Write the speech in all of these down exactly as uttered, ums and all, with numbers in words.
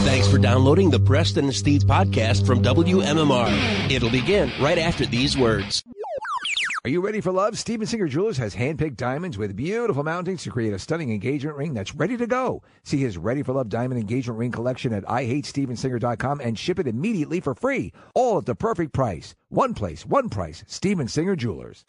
Thanks for downloading the Preston and Steve podcast from W M M R. It'll begin right after these words. Are you ready for love? Steven Singer Jewelers has hand-picked diamonds with beautiful mountings to create a stunning engagement ring that's ready to go. See his Ready for Love diamond engagement ring collection at I hate steven singer dot com and ship it immediately for free. All at the perfect price. One place, one price. Steven Singer Jewelers.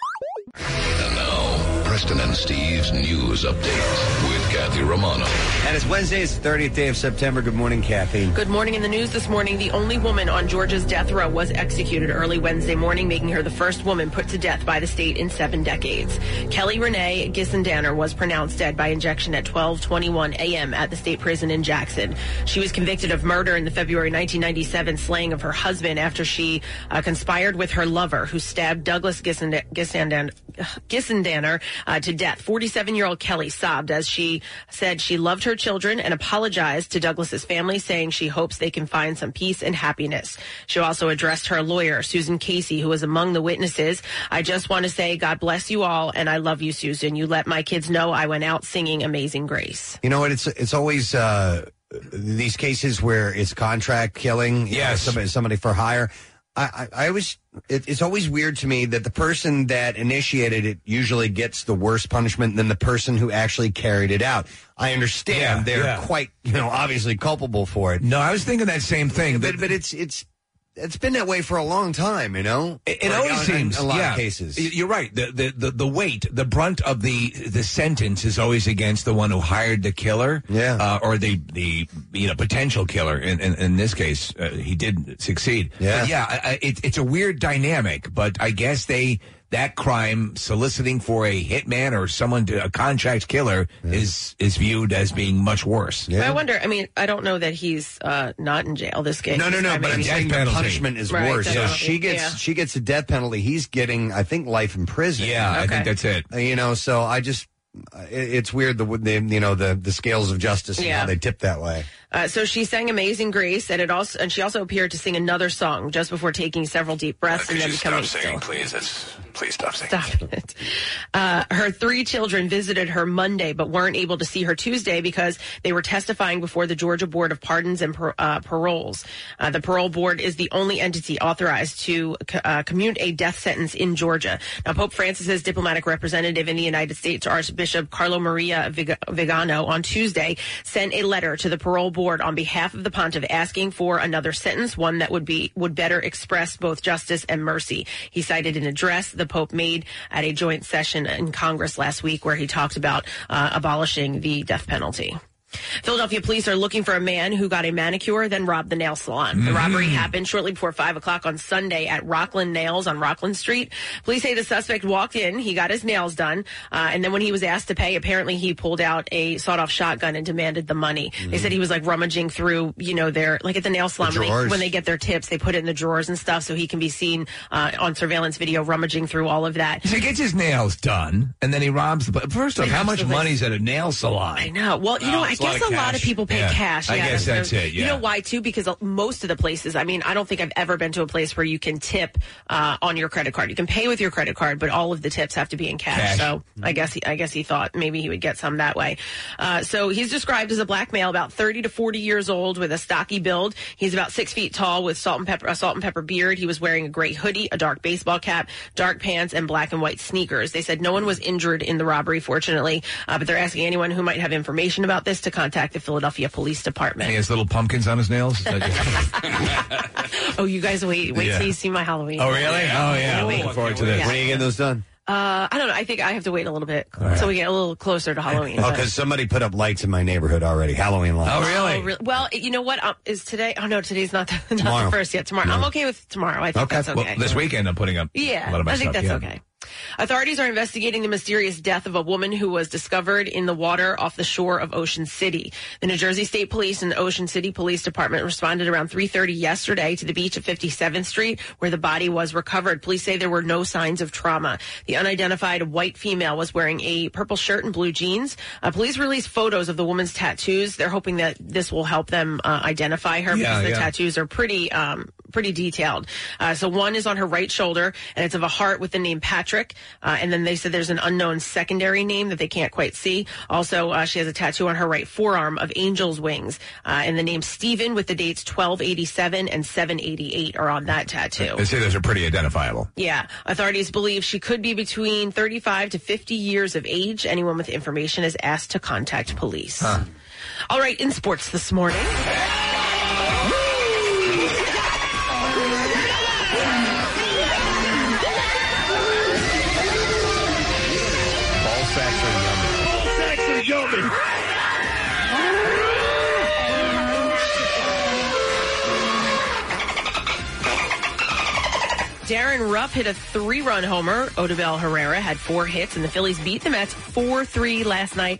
And now, Preston and Steve's news update with Kathy Romano. And it's Wednesday, it's the thirtieth day of September. Good morning, Kathy. Good morning. In the news this morning, the only woman on Georgia's death row was executed early Wednesday morning, making her the first woman put to death by the state in seven decades. Kelly Renee Gissendaner was pronounced dead by injection at twelve twenty-one a.m. at the state prison in Jackson. She was convicted of murder in the February nineteen ninety-seven slaying of her husband after she uh, conspired with her lover, who stabbed Douglas Gissend- Gissendaner, Gissendaner uh, to death. forty-seven-year-old Kelly sobbed as she said she loved her children and apologized to Douglas's family, saying she hopes they can find some peace and happiness. She also addressed her lawyer, Susan Casey, who was among the witnesses. I just want to say God bless you all, and I love you, Susan. You let my kids know I went out singing Amazing Grace. You know what? It's it's always uh, these cases where it's contract killing. Yes. You know, somebody, somebody for hire. I, I, I always, it, it's always weird to me that the person that initiated it usually gets the worst punishment than the person who actually carried it out. I understand Yeah, they're yeah. quite, you know, obviously culpable for it. No, I was thinking that same thing. But, but it's, it's, it's been that way for a long time, you know? It, it Or, always uh, in seems a lot yeah. of cases. You're right. The, the the the weight, the brunt of the the sentence is always against the one who hired the killer, Yeah. uh, or the the you know potential killer. In in, in this case, uh, he did succeed. Yeah. but yeah. I, I, it, it's a weird dynamic, but I guess they. That crime, soliciting for a hitman or someone to a contract killer, Yeah. is is viewed as being much worse. Yeah. But I wonder, I mean, I don't know that he's uh, not in jail. This case. No, no, no. I But mean, I'm saying the penalty. punishment is Right, worse. So definitely. she gets Yeah. she gets a death penalty. He's getting, I think, life in prison. Yeah, I Okay. think that's it. Uh, You know, so I just, uh, it, it's weird the, the you know the the scales of justice and Yeah. how they tip that way. Uh, so she sang Amazing Grace, and it also, and she also appeared to sing another song just before taking several deep breaths and then becoming still. please? That's, please stop singing. Stop it. Uh, her three children visited her Monday, but weren't able to see her Tuesday because they were testifying before the Georgia Board of Pardons and par- uh, Paroles. Uh, the parole board is the only entity authorized to uh, commute a death sentence in Georgia. Now, Pope Francis's diplomatic representative in the United States, Archbishop Carlo Maria Vig- Vigano, on Tuesday sent a letter to the parole board on behalf of the pontiff asking for another sentence, one that would be would better express both justice and mercy. He cited an address the Pope made at a joint session in Congress last week where he talked about uh, abolishing the death penalty. Philadelphia police are looking for a man who got a manicure, then robbed the nail salon. Mm-hmm. The robbery happened shortly before five o'clock on Sunday at Rockland Nails on Rockland Street. Police say the suspect walked in, he got his nails done, uh, and then when he was asked to pay, apparently he pulled out a sawed-off shotgun and demanded the money. Mm-hmm. They said he was like rummaging through, you know, their, like at the nail salon, The when, drawers. they, when they get their tips, they put it in the drawers and stuff so he can be seen uh, on surveillance video rummaging through all of that. So he gets his nails done, and then he robs the... First off, He how robs much the place. money's at a nail salon? I know. Well, you Oh, know, I it's a lot guess of a lot of cash. people pay Yeah. cash. I Yeah, guess that's it, yeah. You know why, too? Because most of the places, I mean, I don't think I've ever been to a place where you can tip uh, on your credit card. You can pay with your credit card, but all of the tips have to be in cash. Cash. So I guess he, I guess he thought maybe he would get some that way. Uh, so he's described as a black male, about thirty to forty years old, with a stocky build. He's about six feet tall, with salt and pepper, a salt and pepper beard. He was wearing a gray hoodie, a dark baseball cap, dark pants, and black and white sneakers. They said no one was injured in the robbery, fortunately, uh, but they're asking anyone who might have information about this to contact the Philadelphia Police Department. And he has little pumpkins on his nails? Oh, you guys wait, wait Yeah. till you see my Halloween. Oh, really? Oh, yeah. Oh, Looking wait. forward to this. Yeah. When are you getting those done? Uh, I don't know. I think I have to wait a little bit right. so we get a little closer to Halloween. Oh, but- because somebody put up lights in my neighborhood already. Halloween lights. Oh, really? Oh, really? Well, you know what? Um, is today? Oh no, today's not the, not Tomorrow. the first yet. Tomorrow. No. I'm okay with tomorrow. I think Okay. that's okay. Well, this weekend I'm putting up Yeah, a lot of my I think stuff. that's yeah. okay. Authorities are investigating the mysterious death of a woman who was discovered in the water off the shore of Ocean City. The New Jersey State Police and the Ocean City Police Department responded around three thirty yesterday to the beach at fifty-seventh Street where the body was recovered. Police say there were no signs of trauma. The unidentified white female was wearing a purple shirt and blue jeans. Uh, police released photos of the woman's tattoos. They're hoping that this will help them uh, identify her Yeah, because the yeah. tattoos are pretty um, pretty detailed. Uh, so one is on her right shoulder, and it's of a heart with the name Patrick. Uh, and then they said there's an unknown secondary name that they can't quite see. Also, uh, she has a tattoo on her right forearm of angel's wings. Uh, and the name Stephen with the dates twelve eighty-seven and seven eighty-eight are on that tattoo. They say those are pretty identifiable. Yeah. Authorities believe she could be between thirty-five to fifty years of age. Anyone with information is asked to contact police. Huh. All right, in sports this morning. Darren Ruff hit a three-run homer. Odubel Herrera had four hits, and the Phillies beat the Mets four three last night.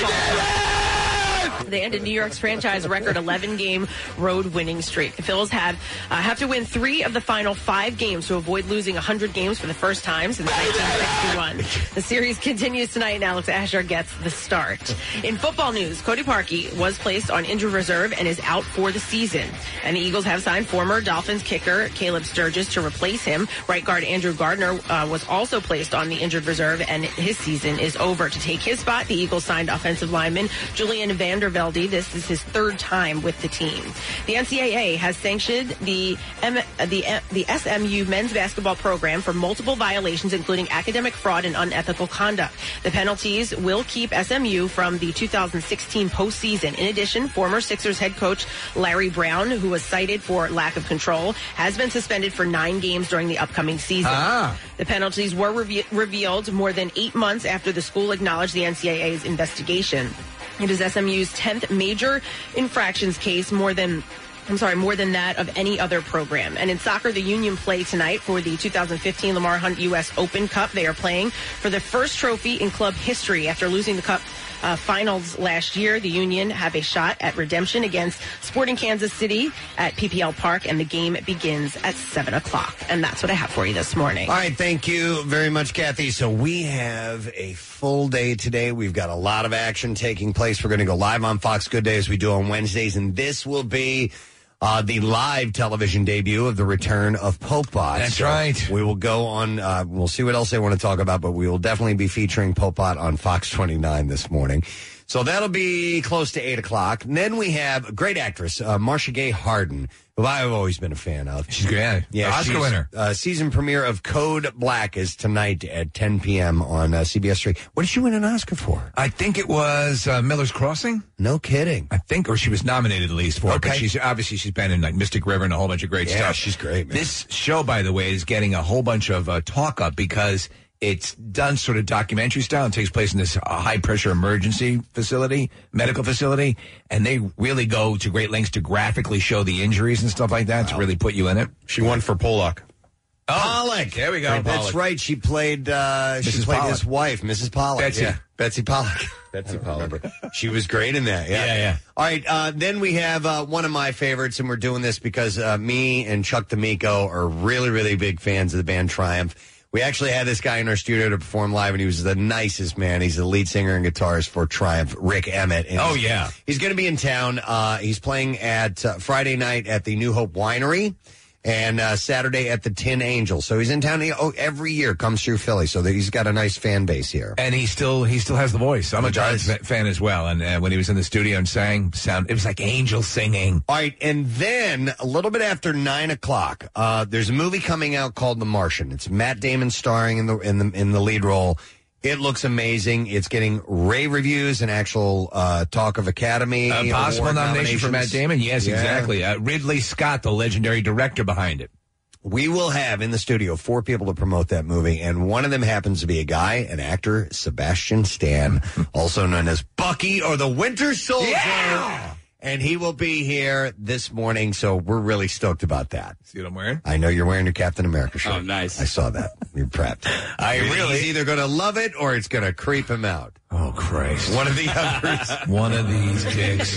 They ended New York's franchise record eleven-game road winning streak. The Phils have uh, have to win three of the final five games to avoid losing one hundred games for the first time since nineteen sixty-one. The series continues tonight, and Alex Asher gets the start. In football news, Cody Parkey was placed on injured reserve and is out for the season. And the Eagles have signed former Dolphins kicker Caleb Sturgis to replace him. Right guard Andrew Gardner uh, was also placed on the injured reserve, and his season is over. To take his spot, the Eagles signed offensive lineman Julian Vandervelde. This is his third time with the team. The N C double A has sanctioned the M- the the S M U men's basketball program for multiple violations, including academic fraud and unethical conduct. The penalties will keep S M U from the two thousand sixteen postseason. In addition, former Sixers head coach Larry Brown, who was cited for lack of control, has been suspended for nine games during the upcoming season. Ah. The penalties were re- revealed more than eight months after the school acknowledged the N C double A's investigation. It is S M U's tenth major infractions case, more than I'm sorry, more than that of any other program. And in soccer, the Union play tonight for the two thousand fifteen Lamar Hunt U S Open Cup. They are playing for the first trophy in club history after losing the Cup uh, finals last year. The Union have a shot at redemption against Sporting Kansas City at P P L Park, and the game begins at seven o'clock. And that's what I have for you this morning. All right, thank you very much, Kathy. So we have a full day today. We've got a lot of action taking place. We're going to go live on Fox Good Day as we do on Wednesdays, and this will be Uh, the live television debut of the return of Popebot. That's so right. We will go on, uh, we'll see what else they want to talk about, but we will definitely be featuring Popebot on Fox twenty-nine this morning. So that'll be close to eight o'clock. And then we have a great actress, uh, Marcia Gay Harden, who I've always been a fan of. She's great. Yeah, Oscar she's, winner. Uh, season premiere of Code Black is tonight at ten p.m. on uh, C B S three. What did she win an Oscar for? I think it was uh, Miller's Crossing. No kidding. I think, or she was nominated at least for it. Okay. But she's obviously she's been in like Mystic River and a whole bunch of great yeah, stuff. she's great, man. This show, by the way, is getting a whole bunch of uh, talk up because it's done sort of documentary style. It takes place in this uh, high-pressure emergency facility, medical facility, and they really go to great lengths to graphically show the injuries and stuff like that wow. to really put you in it. She won for Pollock. Oh, Pollock. There we go. That's Pollock. right. She played uh, she Missus played Pollock. his wife, Missus Pollock. Betsy. Yeah. Betsy Pollock. Betsy Pollock. She was great in that. Yeah, yeah. yeah. All right. Uh, then we have uh, one of my favorites, and we're doing this because uh, me and Chuck D'Amico are really, really big fans of the band Triumph. We actually had this guy in our studio to perform live, and he was the nicest man. He's the lead singer and guitarist for Triumph, Rick Emmett. And oh, yeah. He's going to be in town. Uh, he's playing at uh, Friday night at the New Hope Winery and uh, Saturday at the Tin Angel. So he's in town he, oh, every year, comes through Philly. So that he's got a nice fan base here. And he still he still has the voice. I'm He a Giants does. fan as well. And uh, when he was in the studio and sang, sound it was like angels singing. All right, and then a little bit after nine o'clock, uh, there's a movie coming out called The Martian. It's Matt Damon starring in the in the in the lead role. It looks amazing. It's getting rave reviews and actual uh, talk of Academy. A possible Award nomination for Matt nominations. Damon? Yes, Yeah. exactly. Uh, Ridley Scott, the legendary director behind it. We will have in the studio four people to promote that movie, and one of them happens to be a guy, an actor, Sebastian Stan, also known as Bucky or the Winter Soldier. Yeah! And he will be here this morning, so we're really stoked about that. See what I'm wearing? I know you're wearing your Captain America shirt. Oh, nice. I saw that. You're prepped. I really- He's either going to love it or it's going to creep him out. Oh, Christ. One of the others. One of these dicks.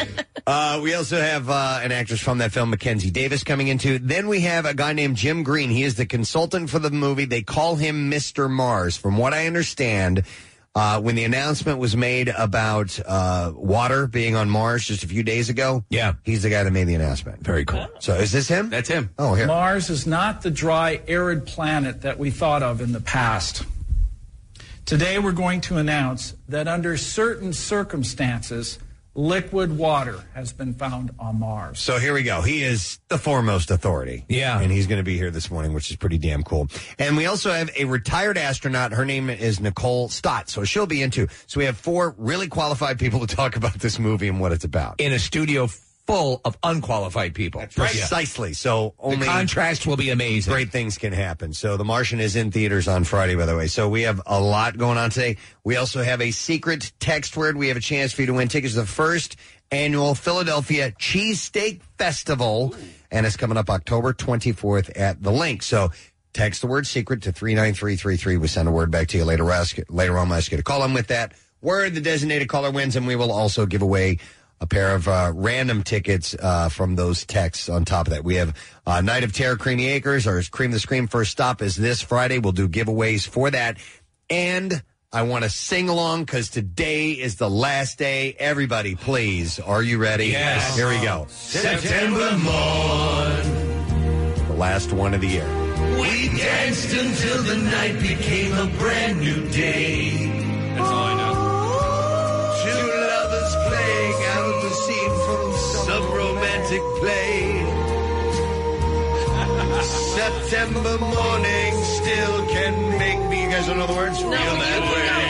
Uh, we also have uh, an actress from that film, Mackenzie Davis, coming into. Then we have a guy named Jim Green. He is the consultant for the movie. They call him Mister Mars. From what I understand, Uh, when the announcement was made about uh, water being on Mars just a few days ago, yeah, he's the guy that made the announcement. Very cool. So is this him? That's him. Oh, here. Mars is not the dry, arid planet that we thought of in the past. Today we're going to announce that under certain circumstances, liquid water has been found on Mars. So here we go. He is the foremost authority. Yeah. And he's going to be here this morning, which is pretty damn cool. And we also have a retired astronaut. Her name is Nicole Stott. So she'll be in too. So we have four really qualified people to talk about this movie and what it's about. In a studio full of unqualified people. That's right. Precisely. So only the contrast will be amazing. Great things can happen. So The Martian is in theaters on Friday, by the way. So we have a lot going on today. We also have a secret text word. We have a chance for you to win tickets to the first annual Philadelphia Cheesesteak Festival. And it's coming up October twenty-fourth at the Link. So text the word secret to three nine three three three. We'll send a word back to you later. We'll ask, later on. We'll ask you to call in with that word. The designated caller wins, and we will also give away a pair of uh, random tickets uh, from those texts on top of that. We have uh, Night of Terror, Creamy Acres, or Cream the Scream first stop is this Friday. We'll do giveaways for that. And I want to sing along because today is the last day. Everybody, please, are you ready? Yes. Here we go. September morn, the last one of the year. we danced until the night became a brand new day. That's all I know. Two lovers playing out the scene from some romantic play. September morning still can make me, you guys don't know the words? Feel that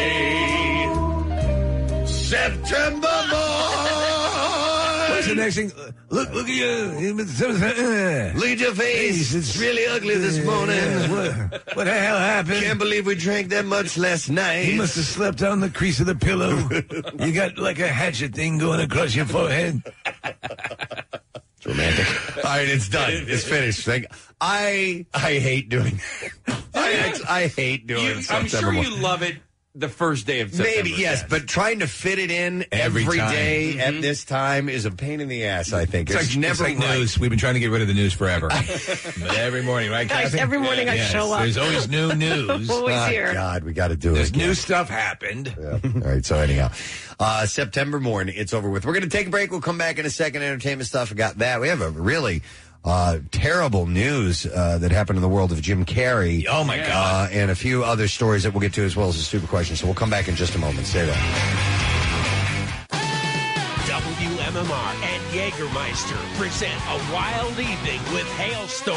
way. September morning. What's the next thing? Look, look at you. Look at your face. It's really ugly this morning. What, what the hell happened? Can't believe we drank that much last night. You must have slept on the crease of the pillow. You got like a hatchet thing going across your forehead. It's romantic. All right, it's done. It's finished. Like, I I hate doing I, I hate doing You, I'm September sure morning. you love it the first day of September. Maybe, yes, but trying to fit it in every, Every time. day Mm-hmm. at this time is a pain in the ass, I think. It's, It's, like, never it's like right. news. We've been trying to get rid of the news forever. But every morning, right, Guys, Kathy? every morning I Yes, show up. There's always new news. Always Oh, here. God, we got to do There's it. new stuff happened. Yeah. All right, so anyhow, uh, September morning, it's over with. We're going to take a break. We'll come back in a second. Entertainment stuff. We got that. We have a really uh, terrible news uh, that happened in the world of Jim Carrey. Oh, my God. Uh, and a few other stories that we'll get to as well as a stupid question. So we'll come back in just a moment. Stay there. W M M R and Jägermeister present a wild evening with Hailstorm.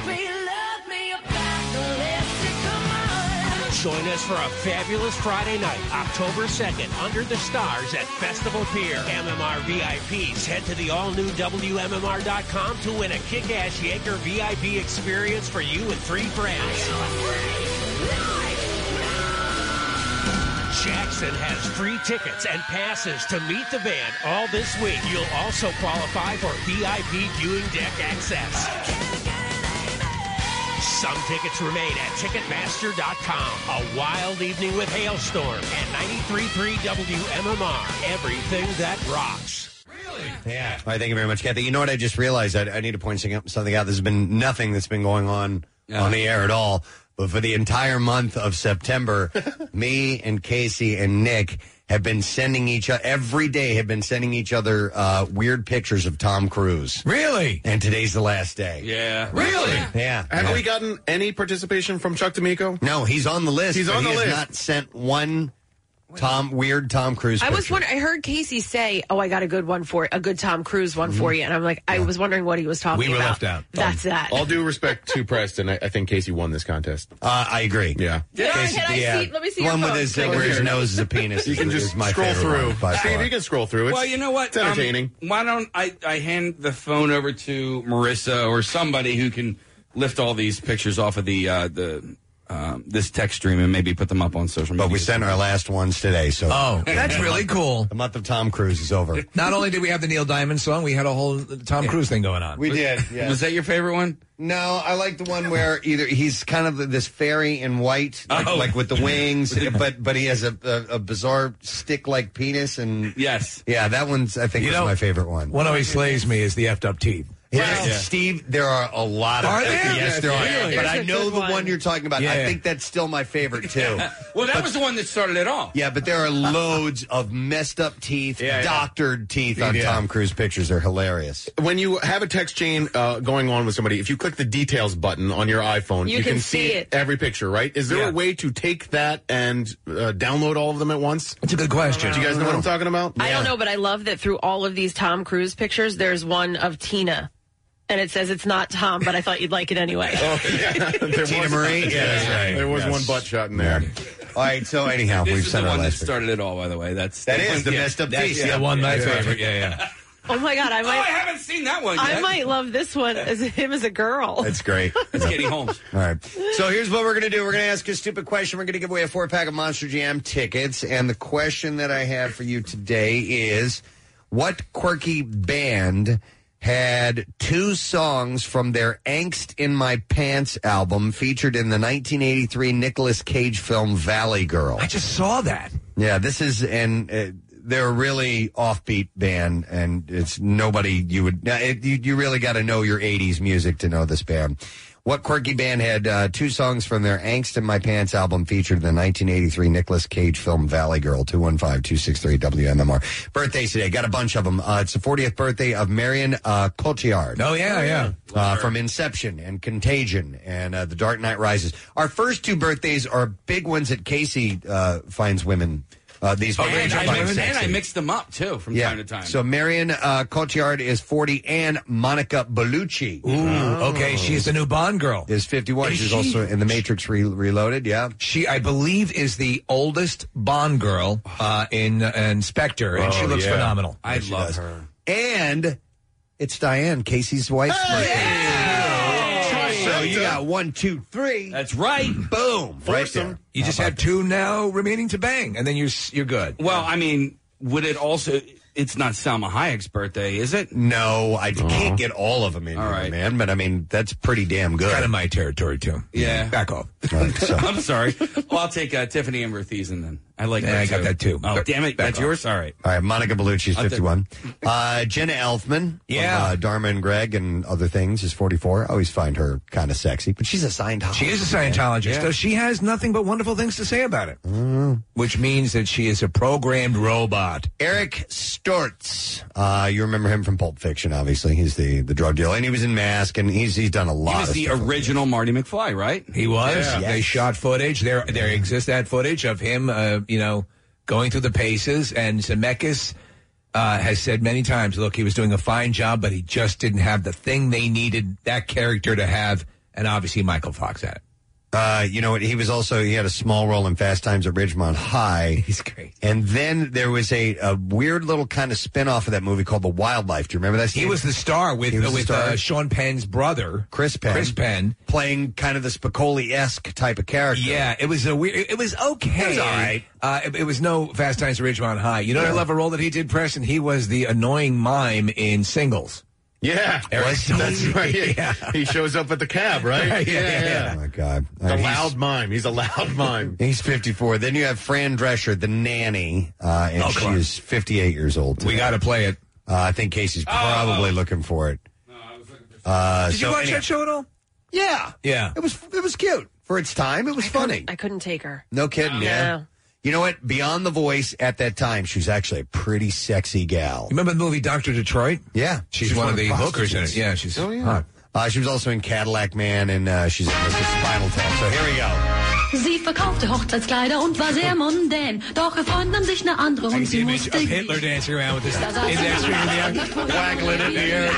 Join us for a fabulous Friday night, October second, under the stars at Festival Pier. M M R V I Ps head to the all-new W M M R dot com to win a kick-ass Jaeger V I P experience for you and three friends. Jackson has free tickets and passes to meet the band all this week. You'll also qualify for V I P viewing deck access. Some tickets remain at Ticketmaster dot com. A wild evening with Hailstorm and ninety-three point three W M M R. Everything that rocks. Really? Yeah. All right, thank you very much, Kathy. You know what I just realized? I, I need to point something out. There's been nothing that's been going on Yeah. on the air at all. But for the entire month of September, me and Casey and Nick have been sending each other, every day have been sending each other uh, weird pictures of Tom Cruise. Really? And today's the last day. Yeah. Really? Yeah. Have yeah. we gotten any participation from Chuck D'Amico? No, he's on the list. He's but on he the has list. not sent one Tom weird Tom Cruise I was picture. wondering. I heard Casey say, "Oh, I got a good one for a good Tom Cruise one for you," and I'm like, I was wondering what he was talking We were about. left out. That's that. All due respect to Preston, I, I think Casey won this contest. Uh, I agree. Yeah. Yeah, Casey, can I yeah. see- let me see The your one with phone. his, Right where his here. nose is a penis. You can is- just is my scroll favorite through. one by Steve, far. you can scroll through. It's, Well, you know what? It's entertaining. Um, why don't I, I hand the phone over to Marissa or somebody who can lift all these pictures off of the uh, the um, this text stream and maybe put them up on social media. But we sent our last ones today, so Oh, that's really cool. the month of Tom Cruise is over. Not only did we have the Neil Diamond song, we had a whole Tom Cruise thing going on. We did. Yeah. Was that your favorite one? No, I like the one where either he's kind of this fairy in white, like, Oh. like with the wings, but but he has a, a, a bizarre stick-like penis, and Yes. yeah, that one's I think You was know, my favorite one. One always slays me is the effed up teeth. Yeah, yeah. Steve, there are a lot of Are there? Yes, there Yes, are. really? But I There's a know good the one. one you're talking about. I Yeah. think that's still my favorite, too. Well, that was the one that started it all. Yeah, but there are loads of messed up teeth, Yeah, yeah. doctored teeth on Yeah. Tom Cruise pictures. They're hilarious. When you have a text chain uh, going on with somebody, if you click the details button on your iPhone, You you, can can, see see it. every picture, right? Is there Yeah. a way to take that and uh, download all of them at once? That's a good question. Do you guys know what I'm talking about? I don't know, but I love that through all of these Tom Cruise pictures, there's one of Tina. And it says it's not Tom, but I thought you'd like it anyway. Oh, yeah. There Tina was- Marie? Yeah, that's right. There was Yes. one butt shot in there. All right, so anyhow, This we've is the sent our one that last picture. started it all, by the way. That's That that's is the yeah, messed up that's- teeth. yeah. Yeah, one my Yeah. favorite. Yeah, yeah. Oh my God, I Oh, I might, haven't seen that one I yet. might love this one as him as a girl. That's great. That's Katie Holmes. All right. So here's what we're going to do. We're going to ask a stupid question. We're going to give away a four-pack of Monster Jam tickets. And the question that I have for you today is, what quirky band had two songs from their Angst in My Pants album featured in the nineteen eighty-three Nicolas Cage film Valley Girl? I just saw that. Yeah, this is, and uh, they're a really offbeat band, and it's nobody you would, uh, it, you, you really got to know your eighties music to know this band. What quirky band had uh, two songs from their Angst in My Pants album featured in the nineteen eighty-three Nicolas Cage film Valley Girl? two one five, two six three, W M M R. Birthdays today. Got a bunch of them. Uh, it's the fortieth birthday of Marion uh, Cotillard. Oh, yeah, yeah. Uh, from Inception and Contagion and uh, The Dark Knight Rises. Our first two birthdays are big ones that Casey uh, finds women. Uh, these Oh, women and, I find mix, and sexy. I mix them up, too, from Yeah. time to time. So Marion uh, Cotillard is forty, and Monica Bellucci Ooh, okay. She's the new Bond girl. is fifty-one. Is She's she- also in The Matrix Re- Reloaded. Yeah. She, I believe, is the oldest Bond girl uh, in uh, Inspector, and she Oh, looks yeah. phenomenal. I she love does. her. And it's Diane, Casey's wife's birthday. So you got one, two, three. That's right. Boom. Right Foursome. there. You just have two now remaining to bang, and then you're s- you're good. Well, I mean, would it also... It's not Salma Hayek's birthday, is it? No, I can't get all of them in All here, right. man. But I mean, that's pretty damn good. Kind of my territory too. Yeah. Back off. Right, so- I'm sorry. Well, I'll take uh, Tiffany Amber Thiessen then. I like Yeah, that I got too. that too. Oh, But damn it. back That's off. yours? All right. All right, Monica Bellucci's I'll take- fifty-one. Uh, Jenna Elfman, Yeah. from, uh, Dharma and Greg and other things, is forty-four. I always find her kind of sexy, but she's a Scientologist. She is a Scientologist, Yeah. though she has nothing but wonderful things to say about it, Mm. which means that she is a programmed robot. Eric Stortz. Uh, you remember him from Pulp Fiction, obviously. He's the, the drug dealer, and he was in Mask, and he's he's done a lot He was of the stuff. original Marty McFly, right? He was. Yeah. They Yes. shot footage. There, there exists that footage of him, uh, you know, going through the paces. And Zemeckis uh, has said many times, look, he was doing a fine job, but he just didn't have the thing they needed that character to have. And obviously, Michael Fox had it. Uh, you know what? He was also, he had a small role in Fast Times at Ridgemont High. He's great. And then there was a, a weird little kind of spin-off of that movie called The Wildlife. Do you remember that? He Steve? was the star with He was uh, the with star. Uh, Sean Penn's brother, Chris Penn. Chris Penn. Playing kind of the Spicoli-esque type of character. Yeah, it was a weird. It was okay. It was all right. Uh, it, it was no Fast Times at Ridgemont High. You know, what I love a role that he did, Preston. He was the annoying mime in Singles. Yeah, Eric that's Stoltz. right. Yeah. He shows up at the cab, right? Yeah, yeah, yeah. Oh, my God. All The right, loud he's- mime. He's a loud mime. He's fifty-four. Then you have Fran Drescher, the nanny, uh, and Oh, she come on. is fifty-eight years old. We today. got to play it. Uh, I think Casey's probably looking for it. Uh, Did you so watch anyhow- that show at all? Yeah, Yeah. It was it was cute for its time. It was funny. I couldn't take her. No kidding. Yeah. No. You know what? Beyond the Voice at that time, she was actually a pretty sexy gal. You remember the movie Doctor Detroit? Yeah, She's, one, of the hookers in it. prostitutes. Yeah, she's Oh, yeah. hot. Uh, she was also in Cadillac Man, and uh, she's in the Spinal Tap. So here we go. Sie verkaufte Hochzeitskleider und war sehr mondän. Doch ihr Freund nahm sich eine andere und sie musste of Hitler dancing around with this Da saß index sie finger in the air. Waggling in the air.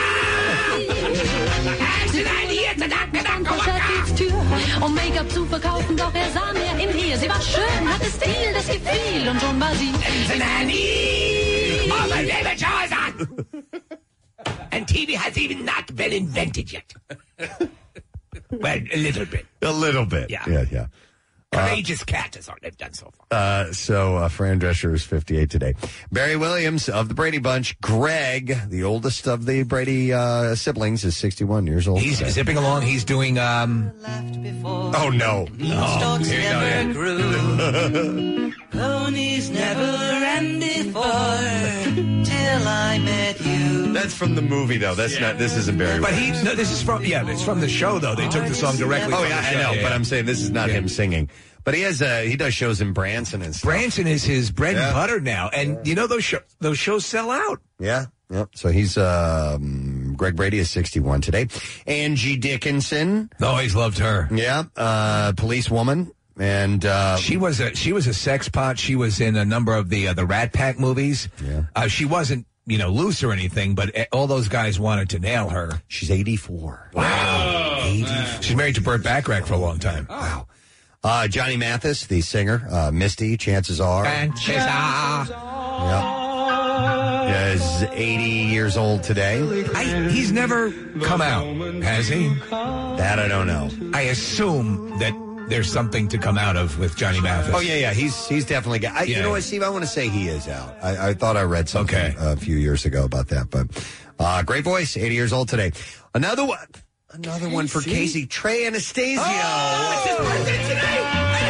Tür, um Make-up zu verkaufen, doch er sah mehr in ihr. Sie war schön, hatte Stil, das gefiel und schon war sie All my favorite show is on. And T V has even not been invented yet. Well, a little bit. A little bit. Yeah. Yeah, yeah. Courageous Cat is all they've done so far. Uh, so uh, Fran Drescher is fifty-eight today. Barry Williams of the Brady Bunch. Greg, the oldest of the Brady uh, siblings, is sixty-one years old. He's today. zipping along. He's doing. um Oh, no. Oh, here you go. Yeah. Ponies never ran before till till I met you. That's from the movie, though. That's not. This isn't Barry. But White. he, no, this is from, yeah, it's from the show, though. They took the song directly Oh from yeah, the I show. know. Yeah. But I'm saying this is not Yeah. him singing. But he has. Uh, he does shows in Branson and stuff. Branson is his bread Yeah. and butter now, and you know those show, those shows sell out. Yeah. Yep. So he's. Um, Greg Brady is sixty-one today. Angie Dickinson. Always loved her. Yeah. Uh, police woman. And uh, she was a she was a sex pot. She was in a number of the uh, the Rat Pack movies. Yeah. Uh, she wasn't, you know, loose or anything, but uh, all those guys wanted to nail her. She's eighty-four. Wow. eighty-four. She's married to Burt Bacharach for a long time. Wow. Uh, Johnny Mathis, the singer, uh, Misty, chances are. Chances are. Yep. Yeah, is eighty years old today. I, he's never come out, has he? That I don't know. I assume that there's something to come out of with Johnny Mathis. Oh, yeah, yeah. He's he's definitely got. I, Yeah. You know what, Steve? I want to say he is out. I, I thought I read something Okay. a few years ago about that. But uh, great voice, eighty years old today. Another one. Another one for Casey. Trey Anastasio. Oh, it's his birthday today.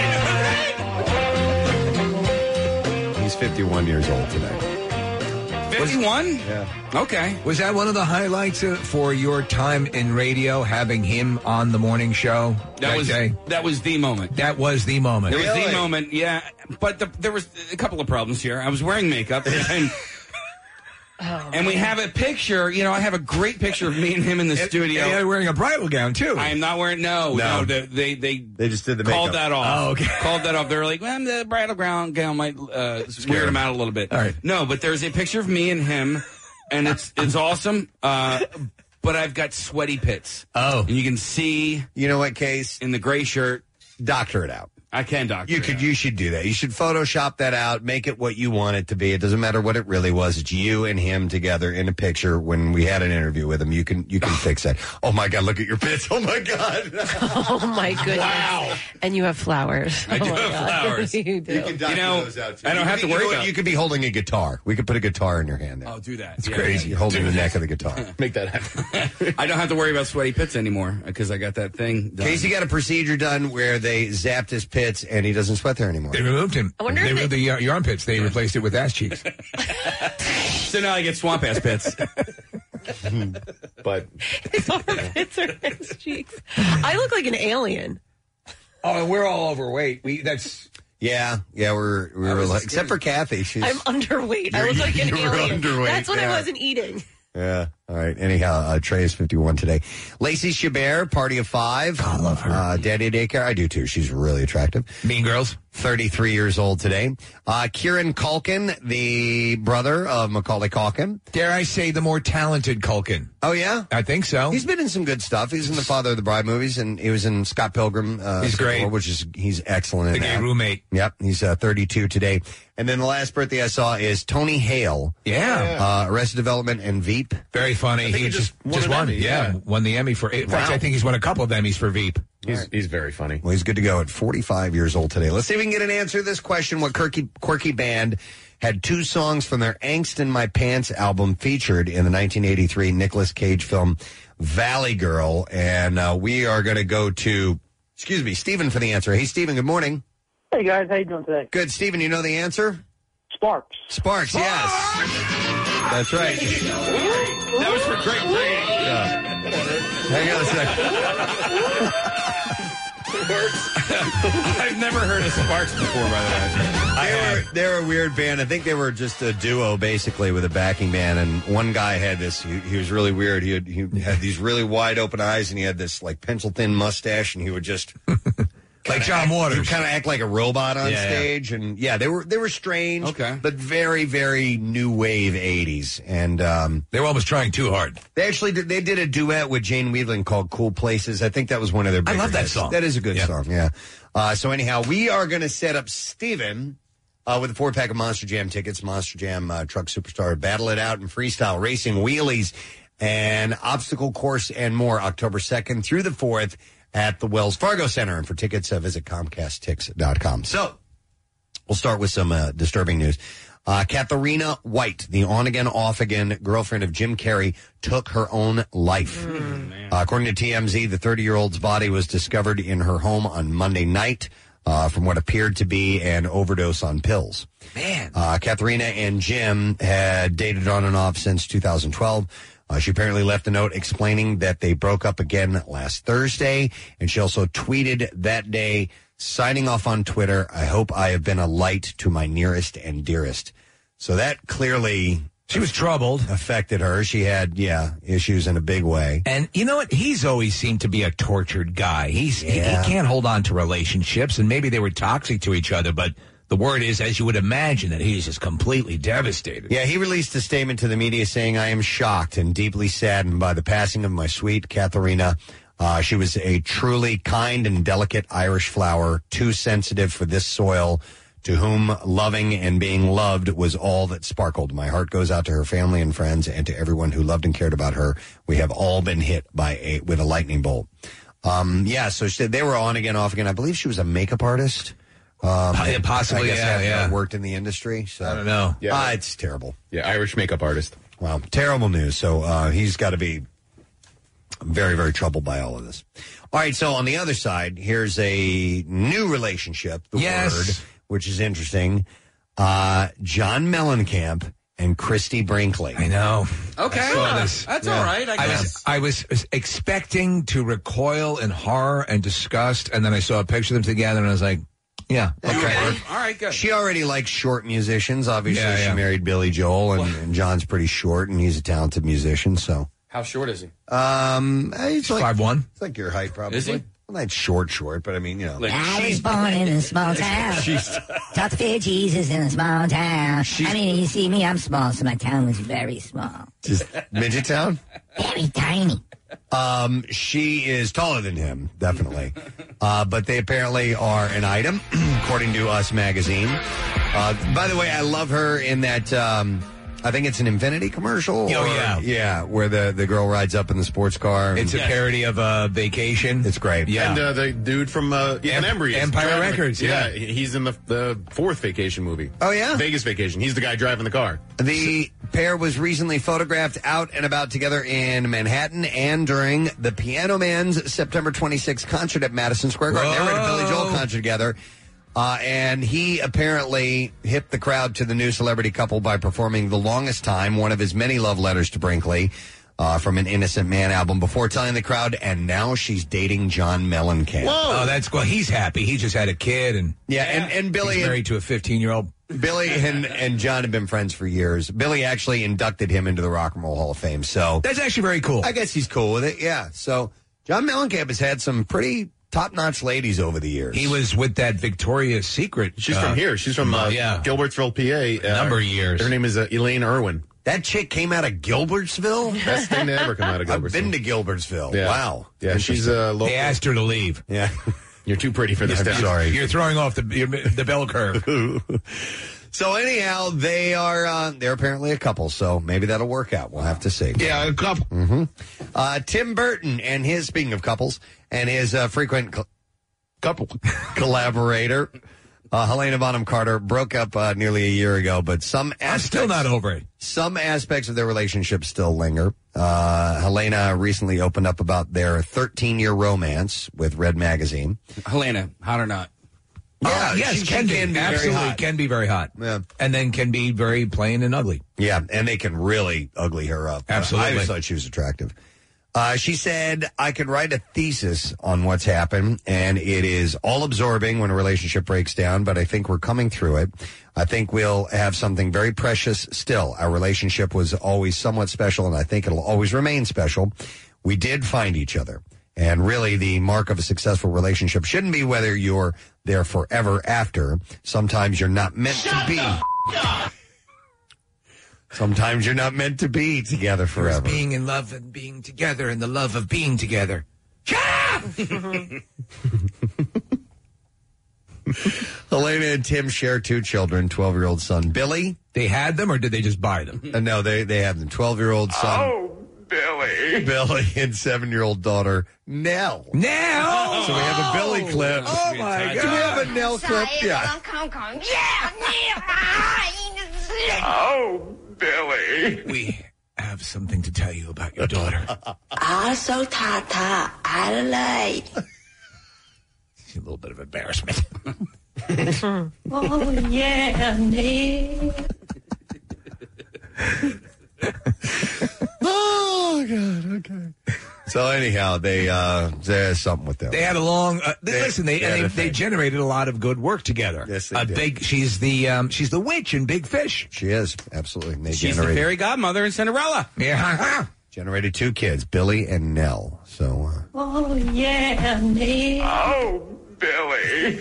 He's fifty-one years old today. fifty-one? Yeah. Okay. Was that one of the highlights uh, for your time in radio, having him on the morning show that, That was day? that was the moment. That was the moment. It was Really? the moment, yeah. But the, there was a couple of problems here. I was wearing makeup, and and we have a picture. You know, I have a great picture of me and him in the studio. And you're wearing a bridal gown, too. I am not wearing. No, No. no. they, they they They just did the called makeup. that off. Oh, okay. Called that off. They were like, well, the bridal gown gown might uh, weird him out a little bit. All right. No, but there's a picture of me and him, and it's it's awesome. Uh, but I've got sweaty pits. Oh. And you can see You know what, Case? in the gray shirt. Doctor it out. I can doctor. You it could. out. You should do that. You should Photoshop that out. Make it what you want it to be. It doesn't matter what it really was. It's you and him together in a picture. When we had an interview with him, you can you can fix that. Oh my God! Look at your bits. Oh my God! Oh my goodness! Wow. And you have flowers. I do Oh my have God. flowers. you do. You can doctor You know, those out too. I don't You have could to be- worry you know what? about- You could be holding a guitar. We could put a guitar in your hand there. Oh, do that. It's Yeah. crazy. You're holding the neck of the guitar. Make that happen. I don't have to worry about sweaty pits anymore because I got that thing done. Casey got a procedure done where they zapped his pits and he doesn't sweat there anymore. They removed him. I wonder they if removed they- the, uh, your armpits. They replaced it with ass cheeks. So now I get swamp ass pits. But His armpits are his cheeks. I look like an alien. Oh, and we're all overweight. We that's Yeah, yeah, we're we were was like, scared. except for Kathy. She's I'm underweight. I You're- look like an you were alien. underweight, That's when yeah. I wasn't eating. Yeah. All right. Anyhow, uh, Trey is fifty-one today. Lacey Chabert, Party of Five. I love her. Uh, Daddy Daycare. I do too. She's really attractive. Mean Girls. thirty-three years old today. Uh, Kieran Culkin, the brother of Macaulay Culkin. Dare I say the more talented Culkin? Oh, yeah? I think so. He's been in some good stuff. He's in the Father of the Bride movies, and he was in Scott Pilgrim. Uh, He's great. Which is, he's excellent in the gay that. roommate. Yep. He's uh, thirty-two today. And then the last birthday I saw is Tony Hale. Yeah. Uh, Arrested Development and Veep. Very funny. think He he just just won just an won. Emmy, yeah. yeah. won the Emmy for. In fact, Wow. I think he's won a couple of Emmys for Veep. he's he's very funny. Well, he's good to go at forty-five years old today. Let's see if we can get an answer to this question. What quirky, quirky band had two songs from their Angst in My Pants album featured in the nineteen eighty-three Nicolas Cage film Valley Girl? And uh, we are going to go to, excuse me, Stephen for the answer. Hey, Stephen, good morning. Hey, guys. How you doing today? Good. Stephen, you know the answer? Sparks. Sparks, yes. That's right. That was for great training. Hang on a second. I've never heard of Sparks before, by the way. They were, they were a weird band. I think they were just a duo, basically, with a backing band. And one guy had this. He, he was really weird. He had, he had these really wide open eyes, and he had this like pencil thin mustache, and he would just Like John Waters. He would kind of act like a robot on Yeah, stage, and yeah, they were they were strange, Okay. but very very new wave eighties. And um, They were almost trying too hard. they actually did, they did a duet with Jane Whelan called "Cool Places." I think that was one of their. I bigger love that hits. song. That is a good Yeah. song. Yeah. Uh, so anyhow, we are going to set up Steven uh, with a four pack of Monster Jam tickets. Monster Jam uh, Truck Superstar, battle it out in freestyle racing, wheelies, and obstacle course, and more. October second through the fourth at the Wells Fargo Center. And for tickets, uh, visit Comcast Tix dot com. So we'll start with some uh, disturbing news. Uh, Katharina White, the on-again, off-again girlfriend of Jim Carrey, took her own life. Uh, according to T M Z, the thirty-year-old's body was discovered in her home on Monday night. uh, from what appeared to be an overdose on pills. Man. Uh, Katharina and Jim had dated on and off since two thousand twelve. Uh, she apparently left a note explaining that they broke up again last Thursday, and she also tweeted that day, signing off on Twitter, "I hope I have been a light to my nearest and dearest." So that clearly... She was troubled. Affected her. She had, yeah, issues in a big way. And you know what? He's always seemed to be a tortured guy. He's Yeah. he, he can't hold on to relationships, and maybe they were toxic to each other, but the word is, as you would imagine, that he's just completely devastated. Yeah, he released a statement to the media saying, "I am shocked and deeply saddened by the passing of my sweet Katharina. Uh, she was a truly kind and delicate Irish flower, too sensitive for this soil, to whom loving and being loved was all that sparkled. My heart goes out to her family and friends and to everyone who loved and cared about her. We have all been hit by a with a lightning bolt." Um, yeah, so she, they were on again, off again. I believe she was a makeup artist. Um, Yeah, possibly, I guess yeah, had, yeah. uh, worked in the industry. So I don't know. Yeah, ah, it's terrible. Yeah, Irish makeup artist. Wow, terrible news. So uh, he's got to be very, very troubled by all of this. All right, so on the other side, here's a new relationship, the Yes. word, which is interesting. Uh, John Mellencamp and Christy Brinkley. I know. Okay. I saw this. That's all right, I I guess. was, I was was expecting to recoil in horror and disgust, and then I saw a picture of them together, and I was like, yeah, okay. All right, good. She already likes short musicians. Obviously, Yeah, she yeah. married Billy Joel, and, and John's pretty short, and he's a talented musician. So, How short is he? um, it's like five one. It's like your height, probably. Is he? Well, not short, short, but I mean, you know. Like, I was born in a small town. Taught to fear Jesus in a small town. I mean, you see me, I'm small, so my town was very small. Just midget town? Very tiny. Um, she is taller than him, definitely. Uh, but they apparently are an item, according to Us Magazine. Uh, by the way, I love her in that, um, I think it's an Infinity commercial. Oh, or- yeah. Yeah, where the, the girl rides up in the sports car. It's a parody of uh, Vacation. It's great. Yeah. And uh, the dude from uh, Em- Embry is Empire driving the- Records, yeah. he's in the the fourth Vacation movie. Oh, yeah? Vegas Vacation. He's the guy driving the car. The pair was recently photographed out and about together in Manhattan and during the Piano Man's September twenty-sixth concert at Madison Square Garden. They were at a Billy Joel concert together. Uh, and he apparently hipped the crowd to the new celebrity couple by performing The Longest Time, one of his many love letters to Brinkley, uh, from an Innocent Man album, before telling the crowd, and now she's dating John Mellencamp. Oh, that's well. He's happy. He just had a kid, and Yeah, and, and Billy he's married to a fifteen-year-old. Billy and, and John have been friends for years. Billy actually inducted him into the Rock and Roll Hall of Fame. So That's actually very cool. I guess he's cool with it. Yeah. So John Mellencamp has had some pretty top-notch ladies over the years. He was with that Victoria's Secret. She's uh, from here. She's from uh, yeah. Gilbertsville, P A. A number of years. Her name is uh, Elaine Irwin. That chick came out of Gilbertsville? Best thing to ever come out of Gilbertsville. I've been to Gilbertsville. Yeah. Wow. Yeah, she's uh, local. They asked her to leave. Yeah. You're too pretty for this I'm town. sorry. You're throwing off the your- the bell curve. So anyhow, they are uh, they're apparently a couple, so maybe that'll work out. We'll have to see. Yeah, a couple. Mm-hmm. Uh, Tim Burton and his, speaking of couples, and his uh, frequent cl- couple collaborator, uh, Helena Bonham Carter, broke up uh, nearly a year ago, but some I'm aspects, still not over it. some aspects of their relationship still linger. Uh, Helena recently opened up about their thirteen-year romance with Red Magazine. Helena, hot or not? Yeah, Oh, yes, she- can, she be. can be very Absolutely hot. can be very hot. Yeah. And then can be very plain and ugly. Yeah, and they can really ugly her up. Absolutely. I always thought she was attractive. Uh, she said, I could write a thesis on what's happened, and it is all-absorbing when a relationship breaks down, but I think we're coming through it. I think we'll have something very precious still. Our relationship was always somewhat special, and I think it'll always remain special. We did find each other. And really, the mark of a successful relationship shouldn't be whether you're there forever after. Sometimes you're not meant to be. Sometimes you're not meant to be together forever. Being in love and being together and the love of being together. Helena and Tim share two children, twelve-year-old son Billy. They had them, or did they just buy them? Uh, no, they, they have them. twelve-year-old son Oh, Billy. Billy and seven-year-old daughter Nell. Nell! So we have a Billy clip. Oh, my Do we have a Nell clip? Yeah. Oh, Billy. We have something to tell you about your daughter. Also, Tata, I like. a little bit of embarrassment. Oh, yeah, Nick. Oh, God, okay. So anyhow, they uh, there's something with them. They had a long. Uh, they, listen, they they had they, a they thing. generated a lot of good work together. Yes, they uh, did. Big. She's the um, she's the witch in Big Fish. She is absolutely. And they She's generated, the fairy godmother in Cinderella. Yeah. generated two kids, Billy and Nell. So. Uh, Oh, yeah, Nick. Oh, Billy.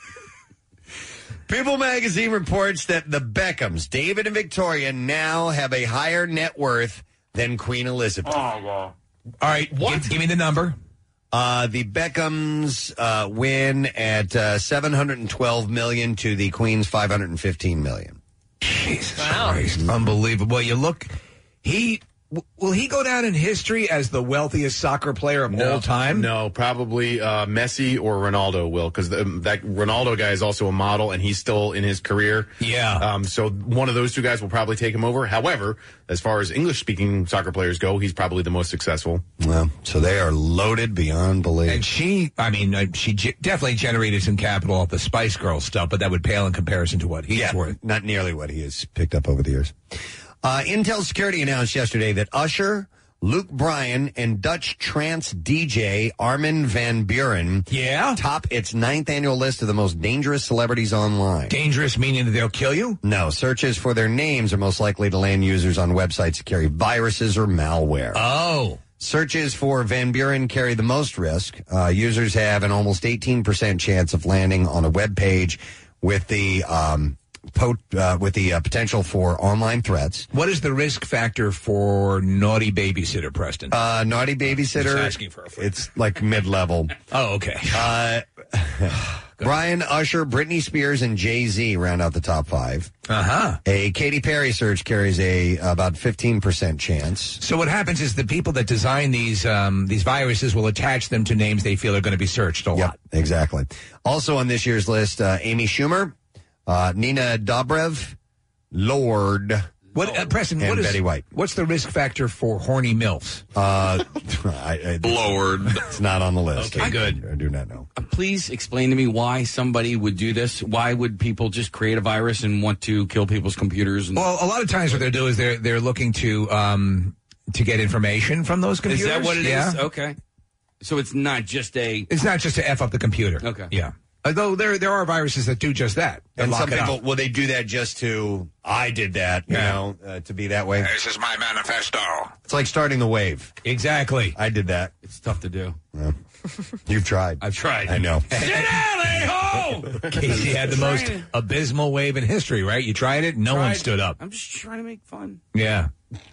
People magazine reports that the Beckhams, David and Victoria, now have a higher net worth than Queen Elizabeth. Oh, well. All right. What? Give, give me the number. Uh, the Beckhams uh, win at uh, seven hundred twelve million dollars to the Queen's five hundred fifteen million dollars. Jesus Christ. Unbelievable. You look, he, w- will he go down in history as the wealthiest soccer player of all time? No, probably uh, Messi or Ronaldo will, because that Ronaldo guy is also a model, and he's still in his career. Yeah. Um, so one of those two guys will probably take him over. However, as far as English-speaking soccer players go, he's probably the most successful. Well, so they are loaded beyond belief. And she, I mean, uh, she ge- definitely generated some capital off the Spice Girls stuff, but that would pale in comparison to what he's yeah, worth. not nearly what he has picked up over the years. Uh, Intel Security announced yesterday that Usher, Luke Bryan, and Dutch trance D J Armin van Buren yeah? top its ninth annual list of the most dangerous celebrities online. Dangerous meaning that they'll kill you? No, searches for their names are most likely to land users on websites that carry viruses or malware. Oh. Searches for Van Buren carry the most risk. Uh, users have an almost eighteen percent chance of landing on a web page with the um, po- uh, with the uh, potential for online threats. What is the risk factor for naughty babysitter, Preston? Uh, naughty babysitter. Just asking for a friend. It's like mid-level. Oh, okay. Uh, Brian, Usher, Britney Spears, and Jay-Z round out the top five. Uh-huh. A Katy Perry search carries a about fifteen percent chance. So what happens is the people that design these um, these viruses will attach them to names they feel are going to be searched a Yep, lot. exactly. Also on this year's list, uh, Amy Schumer, uh, Nina Dobrev, Lord, What, uh, Preston, and what is, Betty White. what's the risk factor for horny MILFs? Uh, I, I, Lord. It's not on the list. Okay, good. I do not know. Uh, Please explain to me why somebody would do this. Why would people just create a virus and want to kill people's computers? And Well, a lot of times what they'll do is they're they're looking to um, to get information from those is computers. that what it is? yeah. Okay. So it's not just a... It's not just to F up the computer. Okay. Yeah. Although there there are viruses that do just that. They And lock some it people, up. well, they do that just to, I did that, you Yeah. know, uh, to be that way. This is my manifesto. It's like starting the wave. Exactly. I did that. It's tough to do. Yeah. You've tried. I've tried. I know. Sit down, a-hole! Casey had the most abysmal wave in history, right? You tried it, no one Tried. stood up. I'm just trying to make fun. Yeah.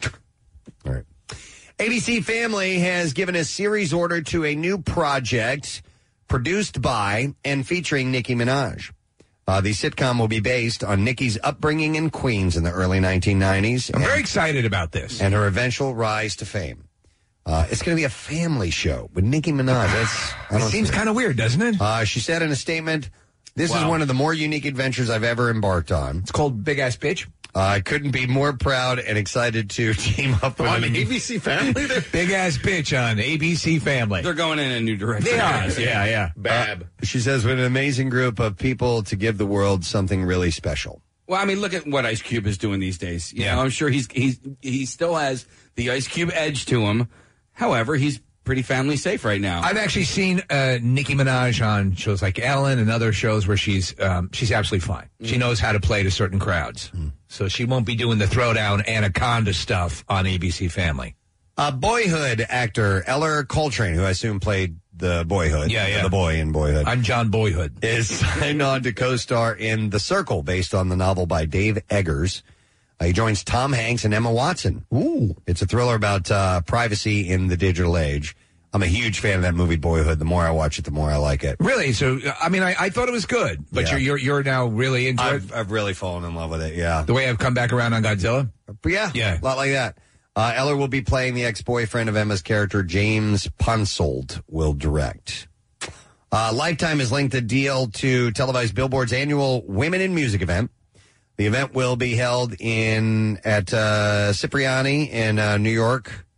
All right. A B C Family has given a series order to a new project produced by and featuring Nicki Minaj. Uh, the sitcom will be based on Nicki's upbringing in Queens in the early nineteen nineties. I'm and, very excited about this. and her eventual rise to fame. Uh, it's going to be a family show with Nicki Minaj. That's I It don't seems see kind of weird, doesn't it? Uh, she said in a statement, "This is Wow. one of the more unique adventures I've ever embarked on. It's called Big Ass Bitch. Uh, I couldn't be more proud and excited to team up with On an A B C Family? Big Ass Bitch on A B C Family. They're going in a new direction. They are. Yeah, yeah. Bab. She says, with an amazing group of people to give the world something really special. Well, I mean, look at what Ice Cube is doing these days. You Yeah. know, I'm sure he's he's he still has the Ice Cube edge to him. However, he's pretty family safe right now. I've actually seen uh, Nicki Minaj on shows like Ellen and other shows where she's um, she's absolutely fine. She knows how to play to certain crowds. So she won't be doing the throwdown Anaconda stuff on A B C Family. Uh, Boyhood actor Eller Coltrane, who I assume played the Boyhood, Yeah, yeah. the boy in Boyhood, I'm John Boyhood. is signed on to co-star in The Circle, based on the novel by Dave Eggers. Uh, he joins Tom Hanks and Emma Watson. Ooh. It's a thriller about uh, privacy in the digital age. I'm a huge fan of that movie, Boyhood. The more I watch it, the more I like it. Really? So, I mean, I, I thought it was good, but Yeah. you're, you're you're now really into I've, it? I've really fallen in love with it, yeah. The way I've come back around on Godzilla? But yeah, Yeah. a lot like that. Uh, Eller will be playing the ex-boyfriend of Emma's character, James Ponsold, will direct. Uh, Lifetime has linked a deal to televise Billboard's annual Women in Music event. The event will be held in at uh, Cipriani in uh, New York.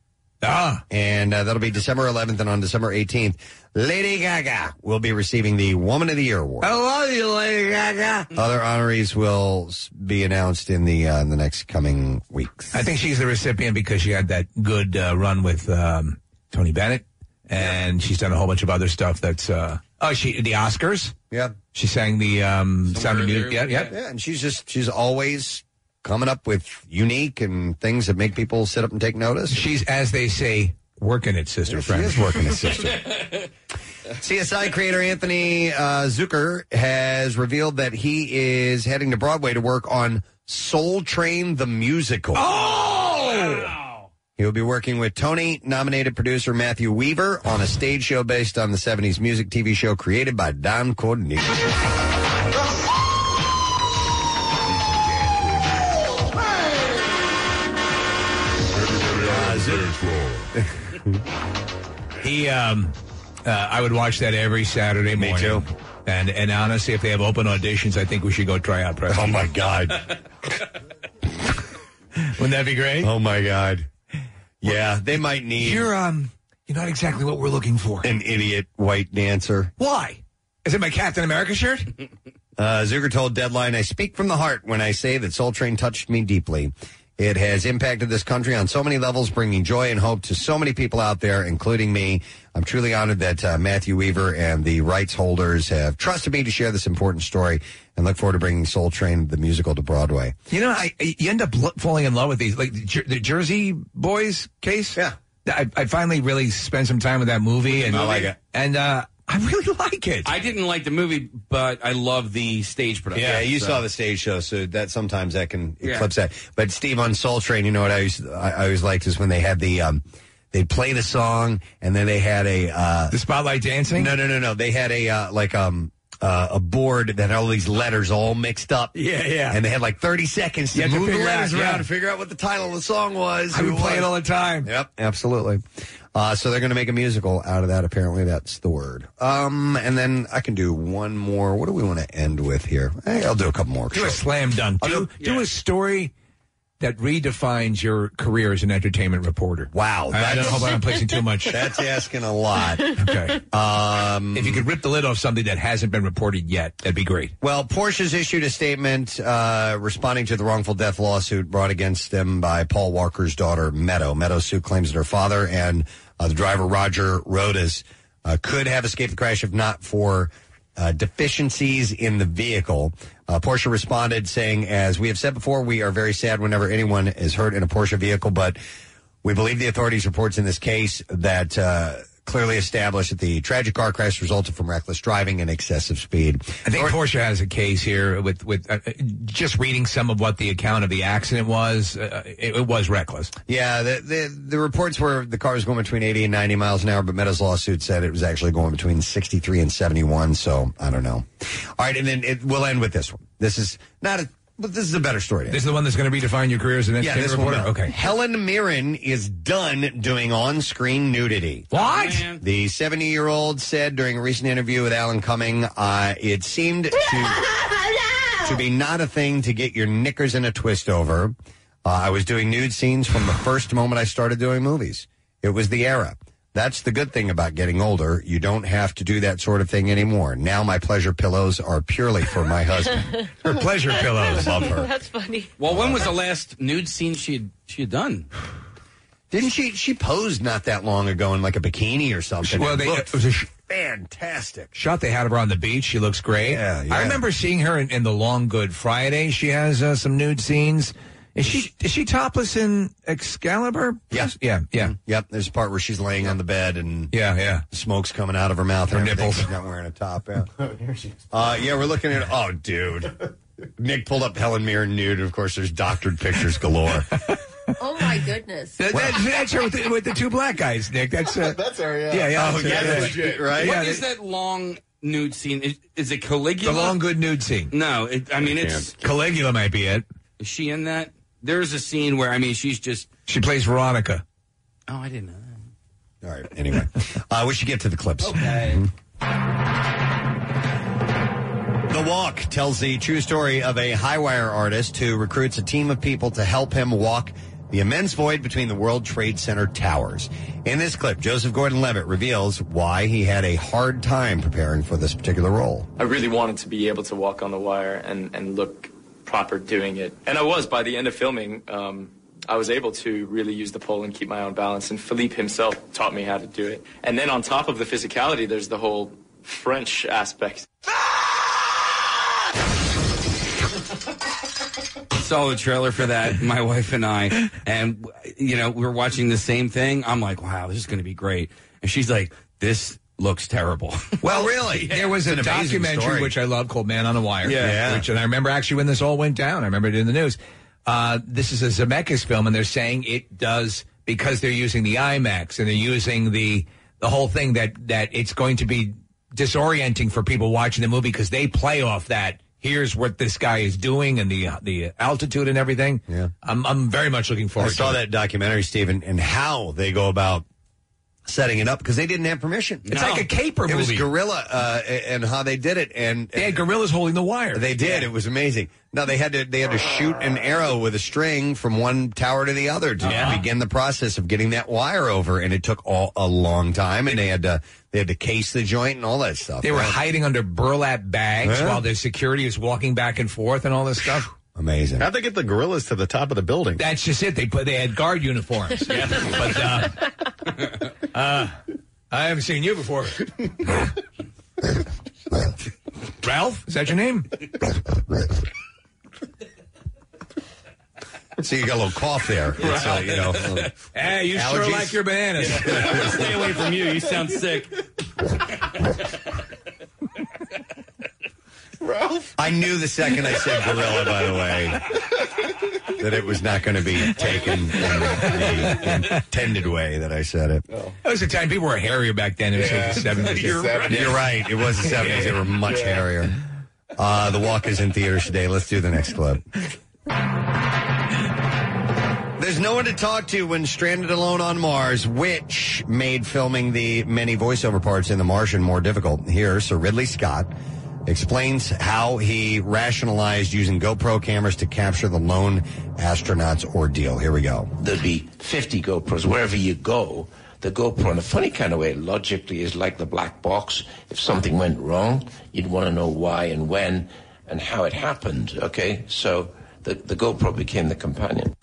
Ah. And uh, that'll be December eleventh, and on December eighteenth, Lady Gaga will be receiving the Woman of the Year award. I love you, Lady Gaga. Other honorees will s- be announced in the uh, in the next coming weeks. I think she's the recipient because she had that good uh, run with um, Tony Bennett, and she's done a whole bunch of other stuff that's, uh, oh, she the Oscars. Yeah. She sang the um, Sound of Music. Yeah, yeah. Yeah, and she's just, she's always coming up with unique and things that make people sit up and take notice. She's, as they say, working it, sister, Yeah, friend. She is working it, sister. C S I creator Anthony uh, Zucker has revealed that he is heading to Broadway to work on Soul Train the Musical. Oh! He will be working with Tony-nominated producer Matthew Weaver on a stage show based on the seventies music T V show created by Don Cornelius. He, um, uh, I would watch that every Saturday morning. Me too. And and honestly, if they have open auditions, I think we should go try out Preston. Oh my God! Wouldn't that be great? Oh my God! Yeah, they might need. You're um, you're not exactly what we're looking for. An idiot white dancer. Why? Is it my Captain America shirt? Uh, Zucker told Deadline, "I speak from the heart when I say that Soul Train touched me deeply. It has impacted this country on so many levels, bringing joy and hope to so many people out there, including me. I'm truly honored that uh, Matthew Weaver and the rights holders have trusted me to share this important story, and look forward to bringing Soul Train the musical to Broadway." You know, I, you end up lo- falling in love with these, like the, Jer- the Jersey Boys case. Yeah, I, I finally really spent some time with that movie, and I like it. And uh, I really like it. I didn't like the movie, but I love the stage production. Yeah, you so. saw the stage show, so that sometimes that can Yeah. eclipse that. But Steve, on Soul Train, you know what I used, I, I always liked is when they had the um, they'd play the song and then they had a uh, the spotlight dancing. No, no, no, no. They had a uh, like um. Uh, a board that had all these letters all mixed up. Yeah, yeah. And they had like thirty seconds to You had to move the figure letters out, around yeah. to figure out what the title of the song was. I who would play was. it all the time. Yep, absolutely. Uh, so they're going to make a musical out of that. Apparently, that's the word. Um, and then I can do one more. What do we want to end with here? Hey, I'll do a couple more. Do a slam dunk. I'll Do, do- do a story that redefines your career as an entertainment reporter. Wow. I, I don't that's- hope I'm placing too much. That's asking a lot. Okay. Um, If you could rip the lid off something that hasn't been reported yet, that'd be great. Well, Porsche's issued a statement uh, responding to the wrongful death lawsuit brought against them by Paul Walker's daughter, Meadow. Meadow's suit claims that her father and uh, the driver, Roger Rodas, uh, could have escaped the crash if not for uh, deficiencies in the vehicle. Uh, Porsche responded saying, "As we have said before, we are very sad whenever anyone is hurt in a Porsche vehicle, but we believe the authorities' reports in this case that uh, clearly established that the tragic car crash resulted from reckless driving and excessive speed." I think Porsche has a case here with with uh, just reading some of what the account of the accident was. Uh, it, it was reckless. Yeah, the, the the reports were the car was going between eighty and ninety miles an hour, but Meadows' lawsuit said it was actually going between sixty-three and seventy-one, so I don't know. All right, and then it, we'll end with this one. This is not a, but this is a better story. This is the one that's going to redefine your career as an Yeah, entertainment this one reporter? will. Okay. Helen Mirren is done doing on-screen nudity. What? Man. The seventy-year-old said during a recent interview with Alan Cumming, uh, it seemed to to be not a thing to get your knickers in a twist over. Uh, I was doing nude scenes from the first moment I started doing movies. It was the era. That's the good thing about getting older. You don't have to do that sort of thing anymore. Now my pleasure pillows are purely for my husband. Her pleasure pillows. Love her. That's funny. Well, when was the last nude scene she had, she had done? Didn't she? She posed not that long ago in like a bikini or something. Well, It they, looked it was a sh- fantastic. shot they had her on the beach. She looks great. Yeah, yeah. I remember seeing her in, in the Long Good Friday. She has uh, some nude scenes. Is she is she topless in Excalibur? Yeah. Yeah, yeah. Yep, there's a part where she's laying on the bed and Yeah, yeah. smoke's coming out of her mouth. Her and everything. nipples. She's not wearing a top. Yeah. uh, yeah, we're looking at. Oh, dude. Nick pulled up Helen Mirren nude. Of course, there's doctored pictures galore. Oh my goodness. That, that, that's her with the, with the two black guys, Nick. That's uh, That's her, yeah. yeah, yeah. Oh, that's yeah, her, that's yeah. legit, right? Yeah, What is that long nude scene? Is, is it Caligula? The Long Good nude scene. No, it, I mean, it's. Caligula might be it. Is she in that? There's a scene where, I mean, she's just. She plays Veronica. Oh, I didn't know that. All right, anyway. Uh, we should get to the clips. Okay. The Walk tells the true story of a high wire artist who recruits a team of people to help him walk the immense void between the World Trade Center towers. In this clip, Joseph Gordon-Levitt reveals why he had a hard time preparing for this particular role. I really wanted to be able to walk on the wire and, and look proper doing it. And I was, by the end of filming, um, I was able to really use the pole and keep my own balance. And Philippe himself taught me how to do it. And then on top of the physicality, there's the whole French aspect. Saw the trailer for that, my wife and I, and, you know, we were watching the same thing. I'm like, wow, this is going to be great. And she's like, this looks terrible. Well, really? There was a It's an amazing documentary, story. which I love, called Man on the Wire. Yeah. Yeah. Which, and I remember actually when this all went down, I remember it in the news. Uh, this is a Zemeckis film, and they're saying it does, because they're using the IMAX and they're using the the whole thing, that, that it's going to be disorienting for people watching the movie because they play off that. Here's what this guy is doing and the the altitude and everything. Yeah. I'm I'm very much looking forward I saw to it. that documentary, Stephen, and how they go about setting it up because they didn't have permission. It's like a caper It movie. was guerrilla uh, and how they did it, and They had gorillas holding the wire. they did. It was amazing. No, they had to they had to shoot an arrow with a string from one tower to the other to Uh-huh. begin the process of getting that wire over, and it took all a long time. And they had to they had to case the joint and all that stuff. They were Yeah. hiding under burlap bags Yeah. while the security is walking back and forth and all this stuff. Amazing. How'd they get the gorillas to the top of the building? That's just it. They put they had guard uniforms. Yeah. But uh, uh, I haven't seen you before. Ralph, is that your name? So you got a little cough there. It's, uh, you know, Hey, you sure allergies? like your bananas. Stay away from you. You sound sick. Ralph? I knew the second I said gorilla, by the way, that it was not going to be taken in the intended way that I said it. That was the time people were hairier back then. It was like the seventies. You're right. You're right. It was the seventies. They were much hairier. Uh, the Walk is in theaters today. Let's do the next clip. There's no one to talk to when stranded alone on Mars, which made filming the many voiceover parts in The Martian more difficult. Here, Sir Ridley Scott explains how he rationalized using GoPro cameras to capture the lone astronaut's ordeal. Here we go. There'd be fifty GoPros wherever you go. The GoPro, in a funny kind of way, logically is like the black box. If something went wrong, you'd want to know why and when and how it happened, okay? So the, the GoPro became the companion.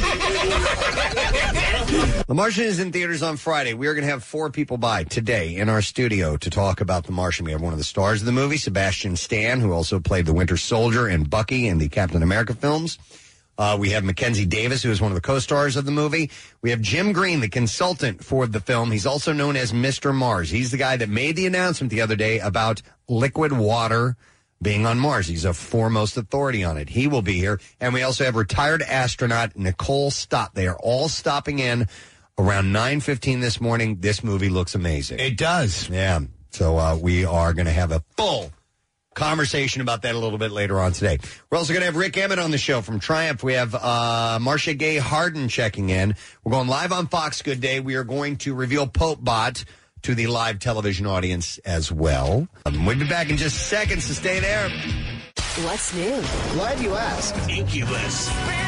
The Martian is in theaters on Friday. We are going to have four people by today in our studio to talk about The Martian. We have one of the stars of the movie, Sebastian Stan, who also played the Winter Soldier and Bucky in the Captain America films. Uh, we have Mackenzie Davis, who is one of the co-stars of the movie. We have Jim Green, the consultant for the film. He's also known as Mister Mars. He's the guy that made the announcement the other day about liquid water being on Mars. He's a foremost authority on it. He will be here. And we also have retired astronaut Nicole Stott. They are all stopping in around nine fifteen this morning. This movie looks amazing. It does. Yeah. So uh, we are going to have a full conversation about that a little bit later on today. We're also going to have Rick Emmett on the show from Triumph. We have uh, Marcia Gay Harden checking in. We're going live on Fox Good Day. We are going to reveal Popebot to the live television audience as well. Um, we'll be back in just seconds, so stay there. What's new? Glad you asked. Incubus.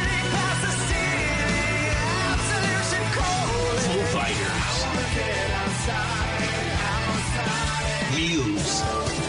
Foo Fighters. Muse.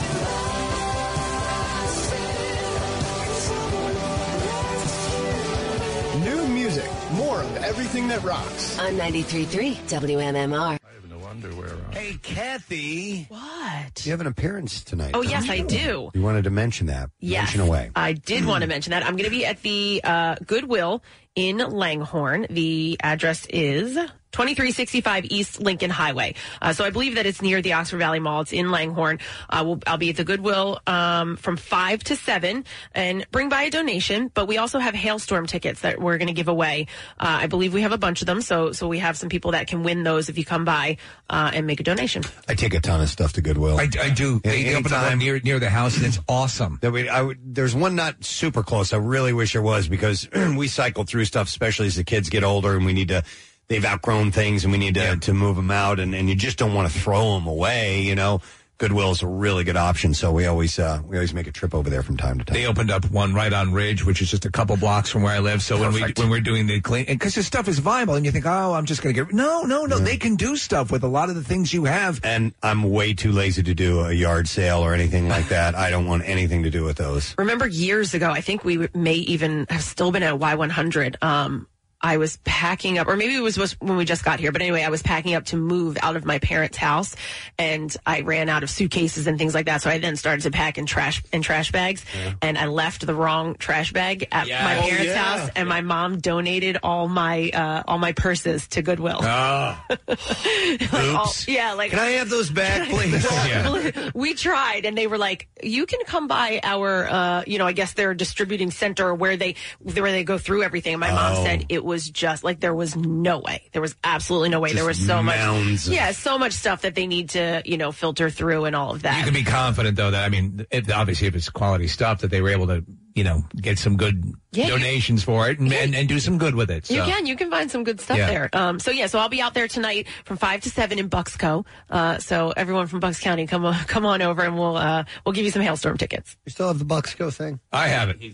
New music. More of everything that rocks. On ninety-three point three W M M R. Underwear on. Hey, Kathy. What? You have an appearance tonight. Oh, don't yes, you? I do. You wanted to mention that. Yes. Mention away. I did want to mention that. I'm going to be at the uh, Goodwill in Langhorne. The address is twenty-three sixty-five East Lincoln Highway. Uh, so I believe that it's near the Oxford Valley Mall. It's in Langhorne. Uh, we'll, I'll be at the Goodwill um, from five to seven and bring by a donation. But we also have Hailstorm tickets that we're going to give away. Uh, I believe we have a bunch of them. So so we have some people that can win those if you come by uh, and make a donation. I take a ton of stuff to Goodwill. I, I do. They Any- open up one anytime- near near the house, and it's awesome. That we, I would, there's one not super close. I really wish there was because we cycle through stuff, especially as the kids get older and we need to, they've outgrown things and we need to, to move them out and, and you just don't want to throw them away, you know. Goodwill's a really good option, so we always uh, we always make a trip over there from time to time. They opened up one right on Ridge, which is just a couple blocks from where I live. So Perfect. when we when we're doing the clean, because the stuff is viable, and you think, oh, I'm just going to get no, no, no. Mm. They can do stuff with a lot of the things you have. And I'm way too lazy to do a yard sale or anything like that. I don't want anything to do with those. Remember years ago, I think we may even have still been at Y one hundred. Um, I was packing up, or maybe it was when we just got here, but anyway, I was packing up to move out of my parents' house, and I ran out of suitcases and things like that, so I then started to pack in trash in trash bags, yeah. and I left the wrong trash bag at yeah. my parents' oh, yeah. house, and my mom donated all my uh, all my purses to Goodwill. Oh. like all, yeah, like can I have those back, please? yeah. We tried, and they were like, "You can come by our, uh, you know, I guess their distributing center where they where they go through everything." And my oh. mom said it was. Was just like there was no way. There was absolutely no way. Just there was so mounds much. of- Yeah, so much stuff that they need to, you know, filter through and all of that. You can be confident though that I mean, if, obviously, if it's quality stuff, that they were able to, you know, get some good yeah, donations you, for it and, yeah. and and do some good with it. So. You can. You can find some good stuff yeah. there. Um, so yeah, so I'll be out there tonight from five to seven in Bucksco. Uh, so everyone from Bucks County, come on, come on over, and we'll uh, we'll give you some Hailstorm tickets. You still have the Bucksco thing? I have it.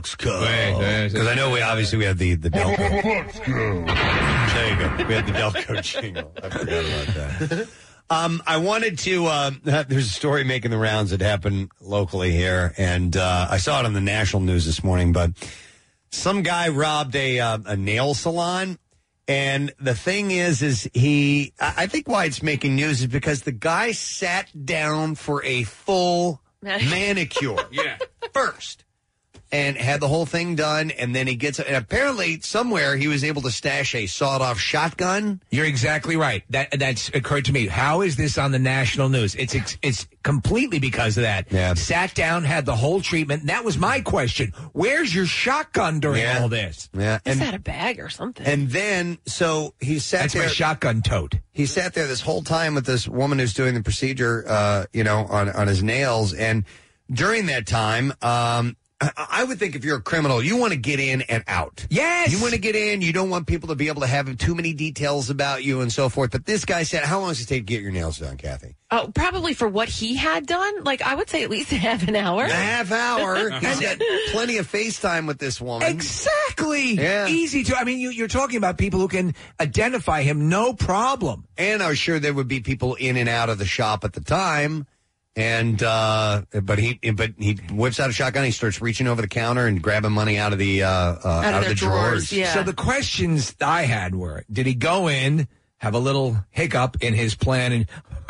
Bucksco. Because I know we obviously we have the the Delco. Bucksco. There you go. We had the Delco jingle. I forgot about that. Um, I wanted to, uh, there's a story making the rounds that happened locally here, and uh, I saw it on the national news this morning, but some guy robbed a, uh, a nail salon, and the thing is, is he, I think why it's making news is because the guy sat down for a full manicure yeah. first. And had the whole thing done, and then he gets, and apparently somewhere he was able to stash a sawed-off shotgun. You're exactly right. That that's occurred to me. How is this on the national news? It's it's, it's completely because of that. Yeah. Sat down, had the whole treatment. And that was my question. Where's your shotgun during Yeah. all this? Yeah, Is and, that a bag or something? and then so he sat That's there. my shotgun tote. He sat there this whole time with this woman who's doing the procedure, uh, you know, on on his nails, and during that time, um. I would think if you're a criminal, you want to get in and out. Yes. You want to get in. You don't want people to be able to have too many details about you and so forth. But this guy said, how long does it take to get your nails done, Kathy? Oh, probably for what he had done. Like, I would say at least a half an hour. A half hour. He's got plenty of FaceTime with this woman. Exactly. Yeah. Easy to, I mean, you, you're talking about people who can identify him, no problem. And I was sure there would be people in and out of the shop at the time. And, uh, but he, but he whips out a shotgun. He starts reaching over the counter and grabbing money out of the, uh, uh out, out of, of the drawers. drawers. Yeah. So the questions I had were, did he go in, have a little hiccup in his plan and,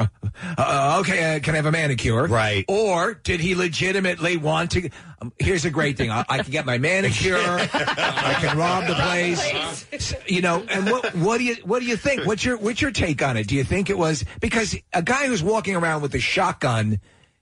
uh, okay, uh, can I have a manicure? Right. Or did he legitimately want to, um, here's a great thing. I, I can get my manicure. I can rob the place. You know, and what, what do you, what do you think? What's your, what's your take on it? Do you think it was, because a guy who's walking around with a shotgun,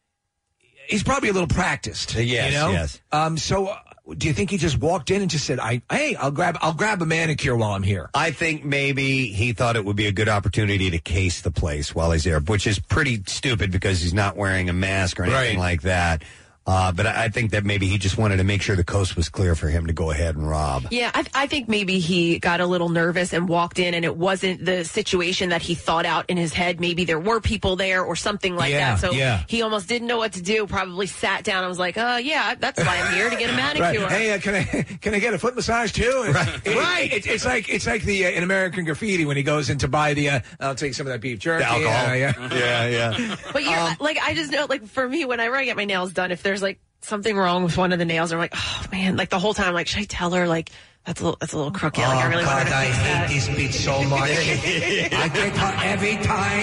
he's probably a little practiced. Yes, you know? yes. Um, so, uh, do you think he just walked in and just said, "I, hey, I'll grab, I'll grab a manicure while I'm here"? I think maybe he thought it would be a good opportunity to case the place while he's there, which is pretty stupid because he's not wearing a mask or anything Right. like that. Uh, but I I think that maybe he just wanted to make sure the coast was clear for him to go ahead and rob. Yeah, I, I think maybe he got a little nervous and walked in, and it wasn't the situation that he thought out in his head. Maybe there were people there or something like Yeah, that. So yeah. he almost didn't know what to do. Probably sat down and was like, "Uh, yeah, that's why I'm here to get a Right. manicure." Hey, uh, can I can I get a foot massage too? Right. It- Right. It, it's like it's like the uh, in American Graffiti when he goes in to buy the. Uh, I'll take some of that beef jerky. The alcohol. Uh, yeah. Yeah, yeah. But you're like, I just know, like, for me, whenever I get my nails done, if there's like something wrong with one of the nails, I'm like, oh man, like the whole time, like, should I tell her, like, that's a little, that's a little crooked. Like, I really want her to fix that. this bitch so much. I get her every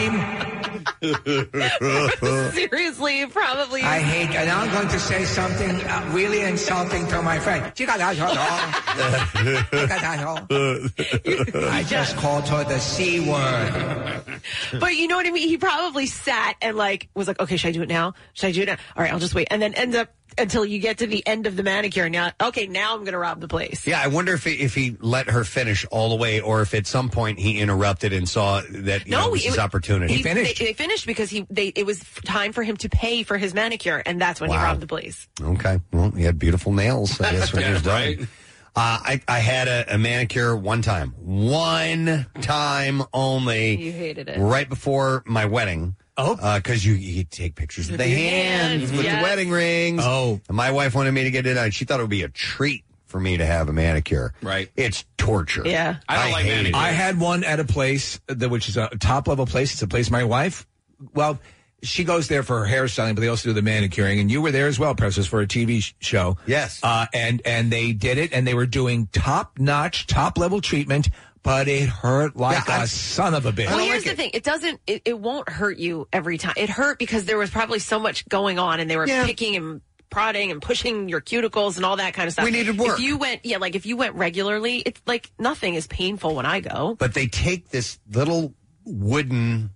time. Seriously, probably. I hate, and I'm going to say something uh, really insulting to my friend. I just called her the C word. But you know what I mean? He probably sat and like was like, okay, should I do it now? Should I do it now? All right, I'll just wait. And then ends up until you get to the end of the manicure. And now, okay, now I'm going to rob the place. Yeah, I wonder if he, if he let her finish all the way, or if at some point he interrupted and saw that you No, know, it was it- his opportunity. He finished. They, they finished because he they it was time for him to pay for his manicure, and that's when he Wow. robbed the place. Okay, well, he had beautiful nails, I guess, when he was Yeah, done. right. Uh, I, I had a, a manicure one time. One time only. You hated it. Right before my wedding. Oh, because uh, you you take pictures of the hands hands, with yes. the wedding rings. Oh, and my wife wanted me to get it done. She thought it would be a treat for me to have a manicure. Right. It's torture. Yeah. I don't I like hate manicures. it. I had one at a place that which is a top level place. It's a place my wife, well, she goes there for her hairstyling, but they also do the manicuring. And you were there as well, Precious, for a T V sh- show. Yes. Uh, and and they did it, and they were doing top notch, top level treatment. But it hurt like Yeah, a I- son of a bitch. Well, here's the thing. It doesn't, it, it won't hurt you every time. It hurt because there was probably so much going on and they were Yeah. picking and prodding and pushing your cuticles and all that kind of stuff. We needed work. If you went, yeah, like if you went regularly, it's like nothing is painful when I go. But they take this little wooden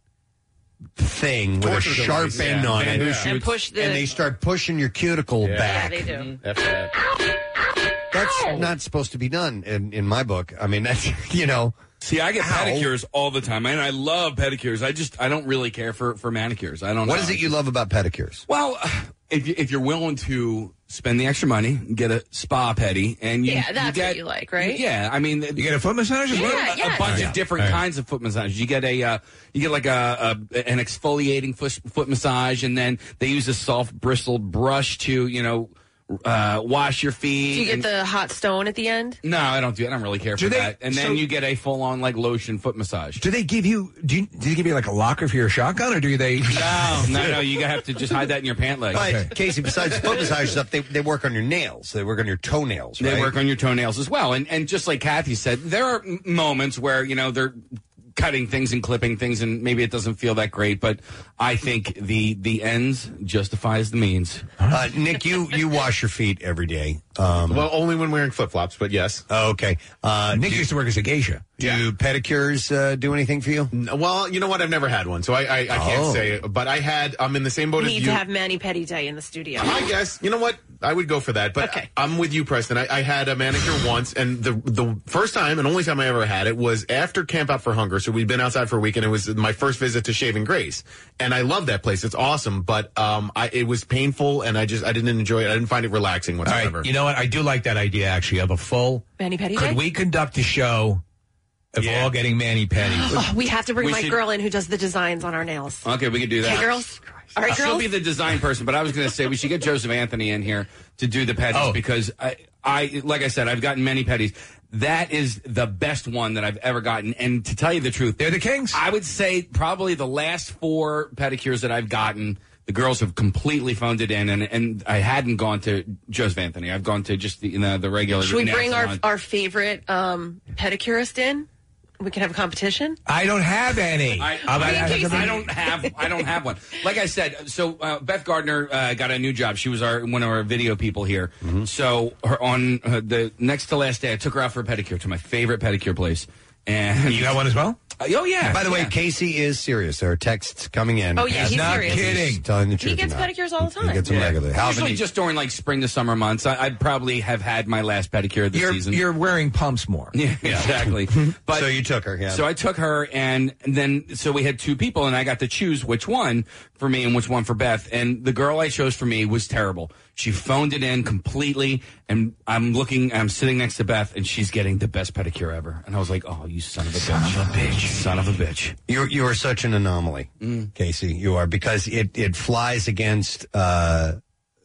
thing with a Torture sharp device, end yeah. on Bamboo it. shoots. And push the. And they start pushing your cuticle Yeah. yeah, back. they do. After that. That's not supposed to be done in, in my book. I mean, that's, you know. See, I get Ow. pedicures all the time, and I love pedicures. I just, I don't really care for, for manicures. I don't What know. is it you love about pedicures? Well, if, you- if you're willing to spend the extra money, get a spa pedi, and you, Yeah, that's you what get, you like, right? Yeah, I mean, You get a foot massage as Yeah, well? a, yes. a bunch Yeah. of different Right. kinds of foot massages. You get a, uh, you get like a, a an exfoliating foot, foot massage, and then they use a soft bristled brush to, you know, uh, wash your feet. Do you get and- the hot stone at the end? No, I don't do. I don't really care Do for they- that. And then so- you get a full on like lotion foot massage. Do they give you? Do you? Do they give you like a locker for your shotgun, or do they? No, no, no. You have to just hide that in your pant leg. But, Casey, besides foot massage stuff, they, they work on your nails. They work on your toenails, right? They work on your toenails as well. And and just like Kathy said, there are m- moments where, you know, they're cutting things and clipping things and maybe it doesn't feel that great, but I think the the ends justifies the means. Uh, Nick, you, you wash your feet every day. Um, Well, only when wearing flip flops, but yes. oh, okay. Uh, Nick do, used to work as a geisha. do pedicures uh, do anything for you? N- Well, you know what? I've never had one, so I I, I can't Oh. say. But I had. I'm in the same boat as Need you. to have Manny Petty Day in the studio. I guess you know what I would go for that, but Okay. I'm with you, Preston. I, I had a manicure once, and the the first time and only time I ever had it was after Camp Out for Hunger. So we'd been outside for a week, and it was my first visit to Shaving Grace, and I love that place. It's awesome, but um, I, it was painful, and I just I didn't enjoy it. I didn't find it relaxing All whatsoever. right, you know what? I do like that idea actually of a full. Manny Petty Could Day? we conduct a show of Yeah. all getting mani petties? Oh, we have to bring We my should- girl in who does the designs on our nails. Okay, we can do that. Okay, girls? All right, She'll girls? be the design person, but I was going to say we should get Joseph Anthony in here to do the petties Oh. because I, I, like I said, I've gotten many petties. That is the best one that I've ever gotten. And to tell you the truth, They're the kings. I would say probably the last four pedicures that I've gotten, the girls have completely phoned it in, and and I hadn't gone to Joseph Anthony. I've gone to just the you know, the regular. Should we nail bring our, salon. our favorite um, pedicurist in? We can have a competition. I don't have any. I, I'll- I, I- I don't have. I don't have one. Like I said, so uh, Beth Gardner uh, got a new job. She was our one of our video people here. So her, on uh, the next to last day, I took her out for a pedicure to my favorite pedicure place. And You got one as well? Uh, oh yeah. By the way, yeah. Casey is serious. There are texts coming in. Oh, yeah, he's Not serious. kidding. He's telling the truth. He gets or not. pedicures all the He time. gets them Yeah. regularly. How Usually many- just during like spring to summer months. I, I'd probably have had my last pedicure of the You're, season. you're wearing pumps more. Yeah, exactly. But so you took her, yeah. So I took her, and, and then so we had two people, and I got to choose which one for me and which one for Beth. And the girl I chose for me was terrible. She phoned it in completely, and I'm looking, I'm sitting next to Beth, and she's getting the best pedicure ever. And I was like, "Oh, you son of a Son bitch, of a bitch. son of a bitch." You you are such an anomaly, Casey. You are, because it it flies against uh,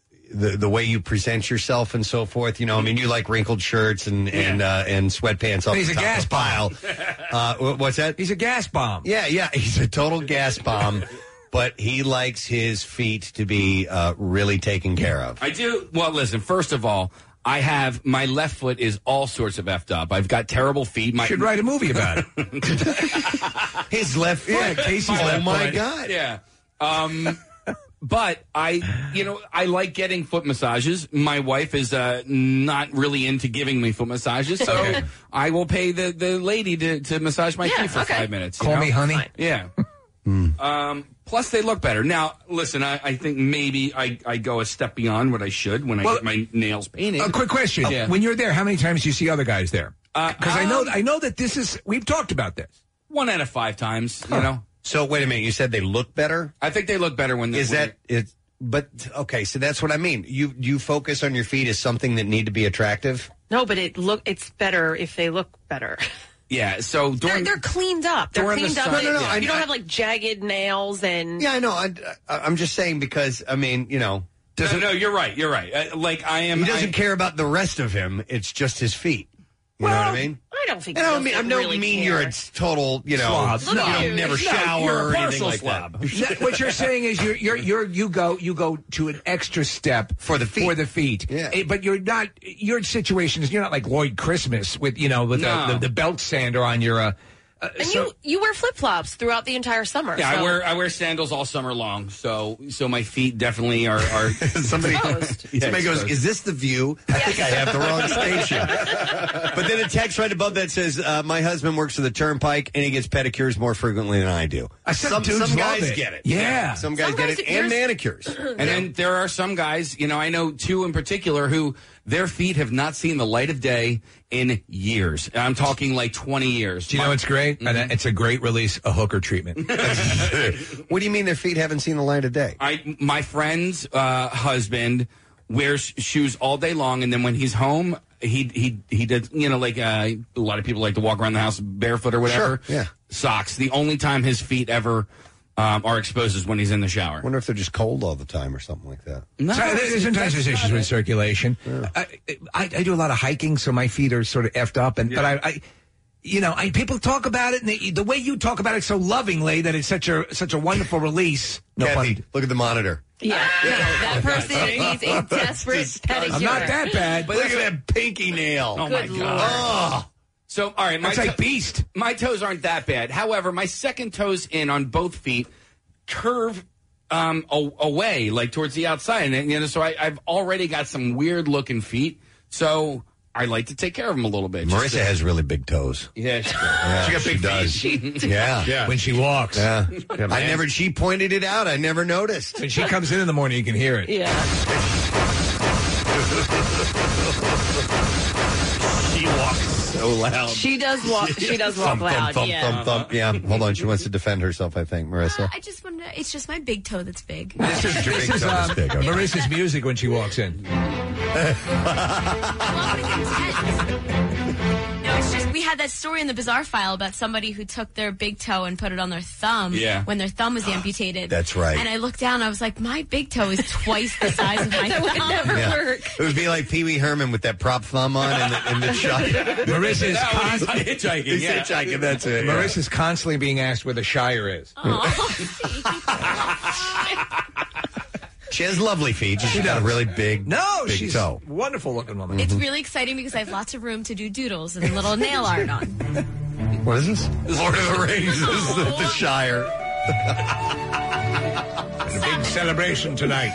the the way you present yourself and so forth. You know, I mean, you like wrinkled shirts and and uh, and sweatpants off He's the a top gas of pile. Uh, wh- what's that? He's a gas bomb. Yeah, yeah. He's a total gas bomb, but he likes his feet to be uh, really taken care of. I do. Well, listen. First of all, I have my left foot is all sorts of effed up. I've got terrible feet. My Should write a movie about it. His left foot. Yeah, Casey's oh left my foot. God. Yeah. Um, but I, you know, I like getting foot massages. My wife is uh, not really into giving me foot massages, so Okay. I will pay the, the lady to, to massage my Yeah, feet for okay. five minutes. you Call know? me honey. Fine. Yeah. Um, plus, they look better. Now, listen, I, I think maybe I, I go a step beyond what I should when I Well, get my nails painted. A quick question: Yeah. When you're there, how many times do you see other guys there? Uh, Because I know um, I know that this is. We've talked about this. One out of five times, you know. So wait a minute. You said they look better. I think they look better when they Is that it? But okay, so that's what I mean. You you focus on your feet as something that need to be attractive. No, but it look it's better if they look better. Yeah, so during they're, they're cleaned up. They're during the cleaned up. sun- You No, no, no, I- don't I- have like jagged nails and. Yeah, I know. I, I, I'm just saying because I mean, you know, No, no, you're right. You're right. Uh, like I am. he doesn't I, care about the rest of him. It's just his feet. You know what I mean? I don't think. I he don't mean, I doesn't don't really mean care. you're a total, you know, Slob. you No. don't never No, shower you're a or anything partial like slob. that. No, what you're saying is you're you're you're you go you go to an extra step for the feet. For the feet. Yeah. Eh, but you're not. Your situation is you're not like Lloyd Christmas with you know with No. the, the the belt sander on your. Uh, uh, And so- you you wear flip flops throughout the entire summer. Yeah, so. I wear I wear sandals all summer long, so so my feet definitely are. are Somebody, Yeah, somebody goes, exposed. "Is this the View?" I think I have the wrong station. But then a text right above that says, uh, "My husband works for the Turnpike and he gets pedicures more frequently than I do." I said some dudes some guys love it. get it. Yeah. some guys Some get guys- it, and there's- manicures. And then there are some guys, you know, I know two in particular who their feet have not seen the light of day in years. I'm talking like twenty years. Do you know what's great? And it's a great release, a hooker treatment. What do you mean their feet haven't seen the light of day? I my friend's uh, husband wears shoes all day long, and then when he's home, he he he does. You know, like uh, a lot of people like to walk around the house barefoot or whatever. Sure, yeah. Socks. The only time his feet ever um, are exposed is when he's in the shower. I wonder if they're just cold all the time or something like that. No, So, there's- sometimes there's issues with circulation. I, I, I do a lot of hiking, so my feet are sort of effed up. And but I, I, you know, I, people talk about it, and they, the way you talk about it so lovingly that it's such a such a wonderful release. No Kathy, pun. look at the monitor. Yeah, no, that person needs a desperate pedicure. I'm not that bad. Look at that pinky nail. Oh my Good god. Oh. So, all right, my That's like to- Beast. My toes aren't that bad. However, my second toes in on both feet curve um, a- away, like towards the outside, and you know, so I, I've already got some weird looking feet. So I like to take care of them a little bit. Just Marissa to- has really big toes. yeah, she, Yeah, she got big does. feet. Yeah. Yeah. When she walks. Yeah. Yeah, I man. never, she pointed it out. I never noticed. When she comes in in the morning, you can hear it. Yeah. She walks so loud. She does walk. She does walk Thump, loud. thump, thump, yeah. thump, thump. Yeah. Hold on. She wants to defend herself, I think. Marissa. I just want to. It's just my big toe that's big. This is, Your this big is toe is um, big, okay. Marissa's music when she walks in. No, it's just we had that story in the Bizarre File about somebody who took their big toe and put it on their thumb Yeah. when their thumb was amputated. That's right. And I looked down, I was like, my big toe is twice the size of my That would thumb. never Yeah. work. It would be like Pee Wee Herman with that prop thumb on and the, and the shot. Marissa is That was constantly, hitchhiking. He's Yeah. hitchhiking. That's it. yeah. Marissa's constantly being asked where the Shire is. She has lovely feet. She's She got a does. really big, No, big she's toe. a wonderful looking woman. It's really exciting because I have lots of room to do doodles and little nail art on. What is this? Lord of the Rings. This is the, the Shire. A big celebration tonight.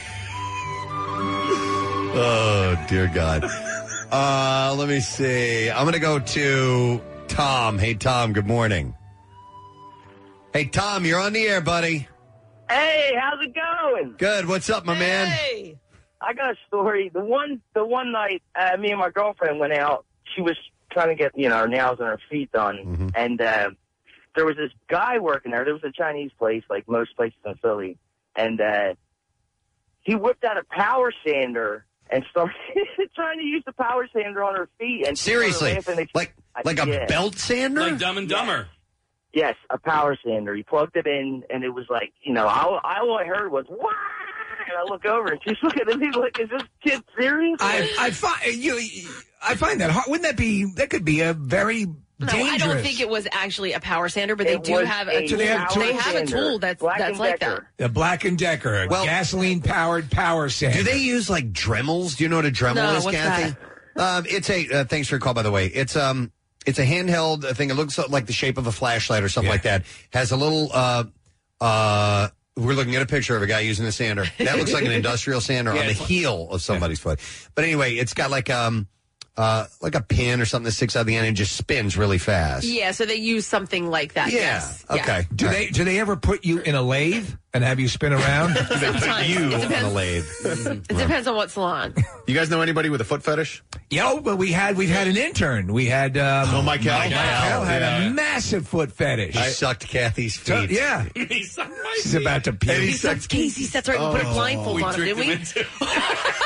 Oh, dear God. Uh, let me see. I'm going to go to Tom. Hey, Tom, good morning. Hey, Tom, you're on the air, buddy. Hey, how's it going? Good. What's up, my man? Hey. I got a story. The one, the one night, uh, me and my girlfriend went out. She was trying to get, you know, her nails and her feet done, Mm-hmm. and uh, there was this guy working there. There was a Chinese place, like most places in Philly, and uh, he whipped out a power sander and started trying to use the power sander on her feet. And she started Seriously? laughing. They- Like like a Yeah. belt sander? Like Dumb and Dumber. Yes, a power sander. He plugged it in, and it was like, you know, all, all I heard was, "Wah!" And I look over, and she's looking at me like, is this kid serious? I I find you. I find that hard. Wouldn't that be? That could be a very No, dangerous. I don't think it was actually a power sander, but they It do was have a a So they have they power have a sander. tool that's Black that's and like Decker. The Black and Decker, a Well- gasoline-powered power sander. Do they use like Dremels? Do you know what a Dremel No, is, what's Kathy? Um, it's a. Uh, thanks for your call, by the way. It's um, it's a handheld thing. It looks like the shape of a flashlight or something Yeah. like that. Has a little. Uh, uh, we're looking at a picture of a guy using a sander. That looks like an industrial sander Yeah, on the it's like- heel of somebody's foot. But anyway, it's got like um, uh, like a pin or something that sticks out the end and just spins really fast. Yeah, so they use something like that. Yeah. Yes. Okay. Do they do they ever put you in a lathe and have you spin around? They put Sometimes. you It on depends. a lathe. It depends on what salon. You guys know anybody with a foot fetish? Yo, but we had we've had an intern. We had um, Oh, Mike Hell. Mike Hell had Yeah. a massive foot fetish. He sucked Kathy's So- feet. yeah, He's on my she's about to puke. And he He sucked Casey. That's right. We put a blindfold We on him, tricked didn't we? him into-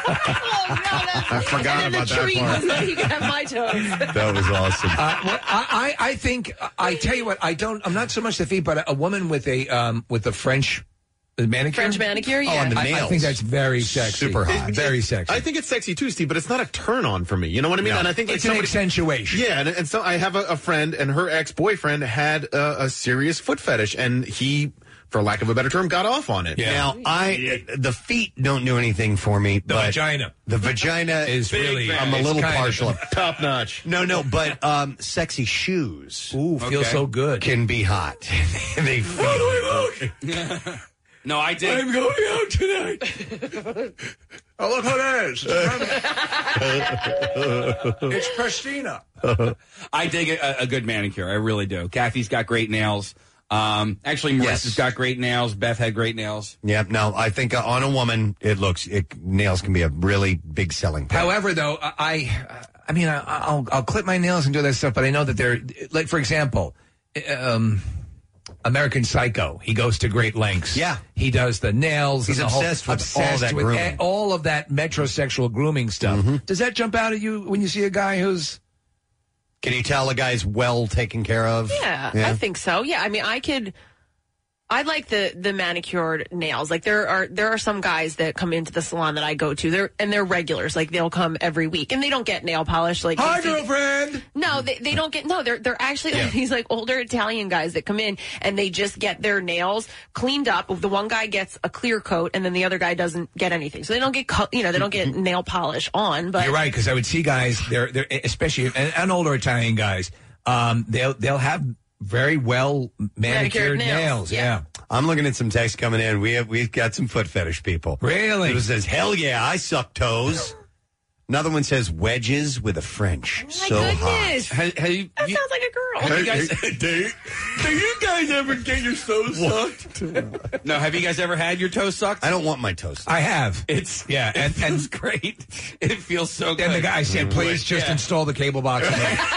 I forgot and then about the that treat part. was that you could have my toes. That was awesome. Uh, well, I, I I think I tell you what I don't. I'm not so much the feet, but a, a woman with a um with a French manicure. French manicure, yeah. Oh, on the I, nails. I think that's very sexy. Super hot. Very sexy. I think it's sexy too, Steve, but it's not a turn on for me. You know what I mean? No. And I think like It's an somebody- accentuation. Yeah, and, and so I have a, a friend, and her ex boyfriend had a, a serious foot fetish, and he, for lack of a better term, got off on it. Now, I the feet don't do anything for me. The but vagina. The vagina Is really- I'm a it's little kind of partial. Top notch. No, no, but um, sexy shoes. Ooh, feels Okay. so good. Can be hot. They feel. No, I did. I'm going out tonight. Oh, look who it is. It's Christina. I dig a, a good manicure. I really do. Kathy's got great nails. Um, actually, Marissa's Yes. got great nails. Beth had great nails. Yep. No, I think uh, on a woman, it looks it, nails can be a really big selling point. However, though, I, I mean, I, I'll, I'll clip my nails and do that stuff, but I know that they're, like, for example, um, American Psycho. He goes to great lengths. Yeah. He does the nails. He's and the whole- obsessed with obsessed all that with grooming. a- all of that metrosexual grooming stuff. Does that jump out at you when you see a guy who's? Can you tell a guy's well taken care of? Yeah, I think so. Yeah, I mean, I could. I like the the manicured nails. Like there are there are some guys that come into the salon that I go to. They're and they're regulars. Like they'll come every week and they don't get nail polish. Like Hi, they- girlfriend. No, they, they don't get. No, they're they're actually Yeah. these like older Italian guys that come in and they just get their nails cleaned up. The one guy gets a clear coat and then the other guy doesn't get anything. So they don't get co- you know they don't get nail polish on. But You're right, because I would see guys, they're, they're especially and, and older Italian guys. Um, they'll they'll have very well manicured, Manicured nails, nails. yeah. Yeah. I'm looking at some text coming in. We have we've got some foot fetish people. Really? It says, "Hell yeah, I suck toes." Another one says wedges with a French. so goodness. hot. Have, have you, that you, sounds like a girl. have you guys, do, do you guys ever get your toes sucked? no, have you guys ever had your toes sucked? I don't want my toes sucked. I have. It's Yeah, It and- feels and- great. It feels so good. And the guy said, please just Yeah. install the cable box.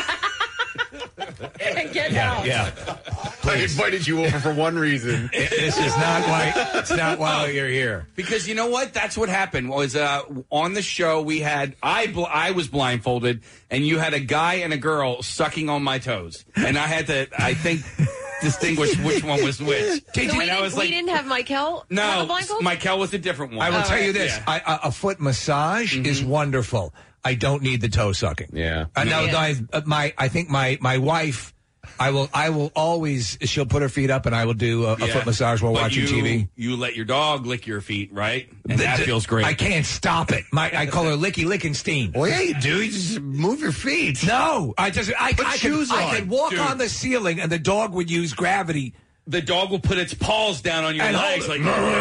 Get yeah, out. yeah. I invited you over for one reason. This is not why. It's not why you're here. Because you know what? That's what happened. Was uh, on the show we had I bl- I was blindfolded and you had a guy and a girl sucking on my toes, and I had to I think distinguish which one was which. So we, and I didn't, was we like, didn't have Michael. have a no, blindfold? Michael was a different one. I will All tell you right. this: Yeah. I, a, a foot massage is wonderful. I don't need the toe sucking. Yeah. Uh, no, Yeah. no, I, uh, my I think my my wife. I will. I will always. She'll put her feet up, and I will do a, a Yeah. foot massage while But watching you, T V. You let your dog lick your feet, right? And that The- feels great. I can't stop it. My I call her Licky Lickenstein. Well, yeah, you do. You just move your feet. No, I just I, Put I, shoes could, on, I could walk dude. on the ceiling, and the dog would use gravity. The dog will put its paws down on your And legs, hold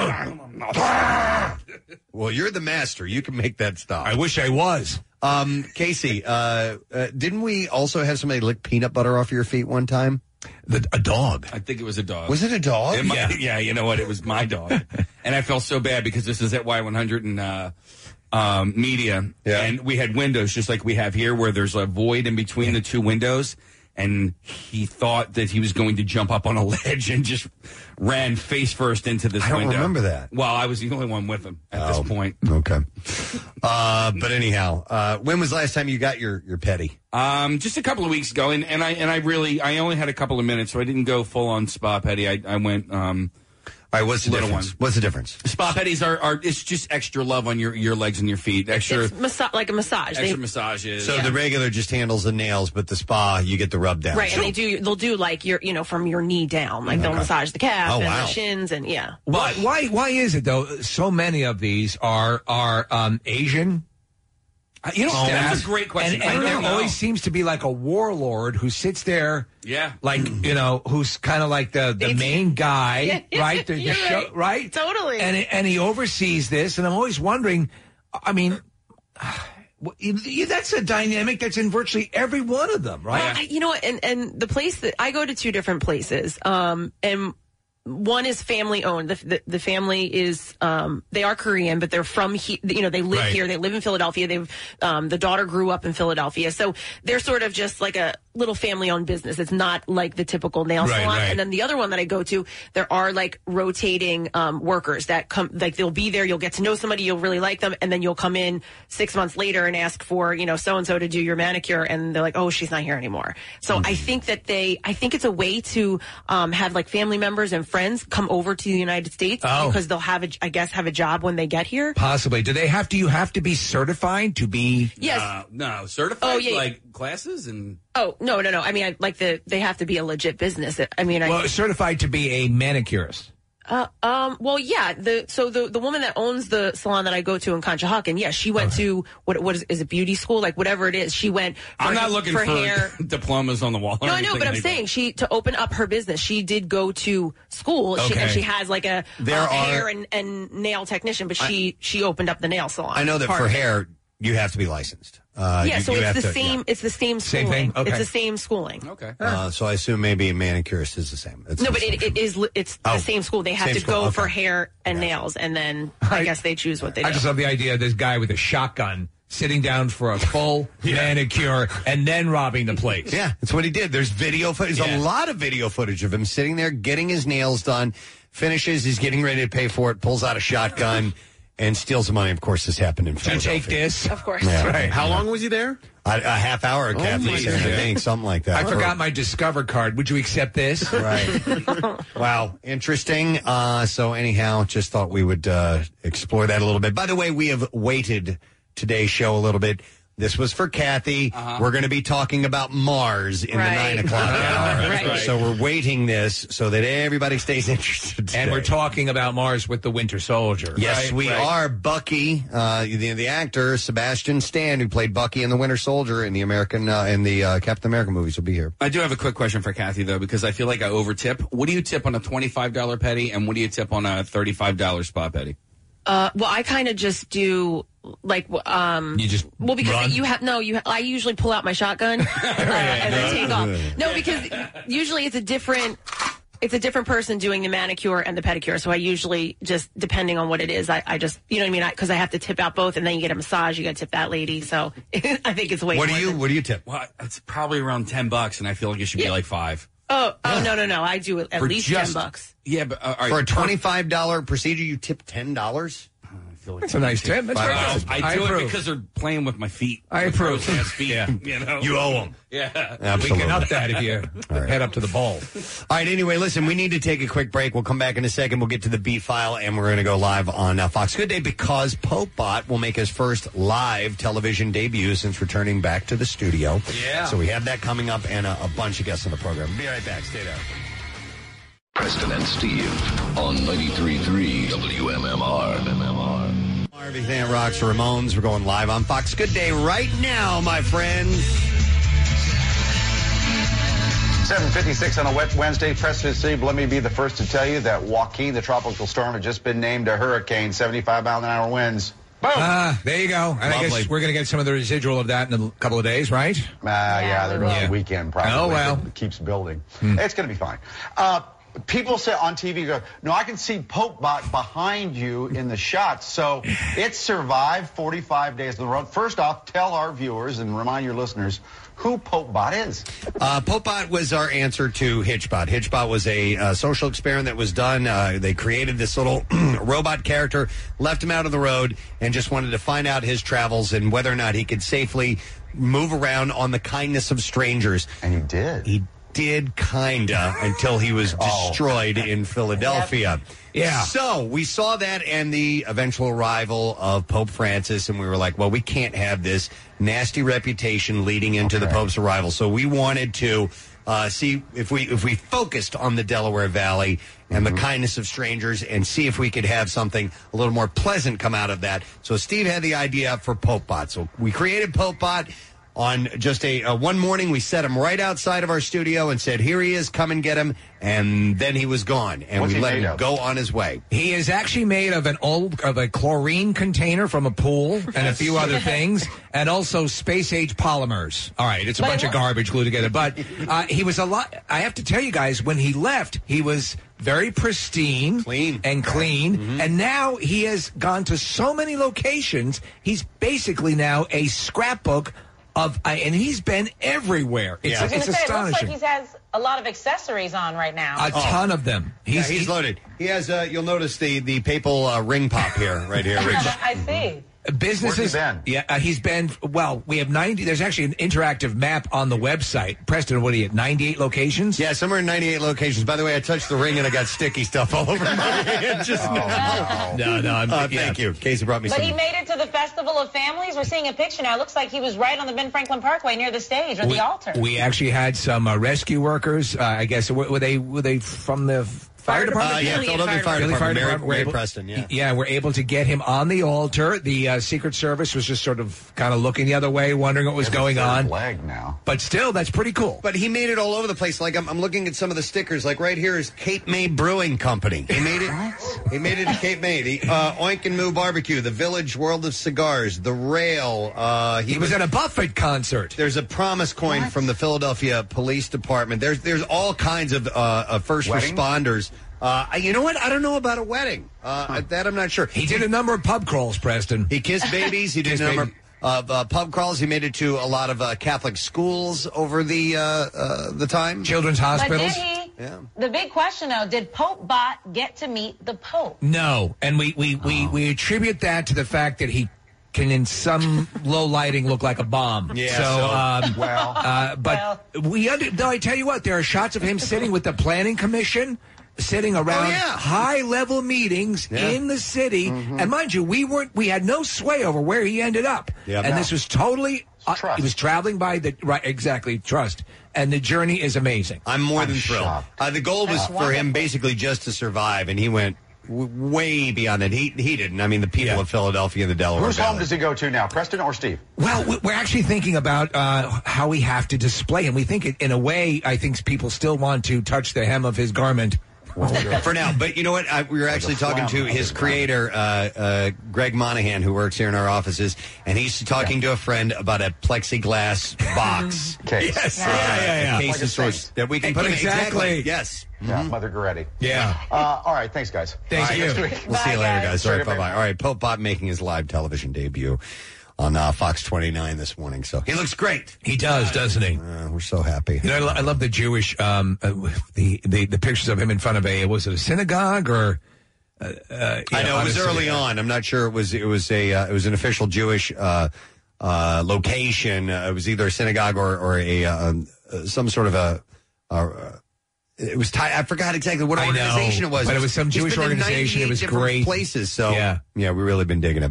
like. Well, you're the master. You can make that stop. I wish I was. Um, Casey, uh, uh, didn't we also have somebody lick peanut butter off your feet one time? The, a dog. I think it was a dog. Was it a dog? It might- Yeah. yeah, you know what? It was my dog. And I felt so bad because this is at Y one hundred and uh, um, media. Yeah. And we had windows just like we have here where there's a void in between the two windows. And he thought that he was going to jump up on a ledge and just ran face first into this I don't window. remember that. Well, I was the only one with him at Oh. this point. Okay. Uh, but anyhow, uh, when was the last time you got your, your petty? Um, just a couple of weeks ago, and, and I and I really I only had a couple of minutes, so I didn't go full on spa petty. I I went um, All right, what's the Little difference? one. What's the difference? spa petties are, are it's just extra love on your, your legs and your feet, extra It's massa- like a massage. extra They- massages. So the regular just handles the nails, but the spa, you get the rub down. Right, So- and they do. They'll do like your, you know, from your knee down. Like they'll massage the calf Oh, and wow. the shins, and yeah. Why? Why? Why is it though? So many of these are are um, Asian. Uh, you know, staff, that's a great question. And, I and don't there know. always seems to be like a warlord who sits there. Yeah. Like, you know, who's kind of like the, the main guy, Yeah, right? The, the you're show, right. right? Totally. And and he oversees this, and I'm always wondering. I mean, well, you- that's a dynamic that's in virtually every one of them, right? Well, I, you know what? And and the place that I go to two different places, um, and one is family owned. The, the the family is um, they are Korean, but they're from here. You know, they live Right. here. They live in Philadelphia. They've um, the daughter grew up in Philadelphia, so they're sort of just like a little family-owned business. It's not like the typical nail Right, salon. right. And then the other one that I go to, there are like rotating um, workers that come, like they'll be there. You'll get to know somebody, you'll really like them, and then you'll come in six months later and ask for, you know, so and so to do your manicure, and they're like, oh, she's not here anymore. So I think that they, I think it's a way to um, have like family members and friends come over to the United States Oh. because they'll have, a, I guess, have a job when they get here. Possibly. Do they have to? You have to be certified to be. Yes. Uh, no, certified Oh, yeah. like classes and. Oh no, no, no. I mean, I, like the they have to be a legit business. I mean, I. Well, certified to be a manicurist. Uh, um, well, yeah. The so the the woman that owns the salon that I go to in Conshohocken, yeah, she went to what what is, is it beauty school, like whatever it is. She went. For, I'm not looking for, for, hair. diplomas on the wall. or No, I know, anything but I'm like saying she to open up her business, she did go to school, she, Okay. and she has like a There uh, are- hair and, and nail technician, but she she opened up the nail salon. I know that part for of it. hair, you have to be licensed. Uh, yeah, you- so you it's have the to- same. yeah. It's the same Same schooling. thing? Okay. It's the same schooling. Okay. Uh, so I assume maybe a manicurist is the same. It's no, the but same. it, it is. li- It's Oh. the same school. They have Same to school, go okay. for hair and nails, and then I guess they choose what they do. I just love the idea of this guy with a shotgun sitting down for a full manicure and then robbing the place. Yeah, that's what he did. There's video footage. There's Yeah. a lot of video footage of him sitting there getting his nails done. Finishes, he's getting ready to pay for it, pulls out a shotgun, and steals the money. Of course, this happened in You Philadelphia. take this. Of course. Yeah. Right. How long was he there? A, a half hour, Oh, Kathy my said, I God. think, something like that. I forgot my Discover card. Would you accept this? Right. Wow. Interesting. Uh, so anyhow, just thought we would uh, explore that a little bit. By the way, we have weighted today's show a little bit. This was for Kathy. Uh-huh. We're going to be talking about Mars in Right. the nine o'clock hour. Right. So we're weighting this so that everybody stays interested today. And we're talking about Mars with the Winter Soldier. Yes, right? we Right. are. Bucky, uh, the, the actor Sebastian Stan, who played Bucky in the Winter Soldier in the American uh, in the uh, Captain America movies, will be here. I do have a quick question for Kathy, though, because I feel like I overtip. What do you tip on a twenty-five dollars petty, and what do you tip on a thirty-five dollars spa petty? Uh, well, I kind of just do like um. You just well because run? you have no. You I usually pull out my shotgun uh, and then take off. No, because usually it's a different. It's a different person doing the manicure and the pedicure. So I usually just, depending on what it is, I, I just, you know what I mean? Because I, I have to tip out both, and then you get a massage, you got to tip that lady. So I think it's way. What do more you than- What do you tip? Well, it's probably around ten bucks, and I feel like it should be Yeah. like five. Oh, oh no, no, no! I do it at For least just- ten bucks. Yeah, but uh, all right, For a twenty-five dollars procedure, you tip ten dollars? That's a nice tip. That's Wow. very good. I do it approve. because they're playing with my feet. I With approve. gross-ass feet, Yeah. you know? You owe them. Yeah. Absolutely. We can up that if you head up to the ball. All right, anyway, listen, we need to take a quick break. We'll come back in a second. We'll get to the B file, and we're going to go live on uh, Fox Good Day because Popebot will make his first live television debut since returning back to the studio. Yeah. So we have that coming up and a, a bunch of guests on the program. Be right back. Stay there. Preston and Steve on ninety-three point three W M M R. M M R. Everything that rocks Ramones. We're going live on Fox Good Day right now, my friends. seven fifty-six on a wet Wednesday. Preston and Steve, let me be the first to tell you that Joaquin, the tropical storm, had just been named a hurricane. seventy-five mile an hour winds. Boom! Ah, there you go. And I Lovely. guess we're going to get some of the residual of that in a couple of days, right? Uh, yeah, they're doing Yeah. the weekend probably. Oh, well. It keeps building. It's going to be fine. Uh, people say on T V, go, no, I can see Popebot behind you in the shots. So it survived forty-five days on the road. First off, tell our viewers and remind your listeners who Popebot is. Uh, Popebot was our answer to Hitchbot. Hitchbot was a uh, social experiment that was done. Uh, they created this little robot character, left him out of the road, and just wanted to find out his travels and whether or not he could safely move around on the kindness of strangers. And he did. He did, kinda, until he was Oh. destroyed in Philadelphia. Yeah. So we saw that and the eventual arrival of Pope Francis, and we were like, well, we can't have this nasty reputation leading into the Okay. Pope's arrival. So we wanted to uh, see if we if we focused on the Delaware Valley and the kindness of strangers and see if we could have something a little more pleasant come out of that. So Steve had the idea for Popebot. So we created Popebot. On just a uh, one morning, we set him right outside of our studio and said, here he is, come and get him. And then he was gone, and What's we he let made him of? go on his way. He is actually made of an old of a chlorine container from a pool and a few other things, and also space age polymers. All right, it's a But bunch it of wa- garbage glued together. But uh, he was a lot. I have to tell you guys, when he left, he was very pristine, Clean. and clean. And now he has gone to so many locations. He's basically now a scrapbook of, uh, and he's been everywhere. It's, I was it's gonna say, it looks astonishing. like he has a lot of accessories on right now. A ton of them. He's, yeah, he's loaded. He has, uh, you'll notice the, the papal uh, ring pop here, right here. Rich. I see. Businesses. Where's he been? Yeah, uh, he's been. Well, we have ninety. There's actually an interactive map on the website. Preston, what are you at? ninety-eight locations. Yeah, somewhere in ninety-eight locations. By the way, I touched the ring and I got sticky stuff all over my hand just Oh, now. No, no. I'm, Uh, yeah. Thank you. Casey brought me But some. he made it to the Festival of Families. We're seeing a picture now. It looks like he was right on the Ben Franklin Parkway near the stage or we, the altar. We actually had some uh, rescue workers. Uh, I guess were, were they were they from the fire department? Uh, yeah, Philadelphia Fire Philly Department. Mary, We're Mary able- Preston, yeah. Yeah, we're able to get him on the altar. The uh, Secret Service was just sort of kind of looking the other way, wondering what was going on. Leg now. But still, that's pretty cool. But he made it all over the place. Like I'm, I'm looking at some of the stickers. Like right here is Cape May Brewing Company. He made it. He made it to Cape May. The uh, Oink and Moo Barbecue, the Village World of Cigars, the Rail. Uh, he, He was at a Buffett concert. There's a promise coin from the Philadelphia Police Department. There's there's all kinds of uh, uh, first Wedding? responders. Uh, you know what? I don't know about a wedding. Uh, That I'm not sure. He did a number of pub crawls, Preston. He kissed babies. He did Kissed a number baby. of uh, pub crawls. He made it to a lot of uh, Catholic schools over the uh, uh, the time. Children's But hospitals. did he? Yeah. The big question, though, did Pope Bot get to meet the Pope? No, and we we, we, we attribute that to the fact that he can, in some low lighting, look like a bomb. Yeah, So, so- um, Well. uh, but we under, though I tell you what, there are shots of him sitting with the planning commission, sitting around Oh, yeah. high level meetings Yeah. in the city, and mind you, we weren't we had no sway over where he ended up, Yeah. and No. this was totally. Uh, Trust. he was traveling by the right, exactly trust, and the journey is amazing. I'm more I'm than thrilled. shocked. Uh, the goal was That's for wonderful. him basically just to survive, and he went w- way beyond that. He he didn't. I mean, the people Yeah. of Philadelphia and the Delaware Whose home Valley. does he go to now, Preston or Steve? Well, we- we're actually thinking about uh, how we have to display him. We think, it, in a way, I think people still want to touch the hem of his garment. For now, but you know what? I, we were actually talking to his creator, uh, uh, Greg Monahan, who works here in our offices, and he's talking to a friend about a plexiglass box. Case. Yes, Uh, yeah, yeah, yeah. a case Like a of sorts saint. that we can put him Exactly. Yes. Yeah, Mother Goretti. Yeah. Uh, all right, thanks, guys. Thank All right, you. next week. We'll see you Bye, later, guys. guys. All right, Straight up, bye bye. All right, Pope Bot making his live television debut on uh, Fox twenty-nine this morning. So he looks great. He does, doesn't he? Uh, we're so happy. You know, I, lo- I love the Jewish, um, uh, the, the the pictures of him in front of a, was it a synagogue or? Uh, uh, you I know it was honestly, early uh, on. I'm not sure it was. It was a. Uh, it was an official Jewish uh, uh, location. Uh, it was either a synagogue or or a uh, um, uh, some sort of a. Uh, it was. Ti- I forgot exactly what I know, organization it was, but it was some He's Jewish been in organization. It ninety-eight was different great. places. So Yeah. yeah, we really been digging him.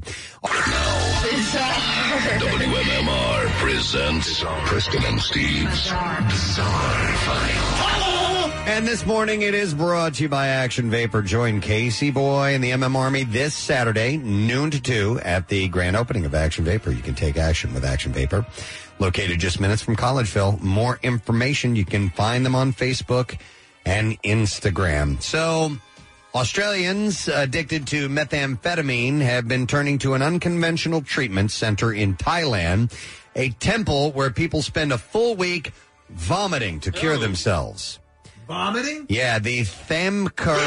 W M M R presents Preston and Steve's Bizarre File. And this morning it is brought to you by Action Vapor. Join Casey Boy and the M M Army this Saturday, noon to two, at the grand opening of Action Vapor. You can take action with Action Vapor. Located just minutes from Collegeville. More information, you can find them on Facebook and Instagram. So, Australians addicted to methamphetamine have been turning to an unconventional treatment center in Thailand, a temple where people spend a full week vomiting to cure themselves. Vomiting? Yeah, the Thamkur...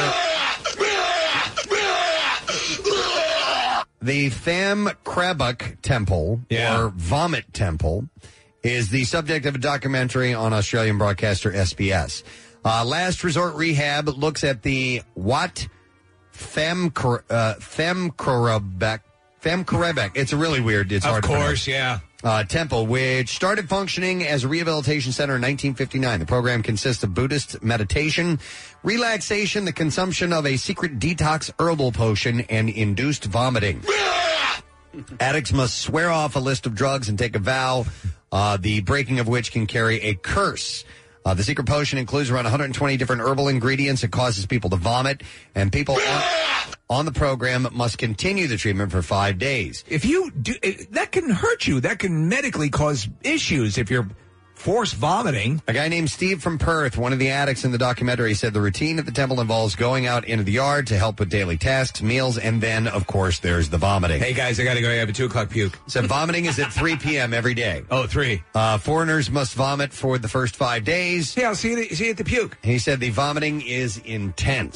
The Thamkrabuk Temple, Yeah. or Vomit Temple, is the subject of a documentary on Australian broadcaster S B S. Uh, Last Resort Rehab looks at the Wat Thamkar, uh, Thamkrabuk. Thamkrabuk. It's a really weird. It's Of hard to pronounce. course, yeah. Uh, temple, which started functioning as a rehabilitation center in nineteen fifty-nine. The program consists of Buddhist meditation, relaxation, the consumption of a secret detox herbal potion, and induced vomiting. Addicts must swear off a list of drugs and take a vow, uh, the breaking of which can carry a curse. Uh, the secret potion includes around one hundred twenty different herbal ingredients. It causes people to vomit, and people on, on the program must continue the treatment for five days. If you do, it, that can hurt you. That can medically cause issues if you're forced vomiting. A guy named Steve from Perth, one of the addicts in the documentary, said the routine at the temple involves going out into the yard to help with daily tasks, meals, and then, of course, there's the vomiting. Hey, guys, I got to go. I have a two o'clock puke. So vomiting is at three p.m. every day. Oh, three. Uh, foreigners must vomit for the first five days. Yeah, I'll see you, see you at the puke. He said the vomiting is intense.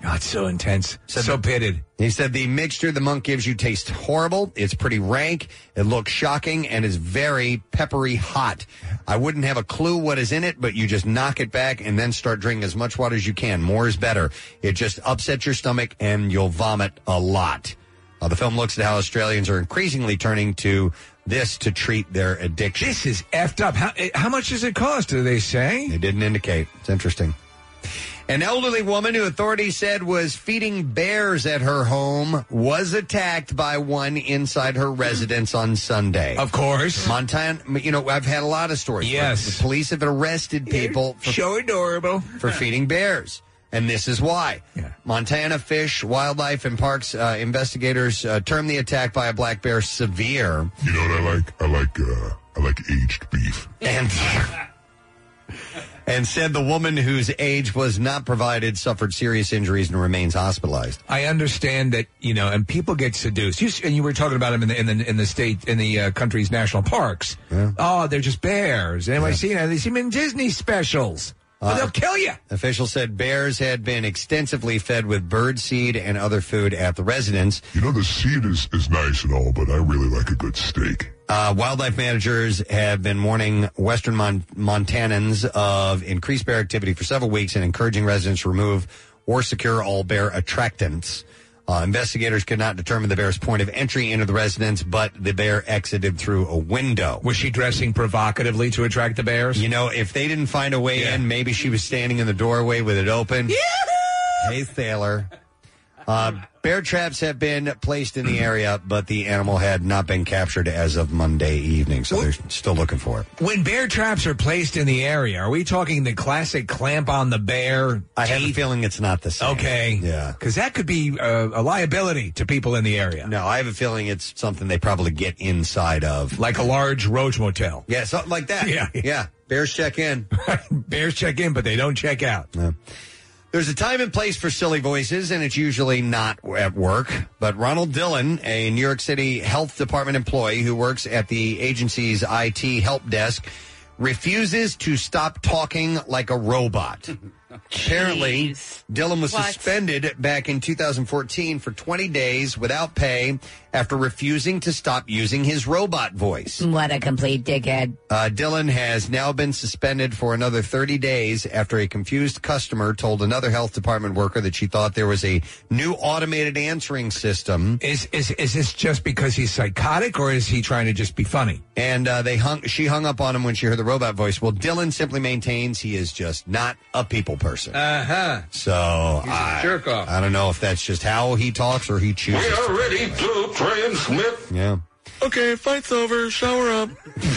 Oh, it's so intense. So pitted. He said the mixture the monk gives you tastes horrible. It's pretty rank. It looks shocking and is very peppery hot. I wouldn't have a clue what is in it, but you just knock it back and then start drinking as much water as you can. More is better. It just upsets your stomach and you'll vomit a lot. Uh, the film looks at how Australians are increasingly turning to this to treat their addiction. This is effed up. How, how much does it cost, do they say? They didn't indicate. It's interesting. An elderly woman who authorities said was feeding bears at her home was attacked by one inside her residence on Sunday. Of course. Montana, you know, I've had a lot of stories. Yes. The police have arrested people for, so adorable. for feeding bears. And this is why. Yeah. Montana Fish, Wildlife, and Parks uh, investigators uh, termed the attack by a black bear severe. You know what I like? I like, uh, I like aged beef. And... and said the woman whose age was not provided suffered serious injuries and remains hospitalized. I understand that, you know, and people get seduced. You, and you were talking about them in the in the in the state in the uh, country's national parks. Yeah. Oh, they're just bears. And yeah. I see them. They see them in Disney specials. Uh, they'll kill you. Officials said bears had been extensively fed with bird seed and other food at the residence. You know, the seed is, is nice and all, but I really like a good steak. Uh, wildlife managers have been warning Western Mon- Montanans of increased bear activity for several weeks and encouraging residents to remove or secure all bear attractants. Uh, investigators could not determine the bear's point of entry into the residence, but the bear exited through a window. Was she dressing provocatively to attract the bears? You know, if they didn't find a way yeah. in, maybe she was standing in the doorway with it open. Yahoo! Hey, Thaler. Uh, bear traps have been placed in the area, but the animal had not been captured as of Monday evening, so they're still looking for it. When bear traps are placed in the area, are we talking the classic clamp on the bear? I have a feeling it's not the same. Okay. Yeah. Because that could be uh, a liability to people in the area. No, I have a feeling it's something they probably get inside of. Like a large roach motel. Yeah, something like that. Yeah. Yeah. Bears check in. Bears check in, but they don't check out. No. There's a time and place for silly voices, and it's usually not at work. But Ronald Dillon, a New York City Health Department employee who works at the agency's I T help desk, refuses to stop talking like a robot. Apparently, Dillon was What? suspended back in two thousand fourteen for twenty days without pay after refusing to stop using his robot voice. What a complete dickhead. Uh, Dillon has now been suspended for another thirty days after a confused customer told another health department worker that she thought there was a new automated answering system. Is is is this just because he's psychotic, or is he trying to just be funny? And uh, they hung. She hung up on him when she heard the robot voice. Well, Dillon simply maintains he is just not a people person. Uh-huh. So He's a I, jerk off. I don't know if that's just how he talks or he chooses. We are ready to transmit. Yeah. Okay, fight's over. Shower up.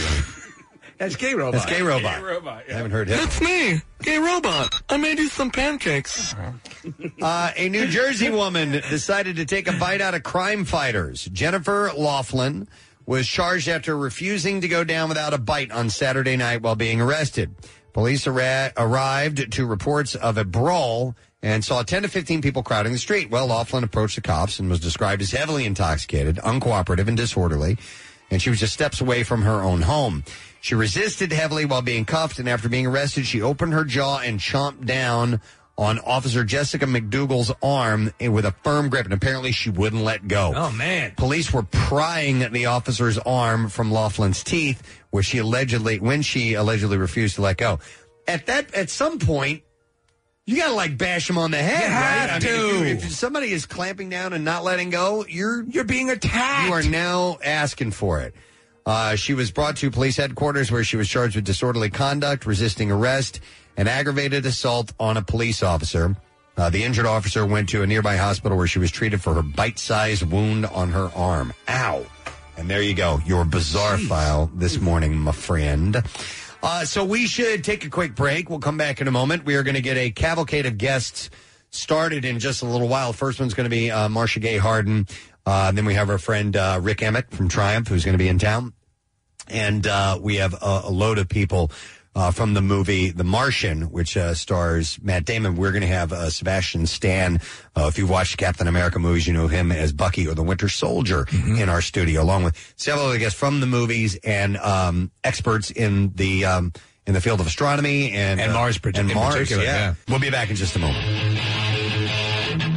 That's Gay Robot. That's Gay Robot. Gay Robot, yeah. I haven't heard him. It's me, Gay Robot. I made you some pancakes. Uh, a New Jersey woman decided to take a bite out of crime fighters. Jennifer Laughlin was charged after refusing to go down without a bite on Saturday night while being arrested. Police ar- arrived to reports of a brawl and saw ten to fifteen people crowding the street. Well, Laughlin approached the cops and was described as heavily intoxicated, uncooperative, and disorderly, and she was just steps away from her own home. She resisted heavily while being cuffed, and after being arrested, she opened her jaw and chomped down on Officer Jessica McDougal's arm with a firm grip, and apparently she wouldn't let go. Oh, man. Police were prying the officer's arm from Laughlin's teeth, which she allegedly, when she allegedly refused to let go. At that, at some point, you gotta like bash him on the head, You right? have I to. mean, if, you, if somebody is clamping down and not letting go, you're You're being attacked. you are now asking for it. Uh, she was brought to police headquarters where she was charged with disorderly conduct, resisting arrest, and aggravated assault on a police officer. Uh, the injured officer went to a nearby hospital where she was treated for her bite-sized wound on her arm. Ow. And there you go, your bizarre Jeez. file this morning, my friend. Uh, so we should take a quick break. We'll come back in a moment. We are going to get a cavalcade of guests started in just a little while. First one's going to be uh, Marcia Gay Harden. Uh, then we have our friend uh, Rick Emmett from Triumph, who's going to be in town. And uh, we have a, a load of people uh, from the movie The Martian, which uh, stars Matt Damon. We're going to have uh, Sebastian Stan. Uh, if you've watched Captain America movies, you know him as Bucky or the Winter Soldier mm-hmm. in our studio, along with several other guests from the movies and um, experts in the um, in the field of astronomy and, and uh, Mars, and in Mars. particular. Yeah. Yeah. We'll be back in just a moment.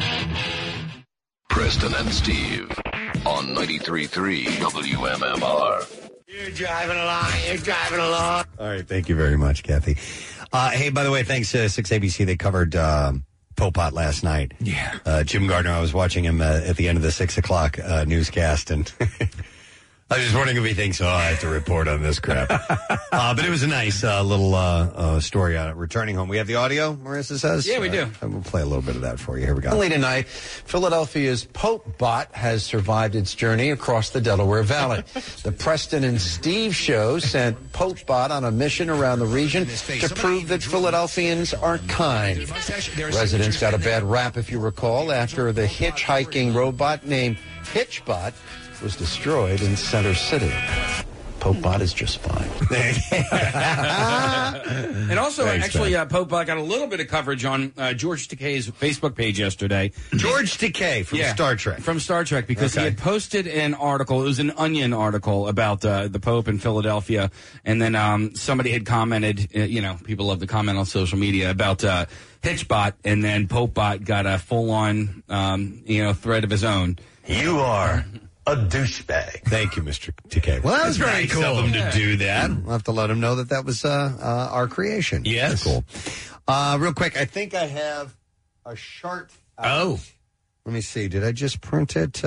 Preston and Steve on ninety-three point three W M M R. You're driving along. You're driving along. All right. Thank you very much, Kathy. Uh, hey, by the way, thanks to six A B C. They covered um, Popot last night. Yeah. Uh, Jim Gardner, I was watching him uh, at the end of the six o'clock uh, newscast, and I was just wondering if he thinks, oh, I have to report on this crap. uh, but it was a nice uh, little uh, uh, story on it. Returning home. We have the audio, Marissa says? Yeah, we do. Uh, we'll play a little bit of that for you. Here we go. Only tonight, Philadelphia's Popebot has survived its journey across the Delaware Valley. The Preston and Steve show sent Popebot on a mission around the region to prove that Philadelphians are kind. Residents got a bad rap, if you recall, after the hitchhiking robot named Hitchbot was destroyed in Center City. Popebot is just fine. And also, Thanks, actually, uh, Popebot got a little bit of coverage on uh, George Takei's Facebook page yesterday. George Takei from Yeah, Star Trek. From Star Trek, because Okay. he had posted an article. It was an Onion article about uh, the Pope in Philadelphia. And then um, somebody had commented, uh, you know, people love to comment on social media, about uh, Hitchbot. And then Popebot got a full-on, um, you know, thread of his own. You are a douchebag. Thank you, Mister Takei. Well, that was very nice cool of him to yeah. do that. We'll have to let him know that that was uh, uh, our creation. Yes. Cool. Uh, real quick, I think I have a chart. out. Oh. Let me see. Did I just print it?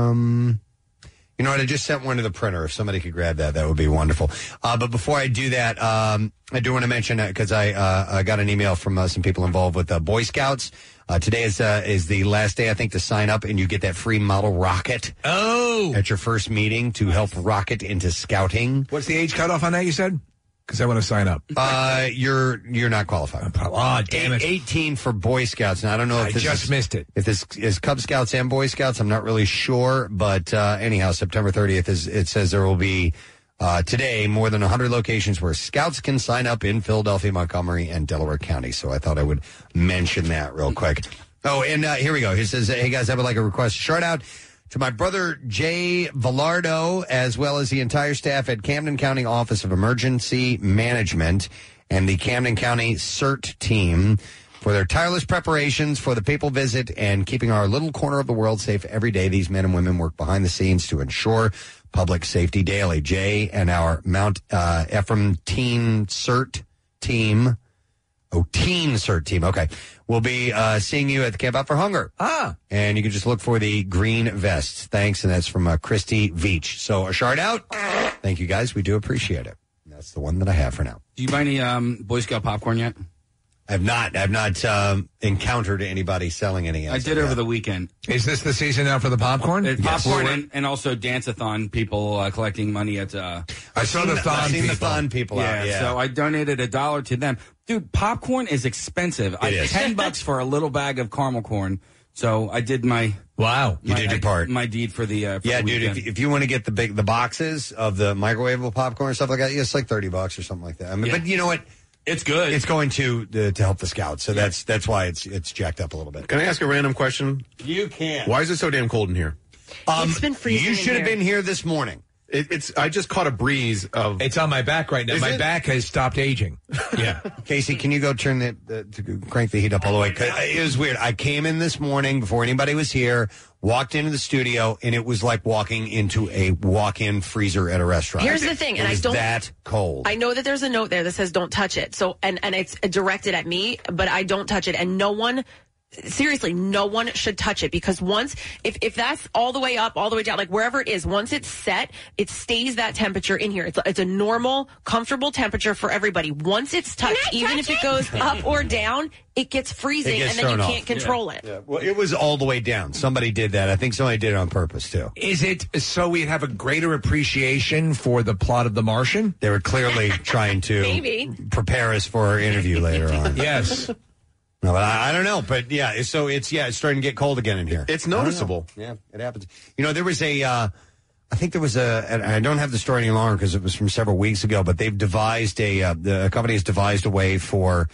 Um, you know what? I just sent one to the printer. If somebody could grab that, that would be wonderful. Uh, but before I do that, um, I do want to mention, because I, uh, I got an email from uh, some people involved with uh, Boy Scouts. Uh, today is uh, is the last day, I think, to sign up, and you get that free model rocket. Oh. At your first meeting to help rocket into scouting. What's the age cutoff on that, you said? Because I want to sign up. Uh, you're you're not qualified. Oh, damn it. eighteen for Boy Scouts. Now, I don't know if I this just is, missed it. If this is Cub Scouts and Boy Scouts, I'm not really sure. But uh, anyhow, September thirtieth, is it says there will be uh, today more than one hundred locations where Scouts can sign up in Philadelphia, Montgomery, and Delaware County. So I thought I would mention that real quick. Oh, and uh, here we go. He says, hey, guys, I would like a request. Shout out to my brother, Jay Villardo, as well as the entire staff at Camden County Office of Emergency Management and the Camden County CERT team for their tireless preparations for the papal visit and keeping our little corner of the world safe every day. These men and women work behind the scenes to ensure public safety daily. Jay and our Mount uh, Ephraim Teen CERT team, oh, Teen CERT team, okay, we'll be uh, seeing you at the Camp Out for Hunger. Ah. And you can just look for the green vests. Thanks, and that's from uh, Christy Veach. So a shout out. Thank you, guys. We do appreciate it. And that's the one that I have for now. Do you buy any um, Boy Scout popcorn yet? I've not. I've not um, encountered anybody selling any. I did over the weekend. Is this the season now for the popcorn? It's Yes. popcorn and, and also dance-a-thon people uh, collecting money at. Uh, I saw the thon I've seen the people. thon people yeah, out. Yeah. so I donated a dollar to them. Dude, popcorn is expensive. I is. ten bucks for a little bag of caramel corn. So I did my wow. You my, did your I- part. my deed for the uh, for yeah, the dude. weekend. If, if you want to get the big the boxes of the microwavable popcorn and stuff like that, yeah, it's like thirty bucks or something like that. I mean, Yeah. but you know what? It's good. It's going to uh, to help the scouts, so that's that's why it's it's jacked up a little bit. Can I ask a random question? You can. Why is it so damn cold in here? Um, It's been freezing You in should have here. been here this morning. It, it's. I just caught a breeze of. It's on my back right now. Is My it? back has stopped aging. Yeah. Casey, can you go turn the, the to crank the heat up all the way? 'Cause it was weird. I came in this morning before anybody was here, walked into the studio, and it was like walking into a walk-in freezer at a restaurant. Here's the thing, It and I was don't- that cold. I know that there's a note there that says don't touch it. So and and it's directed at me, but I don't touch it, and no one seriously, no one should touch it, because once if if that's all the way up, all the way down, like wherever it is, once it's set, it stays that temperature in here. It's it's a normal, comfortable temperature for everybody. Once it's touched, even if it goes up or down, it gets freezing, It gets and then you thrown can't off. control it. Yeah. Well, it was all the way down. Somebody did that. I think somebody did it on purpose, too. Is it so we'd have a greater appreciation for the plot of The Martian? They were clearly trying to Maybe. prepare us for our interview later on. Yes. No, but I, I don't know, but yeah, so it's yeah, it's starting to get cold again in here. It's I don't know. noticeable. Yeah, it happens. You know, there was a, uh, I think there was a, and I don't have the story any longer because it was from several weeks ago, but they've devised a, uh, the company has devised a way for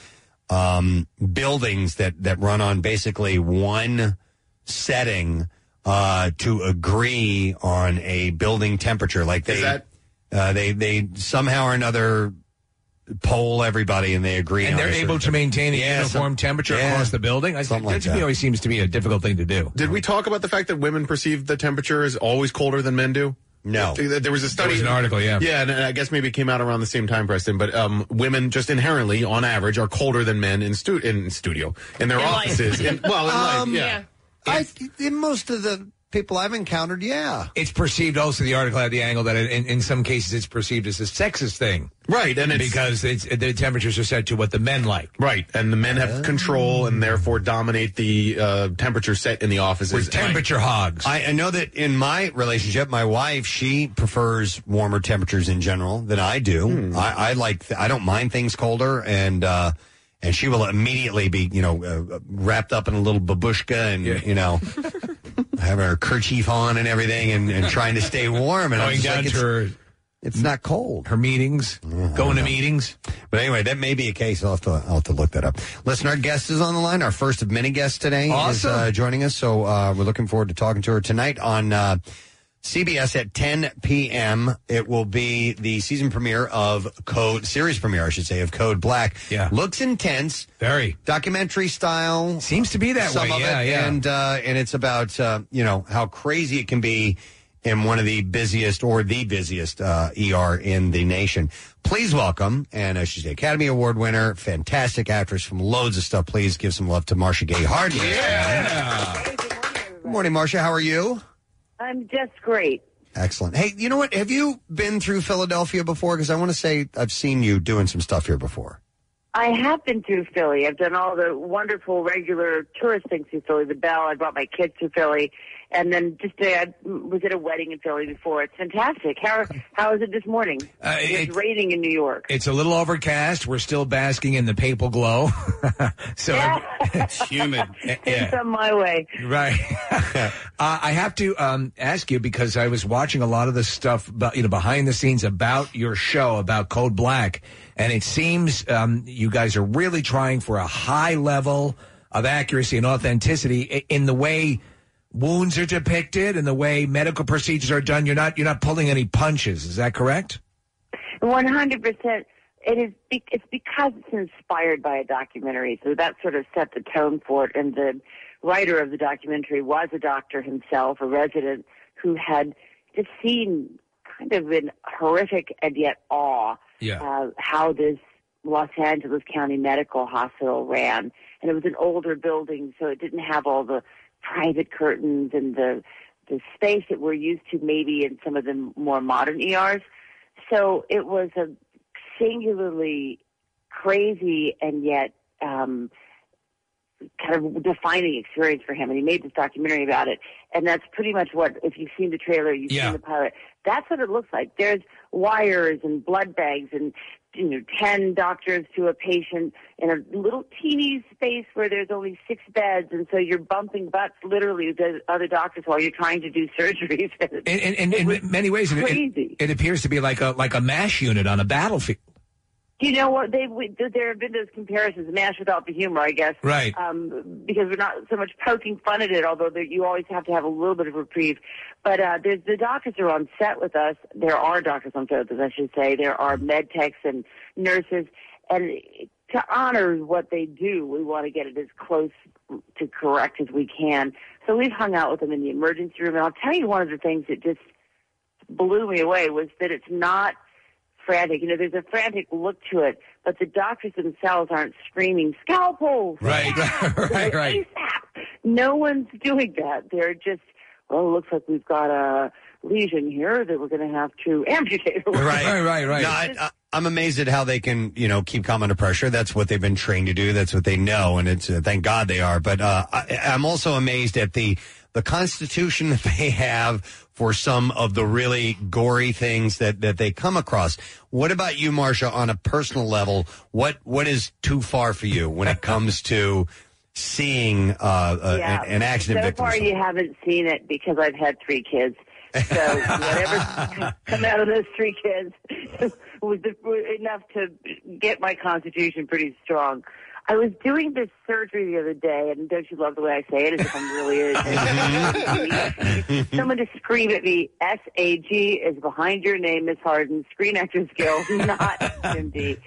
um, buildings that that run on basically one setting uh, to agree on a building temperature. Like they, Is that- uh, they they somehow or another poll everybody and they agree. And on they're a able certain to maintain a Yeah, uniform some- temperature yeah. across the building. I think Something like that to me that. always seems to be a difficult thing to do. Did we talk about the fact that women perceive the temperature as always colder than men do? No. There was a study. There was an article, yeah. Yeah, and I guess maybe it came out around the same time, Preston, but um, women just inherently, on average, are colder than men in, stu- in studio, in their In life. offices. In, well, in Um, life, yeah. I, in most of the people I've encountered, yeah. It's perceived also, the article had the angle that in, in some cases it's perceived as a sexist thing. Right, and it's- because it's, the temperatures are set to what the men like. Right, and the men have control and therefore dominate the uh, temperature set in the offices. We're temperature hogs. I, I know that in my relationship, my wife, she prefers warmer temperatures in general than I do. Hmm. I, I like, I don't mind things colder, and uh, and she will immediately be, you know, uh, wrapped up in a little babushka and, you know, having her kerchief on and everything and, and trying to stay warm. And I'm Going just down like, to it's, her... it's not cold. Her meetings, going to meetings. But anyway, that may be a case. I'll have to, I'll have to look that up. Listen, our guest is on the line. Our first of many guests today Awesome. is uh, joining us. So uh, we're looking forward to talking to her tonight on uh, C B S at ten p.m. It will be the season premiere of Code, series premiere, I should say, of Code Black. Yeah. Looks intense. Very. Documentary style. Seems to be that some way, of yeah, it. yeah. And, uh, and it's about, uh, you know, how crazy it can be in one of the busiest or the busiest uh, E R in the nation. Please welcome, and uh, she's the Academy Award winner, fantastic actress from loads of stuff. Please give some love to Marcia Gay Harden. Yeah. Good morning, Marcia. How are you? I'm just great. Excellent. Hey, you know what? Have you been through Philadelphia before? Because I want to say I've seen you doing some stuff here before. I have been through Philly. I've done all the wonderful regular tourist things through Philly. The Bell. I brought my kids to Philly, and then just uh, I was at a wedding in Philly before. It's fantastic. How how is it this morning? Uh, it's it- raining in New York. It's a little overcast. We're still basking in the papal glow. so it's humid. Send some my way. Right. uh, I have to um, ask you, because I was watching a lot of the stuff about, you know, behind the scenes about your show, about Code Black, and it seems um, you guys are really trying for a high level of accuracy and authenticity i- in the way wounds are depicted and the way medical procedures are done. You're not you're not pulling any punches. Is that correct? One hundred percent. It is. Be- it's because it's inspired by a documentary, so that sort of set the tone for it. And the writer of the documentary was a doctor himself, a resident who had just seen kind of in horrific and yet awe Yeah. uh, how this Los Angeles County Medical Hospital ran. And it was an older building, so it didn't have all the private curtains and the the space that we're used to maybe in some of the more modern E Rs. So it was a singularly crazy and yet um, kind of defining experience for him. And he made this documentary about it. And that's pretty much what, if you've seen the trailer, you've Yeah. seen the pilot, that's what it looks like. There's wires and blood bags and, you know, ten doctors to a patient in a little teeny space where there's only six beds. And so you're bumping butts literally with the other doctors while you're trying to do surgeries. In, in, in, in many ways, it, crazy. it, it appears to be like a like a MASH unit on a battlefield. You know what? They we, there have been those comparisons, MASH without the humor, I guess. Right. Um, because we're not so much poking fun at it, although there, you always have to have a little bit of reprieve. But uh, there's the doctors are on set with us. There are doctors on set with us, I should say. There are med techs and nurses, and to honor what they do, we want to get it as close to correct as we can. So we've hung out with them in the emergency room, and I'll tell you one of the things that just blew me away was that it's not frantic. You know, there's a frantic look to it, but the doctors themselves aren't screaming, scalpel! Right, right, right, right. No one's doing that. They're just, well, it looks like we've got a lesion here that we're going to have to amputate. Right, right, right. No, I, I, I'm amazed at how they can, you know, keep calm under pressure. That's what they've been trained to do. That's what they know, and it's uh, thank God they are. But uh, I, I'm also amazed at the the constitution that they have for some of the really gory things that, that they come across. What about you, Marcia, on a personal level? What what is too far for you when it comes to seeing uh, a, Yeah. an, an accident so victim? far, you haven't seen it because I've had three kids. So whatever's come out of those three kids was enough to get my constitution pretty strong. I was doing this surgery the other day, and don't you love the way I say it? As if I'm really. Someone to scream at me. S A G is behind your name, Miss Harden. Screen Actors Guild, not M D.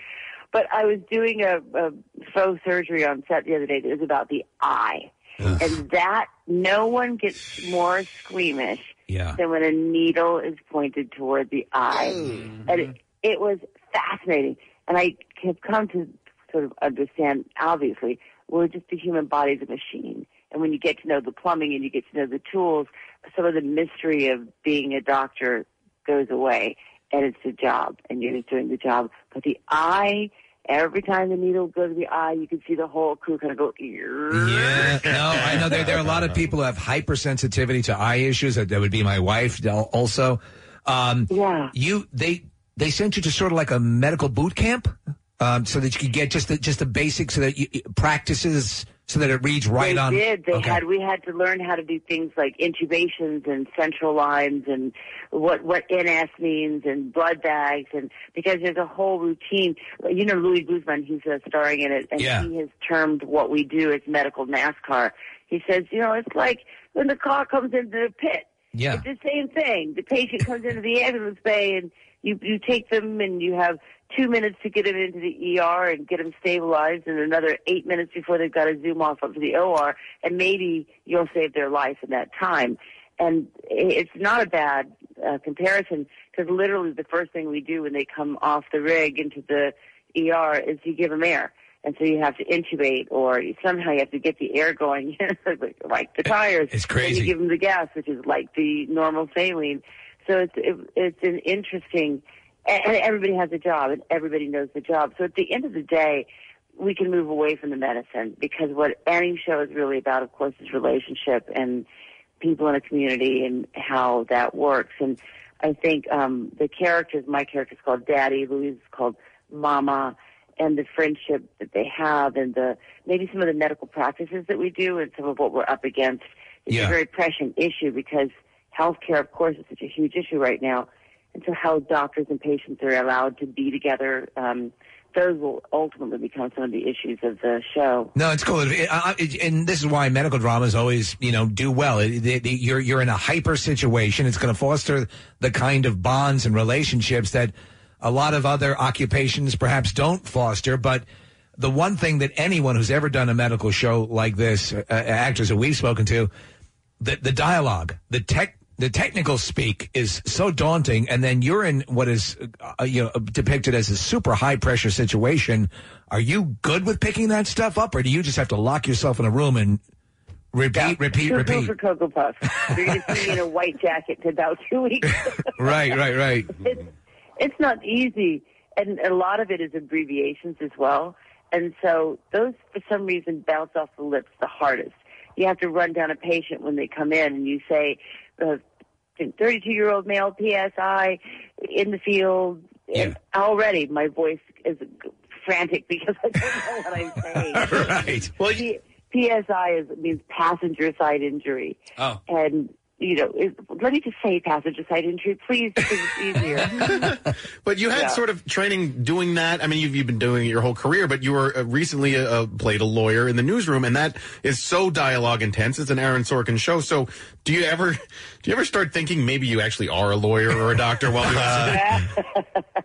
But I was doing a, a faux surgery on set the other day that was about the eye. Ugh. And that, no one gets more squeamish Yeah. than when a needle is pointed toward the eye. Mm-hmm. And it, it was fascinating. And I have come to sort of understand, obviously, we're just a human body's a machine. And when you get to know the plumbing and you get to know the tools, some of the mystery of being a doctor goes away. And it's a job, and you're just doing the job. But the eye, every time the needle goes to the eye, you can see the whole crew kind of go, Yeah, no, I know there, there are a lot of people who have hypersensitivity to eye issues. That, that would be my wife also. Um, yeah. You, they, they sent you to sort of like a medical boot camp, um, so that you could get just the, just the basics so that you, practices so that it reads right they on. did. They okay. had. We had to learn how to do things like intubations and central lines and what what N S means and blood bags, and because there's a whole routine. You know, Louis Guzman, he's uh, starring in it, and Yeah. he has termed what we do as medical NASCAR. He says, you know, it's like when the car comes into the pit. Yeah. It's the same thing. The patient comes into the ambulance bay, and you you take them, and you have two minutes to get them into the E R and get them stabilized, and another eight minutes before they've got to zoom off up to the O R, and maybe you'll save their life in that time. And it's not a bad uh, comparison, because literally the first thing we do when they come off the rig into the E R is you give them air. And so you have to intubate, or somehow you have to get the air going, like the tires. It's crazy. And you give them the gas, which is like the normal saline. So it's it, it's an interesting, and everybody has a job, and everybody knows the job. So at the end of the day, we can move away from the medicine, because what any show is really about, of course, is relationship and people in a community and how that works. And I think um, the characters, my character's called Daddy, Louise is called Mama, and the friendship that they have, and the maybe some of the medical practices that we do, and some of what we're up against. It's Yeah. a very prescient issue, because healthcare, of course, is such a huge issue right now. And so how doctors and patients are allowed to be together, um, those will ultimately become some of the issues of the show. No, it's cool, It- I- I- and this is why medical dramas always, you know, do well. It- they- they- You're you're in a hyper situation. It's going to foster the kind of bonds and relationships that a lot of other occupations perhaps don't foster. But the one thing that anyone who's ever done a medical show like this, uh, actors that we've spoken to, the the dialogue, the tech. The technical speak is so daunting, and then you're in what is uh, you know depicted as a super high pressure situation. Are you good with picking that stuff up, or do you just have to lock yourself in a room and repeat, repeat, Cuckoo repeat? for Cocoa Puffs. You're going to see me in a white jacket in about two weeks. Right, right, right. It's, it's not easy, and a lot of it is abbreviations as well. And so those, for some reason, bounce off the lips the hardest. You have to run down a patient when they come in, and you say, uh, thirty-two-year-old male P S I in the field. And already my voice is frantic because I don't know what I'm saying. Right. Well, P- PSI is, means passenger side injury. Oh. And, you know, it, let me just say passenger side injury, please, because it's easier. But you had Yeah. sort of training doing that. I mean, you've, you've been doing it your whole career, but you were uh, recently uh, played a lawyer in the newsroom, and that is so dialogue intense. It's an Aaron Sorkin show. So, do you ever do you ever start thinking maybe you actually are a lawyer or a doctor while doing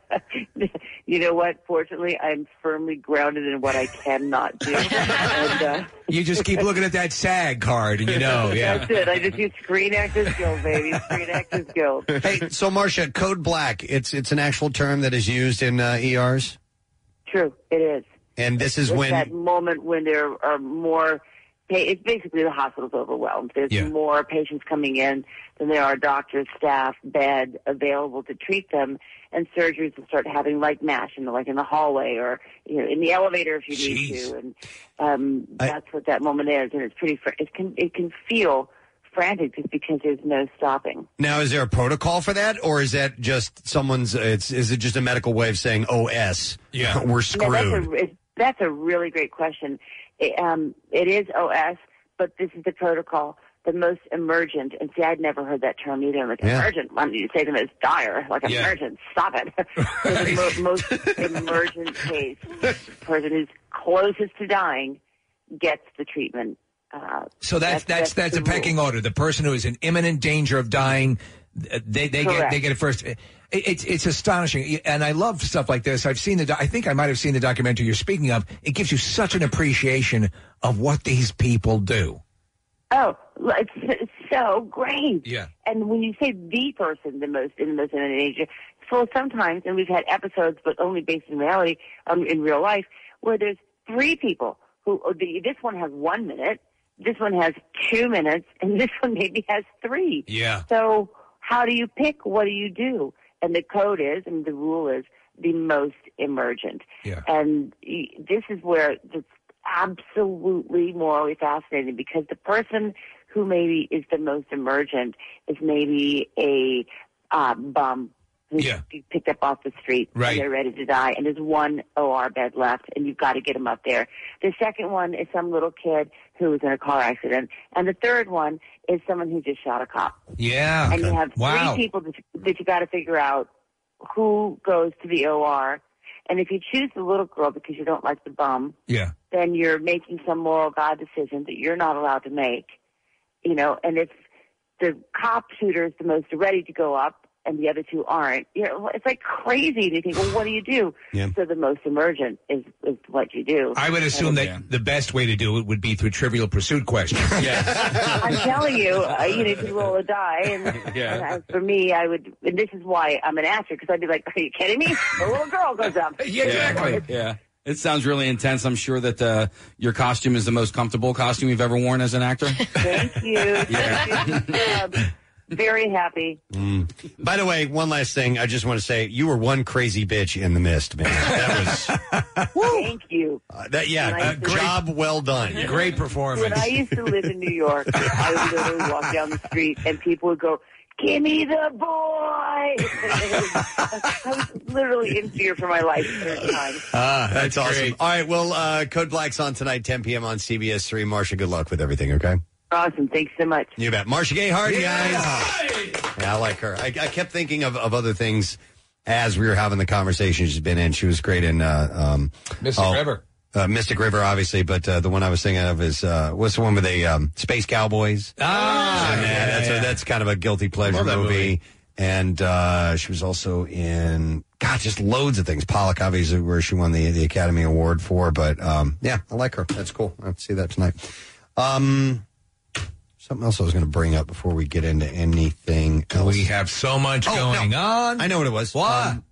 it? You know what? Fortunately, I'm firmly grounded in what I cannot do. and, uh, You just keep looking at that SAG card, and you know, yeah. That's it. I just use Screen Actors Guild, baby. Screen Actors Guild. Hey, so Marcia, code black, it's it's an actual term that is used in uh, E Rs? True, it is. And this is it's when... that moment when there are more. pa- It's basically the hospital's overwhelmed. There's Yeah. more patients coming in than there are doctors, staff, bed available to treat them, and surgeries will start having like MASH, in the, like in the hallway or you know in the elevator if you need to, and um, that's what that moment is. And it's pretty. Fr- it can it can feel frantic just because there's no stopping. Now, is there a protocol for that, or is that just someone's, it's, is it just a medical way of saying O S? Yeah. We're No, screwed. that's a it, that's a really great question. It, um, it is O S, but this is the protocol. The most emergent, and see, I'd never heard that term either. I'm like, Yeah. emergent. Why don't you say them as dire? Like, Yeah. emergent. Stop it. So the mo- most emergent case, the person who's closest to dying gets the treatment. Uh, So that's that's that's, the a pecking rule. order. The person who is in imminent danger of dying, uh, they they get Correct. they get it first. It, it's it's astonishing, and I love stuff like this. I've seen the. Do- I think I might have seen the documentary you're speaking of. It gives you such an appreciation of what these people do. Oh, it's, it's so great. Yeah. And when you say the person, the most in the most in Asia, so sometimes, and we've had episodes, but only based in reality, um, in real life, where there's three people who or the, this one has one minute, this one has two minutes, and this one maybe has three. Yeah. So how do you pick? What do you do? And the code is, and the rule is, the most emergent. Yeah. And y- this is where it's absolutely morally fascinating, because the person who maybe is the most emergent is maybe a uh, bum who's Yeah. picked up off the street, Right. and they're ready to die, and there's one O R bed left, and you've got to get them up there. The second one is some little kid who was in a car accident, and the third one is someone who just shot a cop. Yeah. And you have Wow. three people that, that you got to figure out who goes to the O R. And if you choose the little girl because you don't like the bum, Yeah. then you're making some moral God decision that you're not allowed to make. You know, and if the cop shooter is the most ready to go up and the other two aren't, you know, it's like crazy. And you think, well, what do you do? Yeah. So the most emergent is, is what you do. I would assume that the best way to do it would be through Trivial Pursuit questions. I'm telling you, uh, you need to roll a die. And, Yeah. and as for me, I would, and this is why I'm an actor, because I'd be like, are you kidding me? The little girl goes up. Yeah. It sounds really intense. I'm sure that uh, your costume is the most comfortable costume you've ever worn as an actor. Thank you. Thank you. Um, very happy. Mm. By the way, one last thing. I just want to say you were one crazy bitch in the mist, man. That was Thank you. uh, that. Yeah, When I uh, used to- job well done. Great performance. When I used to live in New York, I would literally walk down the street and people would go, "Give me the boy!" I was literally in fear for my life certain times. Ah, that's, That's awesome. great. All right, well, uh, Code Black's on tonight, ten p.m. on C B S three. Marcia, good luck with everything, okay? Awesome. Thanks so much. You bet. Marcia Gay Harden, Yeah. guys. Yeah, I like her. I, I kept thinking of, of other things as we were having the conversation she's been in. She was great in uh, um, Mystic oh, River. Uh, Mystic River, obviously, but uh, the one I was thinking of is uh, what's the one with the um, Space Cowboys? Ah, And, uh, yeah, that's, yeah. A, that's kind of a guilty pleasure Love that movie. movie. And uh, she was also in, God, just loads of things. Pollock, obviously, where she won the, the Academy Award for. But, um, yeah, I like her. That's cool. I have to see that tonight. Um, something else I was going to bring up before we get into anything else. We have so much Oh, going no. on. I know what it was. What? Um,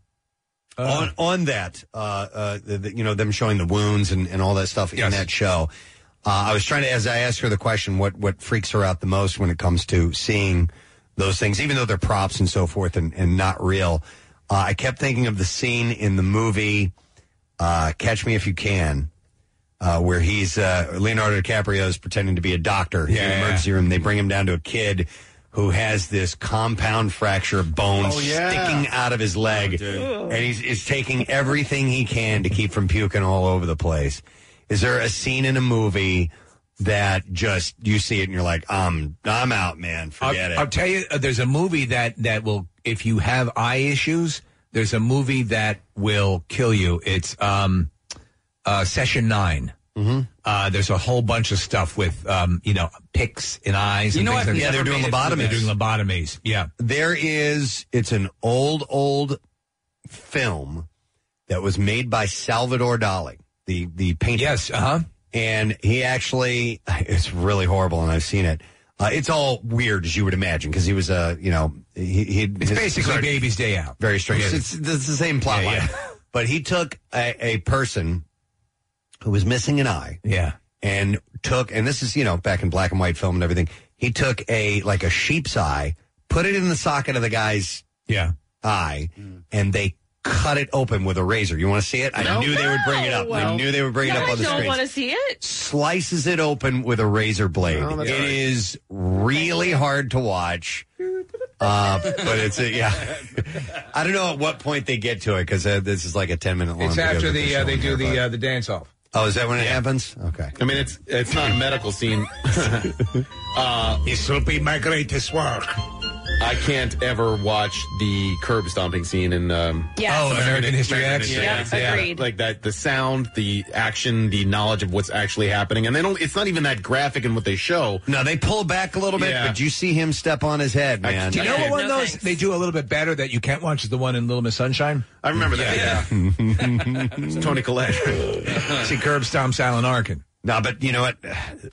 on on that, uh, uh, the, the, you know, them showing the wounds and, and all that stuff in Yes. that show. Uh, I was trying to, as I asked her the question, what what freaks her out the most when it comes to seeing those things, even though they're props and so forth and, and not real. Uh, I kept thinking of the scene in the movie uh, Catch Me If You Can, uh, where he's uh, Leonardo DiCaprio is pretending to be a doctor in Yeah, the yeah. emergency room. They bring him down to a kid who has this compound fracture bone Oh, yeah. sticking out of his leg, and he's, he's taking everything he can to keep from puking all over the place. Is there a scene in a movie that just you see it and you're like, um, I'm out, man, forget I'll, it. I'll tell you, uh, there's a movie that, that will, if you have eye issues, there's a movie that will kill you. It's um, uh, Session nine. Mm-hmm. Uh, there's a whole bunch of stuff with, um, you know, picks in eyes. You and know things what? like Yeah, that. they're doing lobotomies. They're doing lobotomies. Yeah. There is, it's an old, old film that was made by Salvador Dali, the, the painter. Yes, uh-huh. And he actually, it's really horrible, and I've seen it. Uh, it's all weird, as you would imagine, because he was a, you know, he, he It's his- basically his- Baby's Day Out. Very strange. Yeah. It's, it's the same plot Yeah, line. yeah. But he took a, a person who was missing an eye. Yeah. And took, and this is, you know, back in black and white film and everything. He took a, like a sheep's eye, put it in the socket of the guy's yeah. eye, and they cut it open with a razor. You want to see it? I No. knew they would bring it up. I No. knew they would bring No, it up on the I don't screen. want to see it. Slices it open with a razor blade. Oh, It that's right. is really hard to watch. Uh, but it's a, yeah. I don't know at what point they get to it because uh, this is like a ten minute long. It's video after that they're the, uh, they showing do here, the, but- uh, the dance off. Oh, is that when it happens? Okay. I mean, it's it's not a medical scene. uh, This will be my greatest work. I can't ever watch the curb stomping scene in um, Yes. Oh, American History American X? History Yeah, X. agreed. Like that, the sound, the action, the knowledge of what's actually happening, and they don't. It's not even that graphic in what they show. No, they pull back a little bit, Yeah. but you see him step on his head, man. Do you know what one of those they do a little bit better that you can't watch is the one in Little Miss Sunshine? I remember that. Yeah, it's Tony Collette. See, Curb Stomps Alan Arkin. No, but you know what?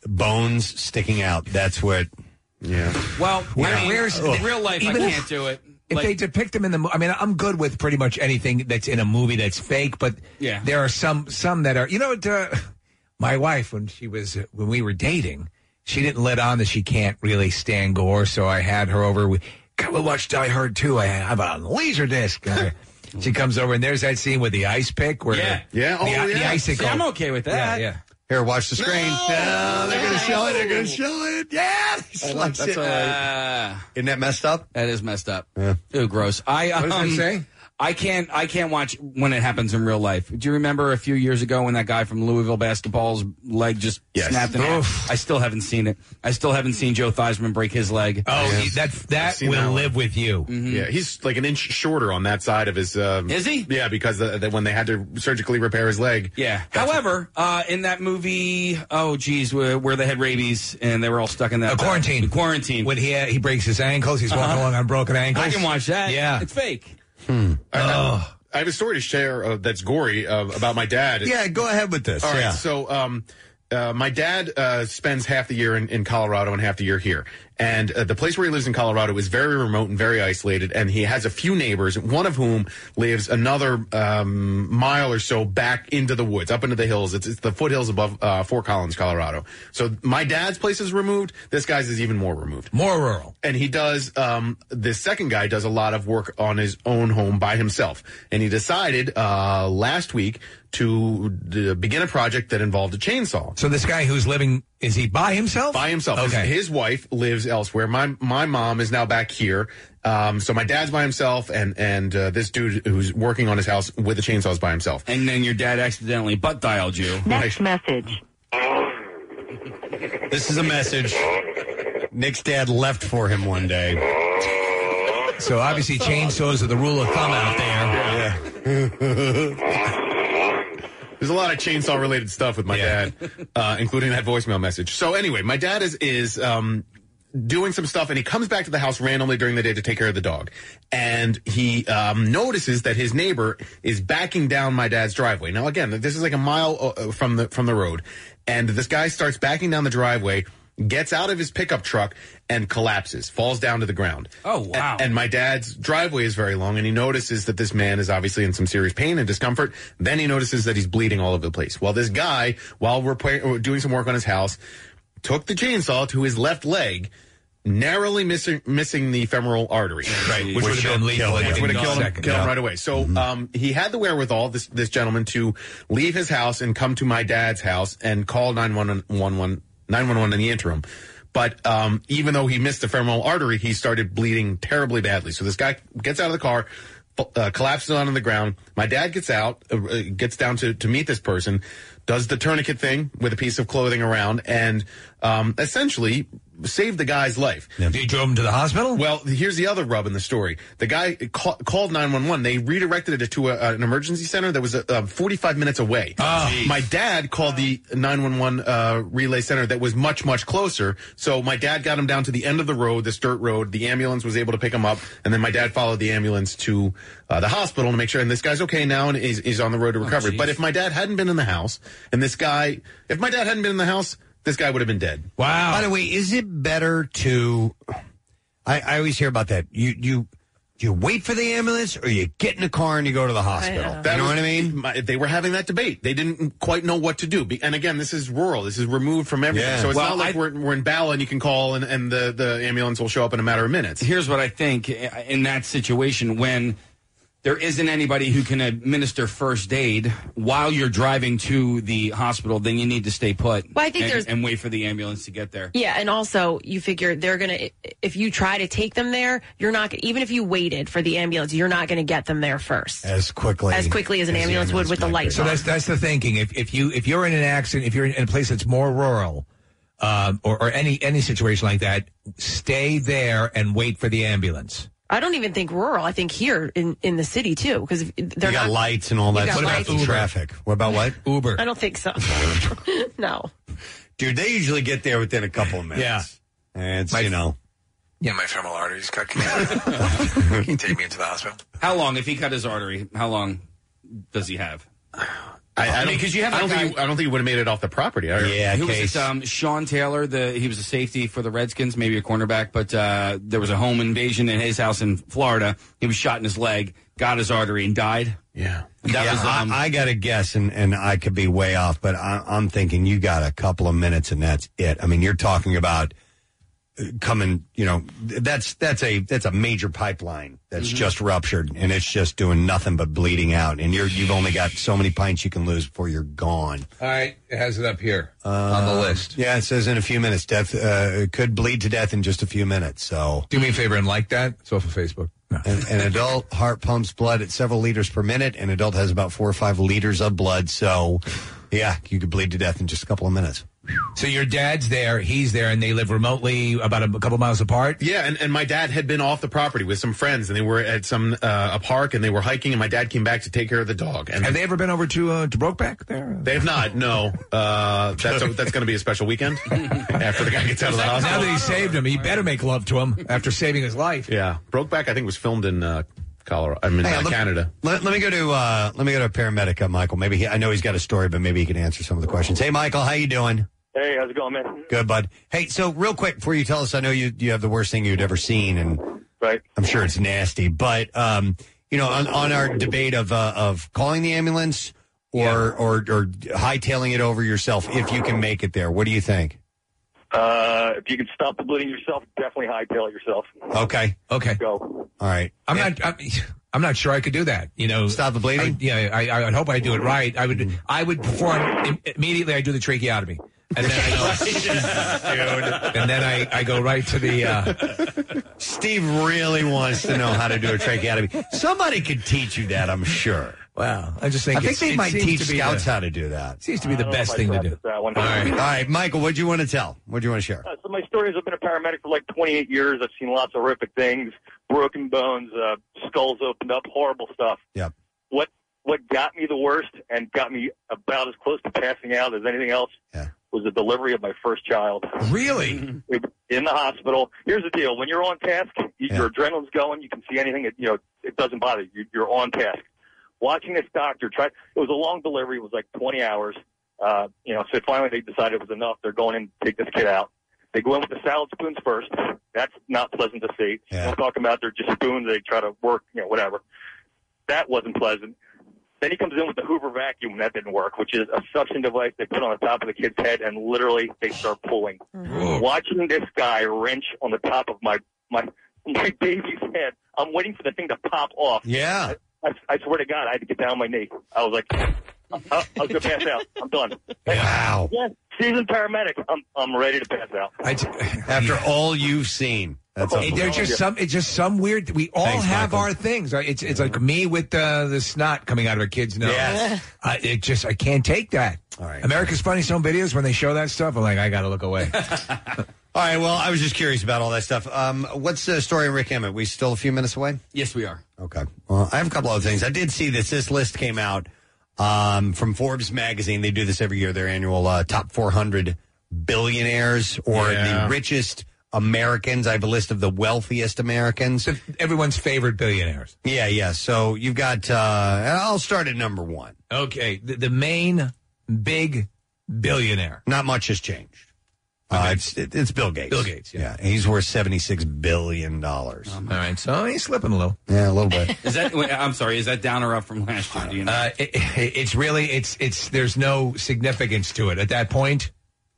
Bones sticking out. That's what. Yeah. Well, Where- I mean, where's- in real life, I even if- can't do it. If Like- they depict him in the, mo- I mean, I'm good with pretty much anything that's in a movie that's fake, but Yeah. there are some some that are. You know, uh, my wife when she was when we were dating, she didn't let on that she can't really stand gore, so I had her over. We come and watch Die Hard two. I have a laser disc. Uh, she comes over and there's that scene with the ice pick where Yeah. the, Yeah. Oh, the, the yeah. icicle. See, I'm okay with that. Yeah, yeah. Here, watch the screen. No, they're going to show it. They're going to show it. Yeah. He slices That's it. all right. Uh, Isn't that messed up? That is messed up. Yeah. Ew, gross. I um, What does that say? I can't. I can't watch when it happens in real life. Do you remember a few years ago when that guy from Louisville basketball's leg just Yes. snapped in half? I still haven't seen it. I still haven't seen Joe Theismann break his leg. Oh, Yes. that I've that seen will that one. live with you. Yeah, he's like an inch shorter on that side of his. Um, Is he? Yeah, because the, the, when they had to surgically repair his leg. Yeah. However, uh, in that movie, oh geez, where, where they had rabies and they were all stuck in that A quarantine. Uh, quarantine. When he uh, he breaks his ankles, he's walking Uh-huh. along on broken ankles. I can watch that. Yeah. It's fake. I, I, I have a story to share uh, that's gory uh, about my dad. Yeah, go ahead with this. All right, Yeah. so um, uh, my dad uh, spends half the year in, in Colorado and half the year here. And uh, the place where he lives in Colorado is very remote and very isolated. And he has a few neighbors, one of whom lives another um, mile or so back into the woods, up into the hills. It's, it's the foothills above uh, Fort Collins, Colorado. So my dad's place is removed. This guy's is even more removed. More rural. And he does, um, this second guy does a lot of work on his own home by himself. And he decided uh, last week to uh, begin a project that involved a chainsaw. So this guy who's living, is he by himself? By himself. His, Okay. his wife lives elsewhere. My my mom is now back here. Um, so my dad's by himself, and and uh, this dude who's working on his house with the chainsaw is by himself. And then your dad accidentally butt dialed you. Next message. This is a message Nick's dad left for him one day. So obviously chainsaws are the rule of thumb out there. There's a lot of chainsaw related stuff with my dad, uh, including that voicemail message. So anyway, my dad is is um, doing some stuff, and he comes back to the house randomly during the day to take care of the dog. And he um, notices that his neighbor is backing down my dad's driveway. Now, again, this is like a mile uh, from the from the road, and this guy starts backing down the driveway, gets out of his pickup truck, and collapses, falls down to the ground. Oh, wow. And, and my dad's driveway is very long, and he notices that this man is obviously in some serious pain and discomfort. Then he notices that he's bleeding all over the place. Well, this guy, while we're pla- doing some work on his house, took the chainsaw to his left leg, narrowly missing missing the femoral artery, right, Which would have been lethal which in would have a killed him, second, killed him yeah. right away. So um, he had the wherewithal, this this gentleman, to leave his house and come to my dad's house and call nine one one nine one one in the interim. But um, even though he missed the femoral artery, he started bleeding terribly badly. So this guy gets out of the car, uh, collapses on the ground. My dad gets out, uh, gets down to, to meet this person, does the tourniquet thing with a piece of clothing around, and um, essentially saved the guy's life. Now, you drove him to the hospital? Well, here's the other rub in the story. The guy ca- called nine one one. They redirected it to a, an emergency center that was uh, uh, forty-five minutes away. Oh. My dad called the nine one one uh, relay center that was much, much closer. So my dad got him down to the end of the road, this dirt road. The ambulance was able to pick him up, and then my dad followed the ambulance to uh, the hospital to make sure, and this guy's okay now and is, is on the road to recovery. geez. But if my dad hadn't been in the house, and this guy, if my dad hadn't been in the house, this guy would have been dead. Wow. By the way, is it better to? I, I always hear about that. You you you wait for the ambulance, or you get in a car and you go to the hospital. That You know was- what I mean? my- they were having that debate. They didn't quite know what to do. Be- And again, this is rural. This is removed from everything. Yeah. So it's Well, not like I- we're, we're in Bala and you can call and, and the, the ambulance will show up in a matter of minutes. Here's what I think in that situation when there isn't anybody who can administer first aid while you're driving to the hospital, then you need to stay put Well, I think and, there's- and wait for the ambulance to get there. Yeah, and also you figure they're gonna. If you try to take them there, you're not. Even if you waited for the ambulance, you're not going to get them there first As quickly as quickly as an the ambulance would with the might lights So on. that's that's the thinking. If if you if you're in an accident, if you're in a place that's more rural, um, or, or any any situation like that, stay there and wait for the ambulance. I don't even think rural. I think here in, in the city, too, because they're You got not, lights and all that. You got What about lights. the traffic? What about what? Uber. I don't think so. No. Dude, they usually get there within a couple of minutes. Yeah. And it's, My- you know. Yeah, my femoral arteries got Can you take me into the hospital? How long, if he cut his artery, how long does he have? I, I, I mean, don't, 'cause you have I don't that think guy- he, I don't think he would have made it off the property. I, Yeah, Who case. was it? Um, Sean Taylor, the he was a safety for the Redskins, maybe a cornerback, but uh, there was a home invasion in his house in Florida. He was shot in his leg, got his artery, and died. Yeah. That yeah, was, um, I, I got to guess, and, and I could be way off, but I, I'm thinking you got a couple of minutes and that's it. I mean, you're talking about coming, you know, that's that's a that's a major pipeline that's Mm-hmm. just ruptured, and it's just doing nothing but bleeding out, and you're you've only got so many pints you can lose before you're gone. All right, it has it up here on the list. Yeah, it says in a few minutes, death uh, could bleed to death in just a few minutes. So Do me a favor and like that. It's off of Facebook. No. An, an adult heart pumps blood at several liters per minute. An adult has about four or five liters of blood. So, yeah, you could bleed to death in just a couple of minutes. So your dad's there, he's there, and they live remotely about a, a couple miles apart? Yeah, and, and my dad had been off the property with some friends, and they were at some uh, a park, and they were hiking, and my dad came back to take care of the dog. And Have they ever been over to uh, to Brokeback there? They have not. No, uh, that's a, that's going to be a special weekend after the guy gets out of the Now hospital. that he saved him, he better make love to him after saving his life. Yeah, Brokeback I think was filmed in uh, Colorado. I mean Hey, uh, let- Canada. Let, let me go to uh, let me go to a paramedic, uh, Michael. Maybe he, I know he's got a story, but maybe he can answer some of the questions. Hey, Michael, how you doing? Hey, how's it going, man? Good, bud. Hey, so real quick before you tell us, I know you you have the worst thing you'd ever seen, and right. I'm sure it's nasty. But um, you know, on, on our debate of uh, of calling the ambulance or or or hightailing it over yourself if you can make it there, what do you think? Uh, if you can stop the bleeding yourself, definitely hightail it yourself. Okay. Okay. Go. All right. I'm not. I'm, I'm not sure I could do that. You know, stop the bleeding. I, yeah, I, I would hope I do it right. I would. I would perform im- immediately. I do the tracheotomy, and then I go, and then I, I go right to the. Uh, Steve really wants to know how to do a tracheotomy. Somebody could teach you that, I'm sure. Wow. I just think I think it's- they it might seems teach to be scouts the- how to do that. Seems to be I the don't know best if I thing to practice do. that one. All right. All right, Michael, what do you want to tell? What do you want to share? Uh, so my story is I've been a paramedic for like twenty-eight years. I've seen lots of horrific things, broken bones, uh, skulls opened up, horrible stuff. Yep. What what got me the worst and got me about as close to passing out as anything else yeah. was the delivery of my first child. Really? In the hospital. Here's the deal: when you're on task, you, Yeah. your adrenaline's going. You can see anything. It, you know, it doesn't bother you. You're on task. Watching this doctor try. It was a long delivery. It was like twenty hours. Uh, you know, so finally they decided it was enough. They're going in to take this kid out. They go in with the salad spoons first. That's not pleasant to see. Yeah. I'm talking about they're just spoons. They try to work, you know, whatever. That wasn't pleasant. Then he comes in with the Hoover vacuum. That didn't work, which is a suction device they put on the top of the kid's head, and literally they start pulling. Whoa. Watching this guy wrench on the top of my my my baby's head, I'm waiting for the thing to pop off. Yeah. I, I swear to God, I had to get down on my knee. I was like, I, I was gonna pass out. I'm done. Wow. Yeah, seasoned paramedic. I'm I'm ready to pass out. I t- After all you've seen. That's It- There's just some. It's just some weird. We all Thanks, have Michael. our things. right? It's it's like me with uh, the snot coming out of a kid's nose. Yes. Uh, it just I can't take that. All right. America's Funniest Home Videos, when they show that stuff, I'm like, I got to look away. All right, well, I was just curious about all that stuff. Um, what's the story of Rick Emmett? We still a few minutes away? Yes, we are. Okay. Well, I have a couple other things. I did see this. This list came out um, from Forbes magazine. They do this every year, their annual uh, top four hundred billionaires or Yeah. the richest Americans. I have a list of the wealthiest Americans. Everyone's favorite billionaires. Yeah, yeah. So you've got, uh, I'll start at number one. Okay, the, the main big billionaire. Not much has changed. Uh, it's it, it's Bill Gates. Bill Gates, yeah. He's worth seventy-six billion dollars. All right, so he's slipping a little. Yeah, a little bit. Is that? wait, I'm sorry. Is that down or up from last year? Do you know? Uh, it, it- it's really it's it's there's no significance to it at that point.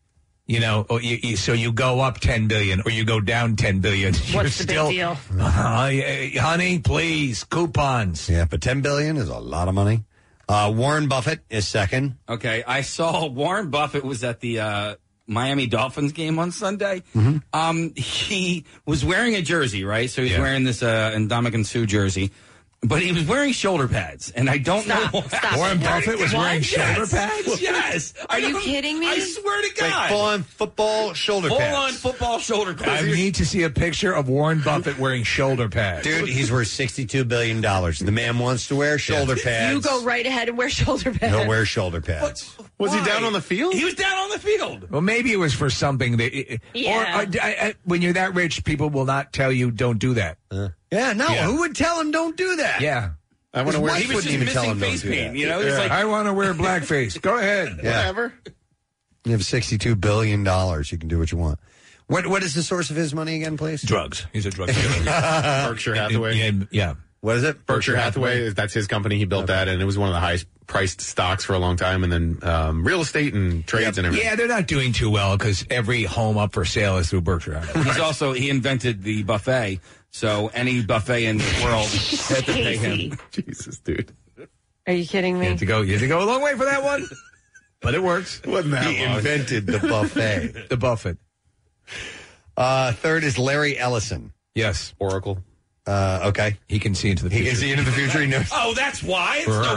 You know, or you, you, so you go up ten billion or you go down ten billion. You're What's the big still, deal? Uh, yeah, honey, please, coupons. Yeah, but ten billion is a lot of money. Uh, Warren Buffett is second. Okay, I saw Warren Buffett was at the uh, Miami Dolphins game on Sunday. Mm-hmm. Um, he was wearing a jersey, right? So he's Yeah. wearing this uh, Ndamukong Suh jersey. But he was wearing shoulder pads, and I don't Stop, know. stop. Warren Buffett was What? wearing shoulder Yes. pads? Yes. Are I you don't- kidding me? I swear to God. Like full-on football shoulder Full pads. on football shoulder I pads. need to see a picture of Warren Buffett wearing shoulder pads. Dude, he's worth sixty-two billion dollars. The man wants to wear shoulder pads. You go right ahead and wear shoulder pads. He'll wear shoulder pads. Was he Why? down on the field? He was down on the field. Well, maybe it was for something that. Yeah. Or uh, I, I, when you're that rich, people will not tell you don't do that. Uh, yeah, no. Yeah. Who would tell him don't do that? Yeah. I want to wear. He was just missing face paint. You know, Yeah. it's like I want to wear blackface. Go ahead. Yeah. Whatever. You have sixty-two billion dollars. You can do what you want. What What is the source of his money again, please? Drugs. He's a drug dealer. Berkshire Hathaway. Yeah, yeah. What is it? Berkshire Hathaway. That's his company. He built that, and it was one of the highest priced stocks for a long time. And then um, real estate and trades and everything. Yeah, they're not doing too well because every home up for sale is through Berkshire. he's also he invented the buffet, so any buffet in the world had to pay him. Jesus, dude. Are you kidding You me? had to go. You had to go a long way for that one, but it works. Wasn't that He long. invented the buffet. The Buffett. Uh, third is Larry Ellison. Yes, Oracle. Uh, okay. he can see into the He future. can see into the future. He knows. Oh, that's why. It's no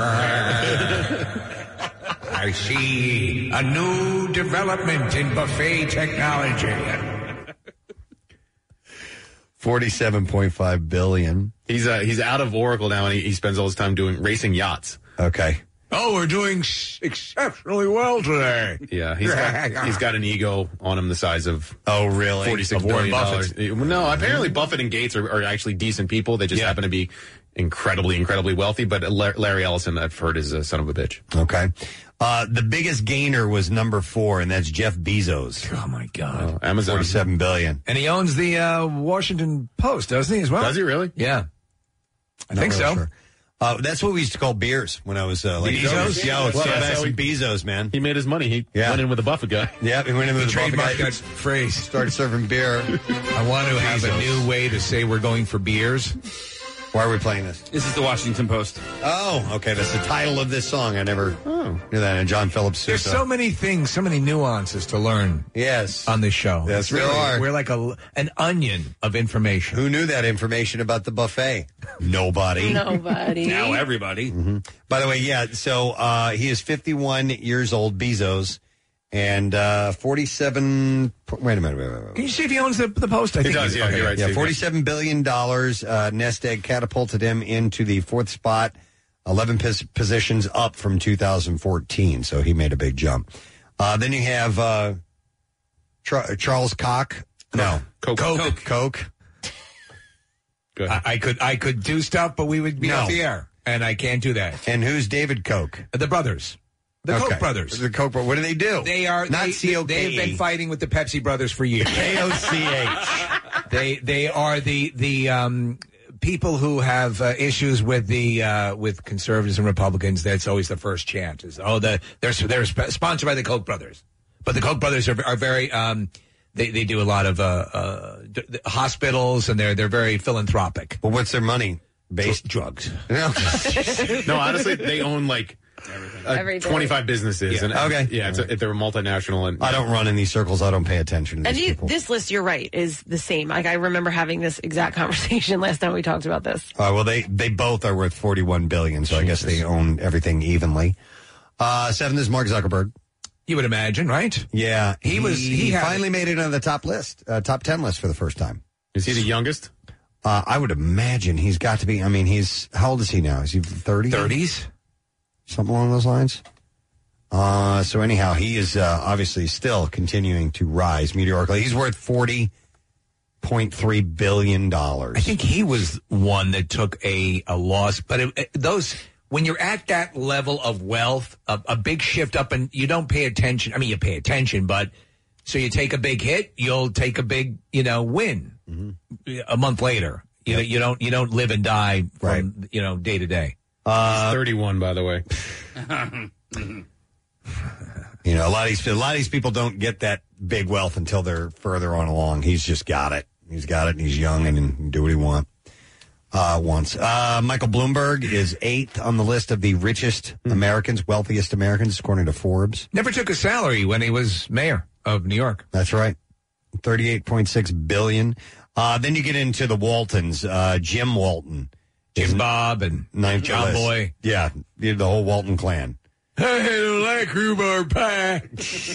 I see a new development in buffet technology. Forty-seven point five billion. He's uh, he's out of Oracle now, and he, he spends all his time doing racing yachts. Okay. Oh, we're doing s- exceptionally well today. Yeah, he's got, he's got an ego on him the size of Oh, really? forty-six Of Warren billion dollars. No, apparently Buffett and Gates are, are actually decent people. They just Yeah. happen to be incredibly, incredibly wealthy. But La- Larry Ellison, I've heard, is a son of a bitch. Okay. Uh, the biggest gainer was number four, and that's Jeff Bezos. Oh my God! Oh, Amazon. Forty-seven billion. And he owns the uh, Washington Post, doesn't he? As well? Does he really? Yeah, I Not think really so. sure. Uh, that's what we used to call beers when I was uh, like Bezos? Yeah, it's Well, so that's that's how he- Bezos, man. He made his money. He Yeah. went in with the Buffett guy. Yeah, he went in with the Buffett Trademark guy. that phrase. Started serving beer. I want to have a Bezos. new way to say we're going for beers. Why are we playing this? This is the Washington Post. Oh, okay. That's the title of this song. I never Oh. knew that. And John Phillips. There's so many things, so many nuances to learn yes on this show. Yes, It's there really- are. We're like a an onion of information. Who knew that information about the buffet? Nobody. Nobody. Now everybody. Mm-hmm. By the way, yeah. So uh, he is fifty-one years old, Bezos, and uh, forty-seven. Wait a minute. Wait, wait, wait. Can you see if he owns the, the Post? I He think does, yeah, you're right, Yeah, Steve. forty-seven billion dollars. Uh, Nest Egg catapulted him into the fourth spot, eleven pos- positions up from two thousand fourteen. So he made a big jump. Uh, then you have uh, Char- Charles Koch. No, Coke. Coke. Coke. Koch. Go ahead. I, I could I could do stuff, but we would be No. off the air, and I can't do that. And who's David Koch? The brothers, the Okay. Koch brothers. The Koch. What do they do? They are not they, C O K E. They've been fighting with the Pepsi brothers for years. K O C H. They they are the the um, people who have uh, issues with the uh, with conservatives and Republicans. That's always the first chant. Is oh the they're they're sp- sponsored by the Koch brothers, but the Koch brothers are are very. Um, They they do a lot of uh, uh, d- d- hospitals, and they're they're very philanthropic. Well, what's their money based? Drugs. No. No, honestly, they own like uh, Everything. twenty-five businesses. Yeah. And, Okay. Yeah, it's a, they're a multinational. And I don't run in these circles. I don't pay attention to And these you, people. this list, you're right, is the same. Like I remember having this exact conversation last time we talked about this. Uh, well, they they both are worth forty-one billion. So I guess they own everything evenly. Uh, seventh is Mark Zuckerberg. You would imagine, right? Yeah, He was- he had- finally made it on the top list, uh, top ten list for the first time. Is he the youngest? Uh, I would imagine he's got to be. I mean, he's how old is he now? Is he thirty? Thirties. Something along those lines. Uh, so anyhow, he is uh, obviously still continuing to rise meteorically. He's worth forty point three billion dollars. I think he was one that took a a loss, but it, it- those. When you're at that level of wealth, a, a big shift up, and you don't pay attention. I mean, you pay attention, but so you take a big hit, you'll take a big, you know, win a month later. You you don't you don't live and die from Right. you know day to day. Uh, He's thirty-one, by the way. You know, a lot of these a lot of these people don't get that big wealth until they're further on along. He's just got it. He's got it, and he's young and can do what he want. Uh, wants. Uh, Michael Bloomberg is eighth on the list of the richest Americans, wealthiest Americans, according to Forbes. Never took a salary when he was mayor of New York. That's right, thirty-eight point six billion. Uh, then you get into the Waltons. Uh, Jim Walton Jim Bob and Ninth John list. Boy. Yeah, the the whole Walton clan. I don't like rhubarb pie.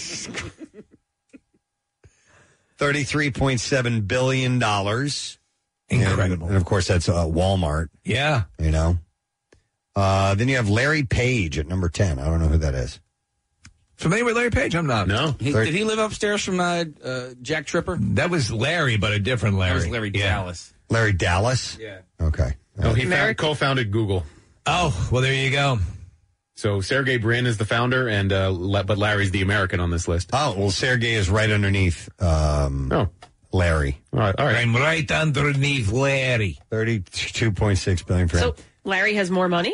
thirty-three point seven billion dollars. Incredible. And, and, of course, that's uh, Walmart. Yeah. You know. Uh, then you have Larry Page at number ten. I don't know who that is. Familiar with Larry Page? I'm not. No. He, did he live upstairs from uh, uh, Jack Tripper? That was Larry, but a different Larry. That was Larry Yeah. Dallas. Larry Dallas? Yeah. Okay. No, he found, co-founded Google. Oh, well, there you go. So Sergey Brin is the founder, and uh, Le- but Larry's the American on this list. Oh, well, Sergey is right underneath um, oh. Larry. All right, all right. I'm right underneath Larry. thirty-two point six billion dollars for him. So Larry has more money?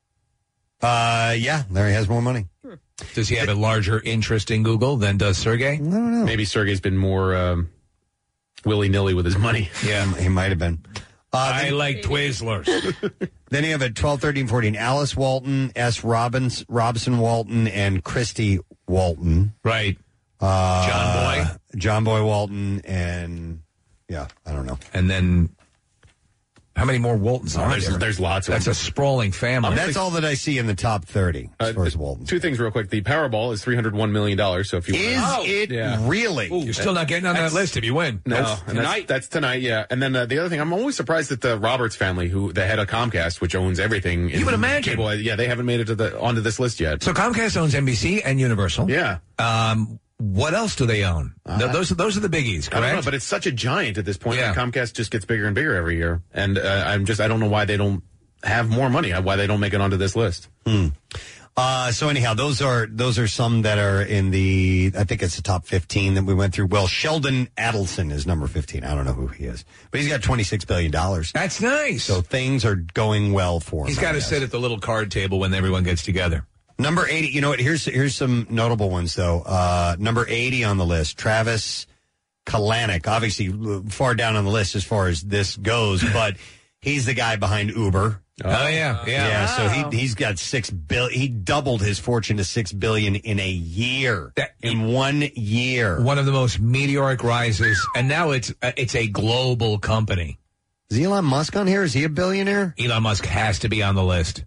Uh, yeah, Larry has more money. Does he have a larger interest in Google than does Sergey? I don't know. Maybe Sergey's been more um, willy-nilly with his money. Yeah, he might have been. Uh, I then, like Twizzlers. then you have at twelve, thirteen, fourteen, Alice Walton, S. Robbins, Robson Walton, and Christy Walton. Right. Uh, John Boy. John Boy Walton, and yeah, I don't know. And then how many more Waltons Oh, are there's, there? there's lots of That's them. a sprawling family. That's all that I see in the top thirty as Uh, far as Walton. Two things real quick. The Powerball is three hundred one million dollars. So if you Is wanna- it Yeah. really? Ooh, you're still not getting on that That's- list if you win. No, That's and that's, tonight. that's tonight, yeah. And then uh, the other thing, I'm always surprised that the Roberts family, who the head of Comcast, which owns everything, in You would imagine. cable, yeah, they haven't made it to the onto this list yet. So Comcast owns N B C and Universal. Yeah. Um, what else do they own? Th- those are those are the biggies, I don't know, correct? but it's such a giant at this point. Yeah. And Comcast just gets bigger and bigger every year, and uh, I'm just I don't know why they don't have more money. Why they don't make it onto this list? Hmm. Uh, so anyhow, those are those are some that are in the. I think it's the top fifteen that we went through. Well, Sheldon Adelson is number fifteen. I don't know who he is, but he's got twenty six billion dollars. That's nice. So things are going well for him. He's I got to guess. sit at the little card table when everyone gets together. Number eighty. You know what? Here's here's some notable ones though. Uh, number eighty on the list, Travis Kalanick. Obviously, uh, far down on the list as far as this goes, but he's the guy behind Uber. Oh, yeah, yeah. Yeah, so Wow. he he's got six bill. He doubled his fortune to six billion in a year. That- in one year. One of the most meteoric rises, and now it's uh, it's a global company. Is Elon Musk on here? Is he a billionaire? Elon Musk has to be on the list.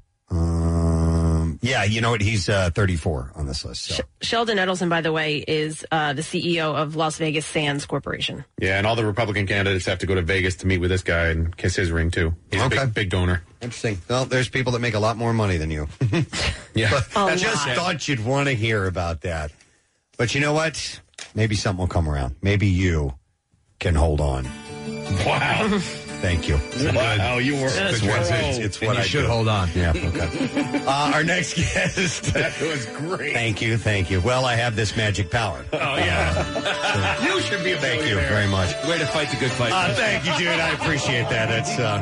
Um, yeah, you know what? He's uh, thirty-four on this list. So. Sheldon Edelson, by the way, is uh, the C E O of Las Vegas Sands Corporation. Yeah, and all the Republican candidates have to go to Vegas to meet with this guy and kiss his ring too. He's a Okay. big, big donor. Interesting. Well, there's people that make a lot more money than you. Yeah, I just thought you'd want to hear about that. But you know what? Maybe something will come around. Maybe you can hold on. Wow. Thank you. Wow, you were. It's, what, it's, it's And what you I should do. hold on. Yeah. Okay. uh, our next guest. That was great. Thank you. Thank you. Well, I have this magic power. Oh yeah. You should be a Thank you billionaire. very much. Way to fight the good fight. Uh, thank you, dude. I appreciate that. It's uh,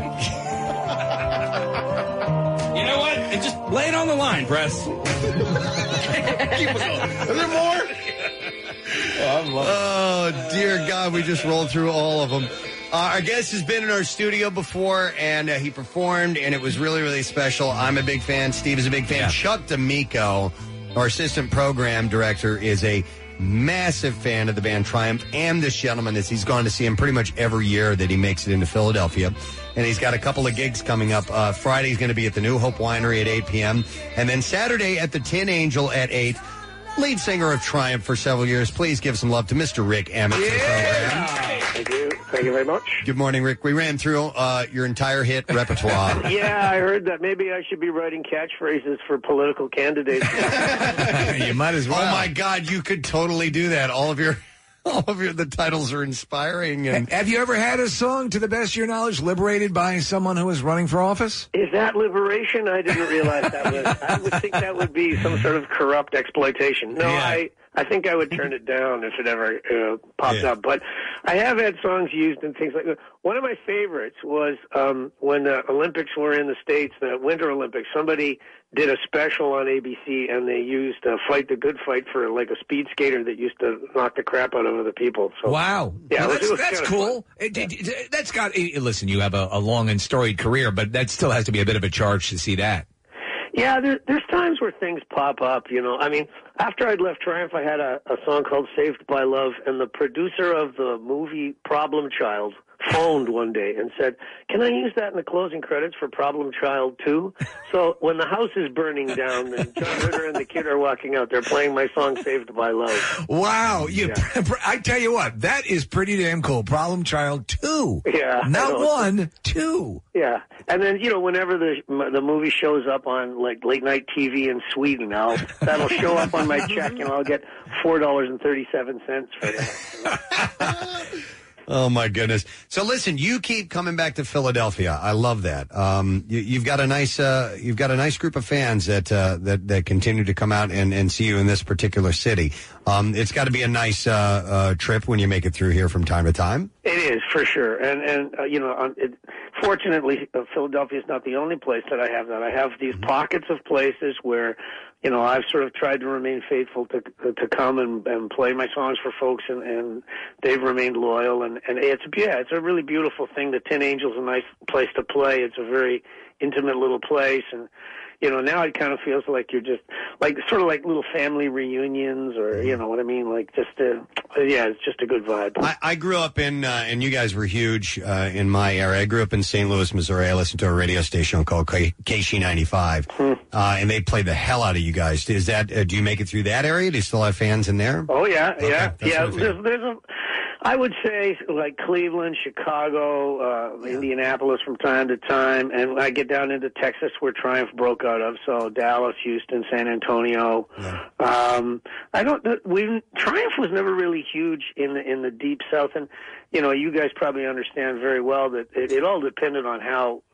You know what? And just lay it on the line, Press. Keep it going. Is there more? oh dear God, we just rolled through all of them. Uh, our guest has been in our studio before, and uh, he performed, and it was really, really special. I'm a big fan. Steve is a big fan. Yeah. Chuck D'Amico, our assistant program director, is a massive fan of the band Triumph and this gentleman. As he's gone to see him pretty much every year that he makes it into Philadelphia. And he's got a couple of gigs coming up. Uh, Friday's going to be at the New Hope Winery at eight p.m. And then Saturday at the Tin Angel at eight. Lead singer of Triumph for several years. Please give some love to Mister Rick Emmett to the program. Thank you. Thank you very much. Good morning, Rick. We ran through uh, your entire hit repertoire. Yeah, I heard that. Maybe I should be writing catchphrases for political candidates. You might as well. Oh my God, you could totally do that. All of your, all of your, the titles are inspiring. And Have you ever had a song, to the best of your knowledge, liberated by someone who was running for office? Is that liberation? I didn't realize that was. I would think that would be some sort of corrupt exploitation. No, Yeah. I. I think I would turn it down if it ever uh, popped Yeah. up. But I have had songs used and things like that. One of my favorites was um, when the Olympics were in the States, the Winter Olympics. Somebody did a special on A B C, and they used uh, "Fight the Good Fight" for like a speed skater that used to knock the crap out of other people. So Wow. Yeah, Well, it was- that's it was that's kinda cool. It, it, it- that's got, eh, listen, you have a, a long and storied career, but that still has to be a bit of a charge to see that. Yeah, there, there's times where things pop up, you know. I mean, after I'd left Triumph, I had a, a song called Saved by Love, and the producer of the movie Problem Child phoned one day and said, "Can I use that in the closing credits for Problem Child two?" So when the house is burning down and John Ritter and the kid are walking out, they're playing my song "Saved by Love." Wow. You, I tell you what, that is pretty damn cool. Problem Child two. Yeah. I Not know. one, two. Yeah. And then, you know, whenever the the movie shows up on, like, late night T V in Sweden, I'll, that'll show up on my check, and I'll get four dollars and thirty-seven cents for that. Oh my goodness! So listen, you keep coming back to Philadelphia. I love that. Um, you, you've got a nice, uh, you've got a nice group of fans that uh, that that continue to come out and, and see you in this particular city. Um, it's got to be a nice uh, uh, trip when you make it through here from time to time. It is, for sure. And, and uh, you know, um, it, fortunately, uh, Philadelphia is not the only place that I have that. I have these pockets of places where, you know, I've sort of tried to remain faithful to to come and, and play my songs for folks, and, and they've remained loyal. And, and it's, yeah, it's a really beautiful thing. The Tin Angel's a nice place to play. It's a very intimate little place. And, you know, now it kind of feels like you're just, like, sort of like little family reunions, or, you know what I mean? Like, just, a, yeah, it's just a good vibe. I, I grew up in, uh, and you guys were huge uh, in my era. I grew up in Saint Louis, Missouri. I listened to a radio station called K- K ninety-five, uh, and they played the hell out of you guys. Is that? Uh, do you make it through that area? Do you still have fans in there? Oh, yeah, Okay, yeah, that's yeah. what I There's, there's a, I would say, like, Cleveland, Chicago, uh, Indianapolis from time to time, and I get down into Texas, where Triumph broke out of, so Dallas, Houston, San Antonio. Um, I don't, we, Triumph was never really huge in the, in the deep South, and, you know, you guys probably understand very well that it, it all depended on how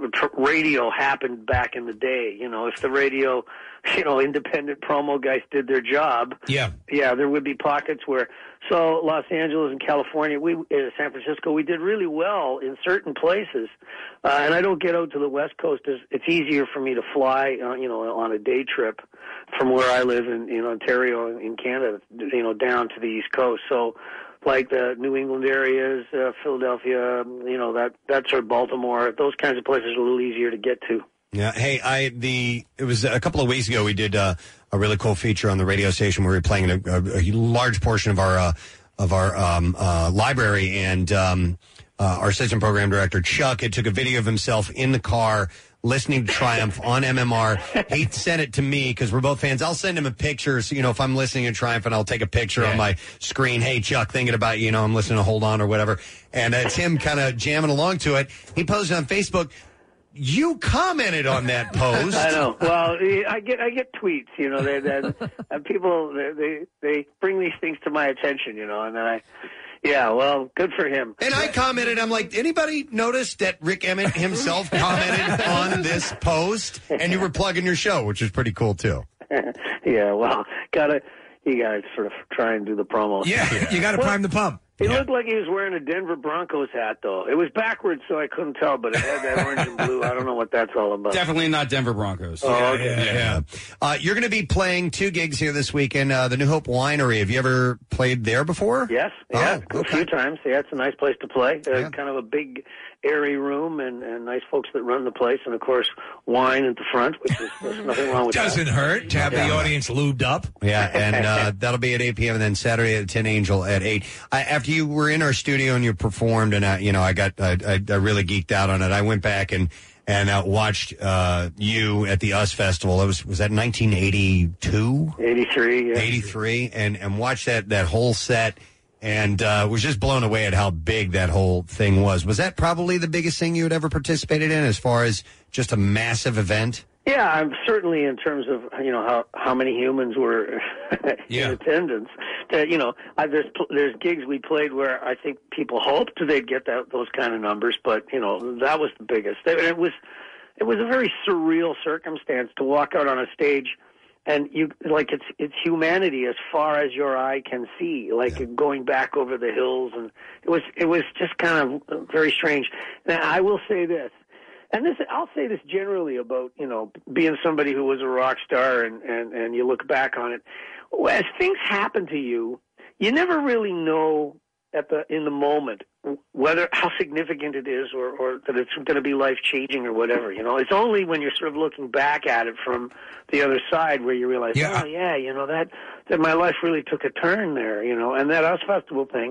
radio happened back in the day. You know, if the radio, you know, independent promo guys did their job, yeah, yeah, there would be pockets where. So Los Angeles and California, we uh, San Francisco, we did really well in certain places, uh, and I don't get out to the West Coast. It's, it's easier for me to fly, uh, you know, on a day trip from where I live in, in Ontario in Canada, you know, down to the East Coast. So. Like the New England areas, uh, Philadelphia, you know, that that sort of Baltimore, those kinds of places are a little easier to get to. Yeah. Hey, I the it was a couple of weeks ago we did uh, a really cool feature on the radio station where we were playing a, a, a large portion of our uh, of our um, uh, library, and um, uh, our assistant program director Chuck had took a video of himself in the car listening to Triumph on M M R. He sent it to me because we're both fans. I'll send him a picture. So, you know, if I'm listening to Triumph, and I'll take a picture Yeah. on my screen. Hey, Chuck, thinking about you. You know, I'm listening to Hold On or whatever. And it's him kind of jamming along to it. He posted on Facebook. You commented on that post. I know. Well, I get I get tweets. You know, they that and people they, they they bring these things to my attention. You know, and then I. Yeah, well, good for him. And I commented, I'm like, anybody notice that Rick Emmett himself commented on this post? And you were plugging your show, which is pretty cool, too. Yeah, well, gotta you gotta sort of try and do the promo. Yeah, you got to Well, prime the pump. He looked like he was wearing a Denver Broncos hat, though. It was backwards, so I couldn't tell, but it had that orange and blue. I don't know what that's all about. Definitely not Denver Broncos. Oh, okay. Yeah, yeah. Uh, you're going to be playing two gigs here this weekend. Uh, the New Hope Winery. Have you ever played there before? Yes, yeah, Oh, a few times. Yeah, it's a nice place to play. Uh, Yeah. Kind of a big, airy room, and, and nice folks that run the place, and of course, wine at the front, which is there's nothing wrong with Doesn't that. hurt to have the audience lubed up. Yeah, and uh, that'll be at eight p.m. and then Saturday at Tin Angel at eight. I, after you were in our studio and you performed, and I, you know, I got, I, I, I really geeked out on it. I went back and and uh, watched uh, you at the U S Festival. It was was that nineteen eighty-two, eighty-three, yeah. eighty-three, and and watched that that whole set. And uh, was just blown away at how big that whole thing was. Was that probably the biggest thing you had ever participated in, as far as just a massive event? Yeah, I'm certainly in terms of you know how how many humans were Yeah. in attendance. That you know, I, there's there's gigs we played where I think people hoped they'd get that those kind of numbers, but you know that was the biggest. It was it was a very surreal circumstance to walk out on a stage. And you like it's it's humanity as far as your eye can see, like Yeah. going back over the hills, and it was it was just kind of very strange. Now I will say this, and this I'll say this generally about you know being somebody who was a rock star, and and and you look back on it, as things happen to you, you never really know at the in the moment whether how significant it is or, or that it's going to be life changing or whatever. You know, it's only when you're sort of looking back at it from the other side where you realize, Yeah. oh yeah, you know that that my life really took a turn there. You know, and that U S Festival thing,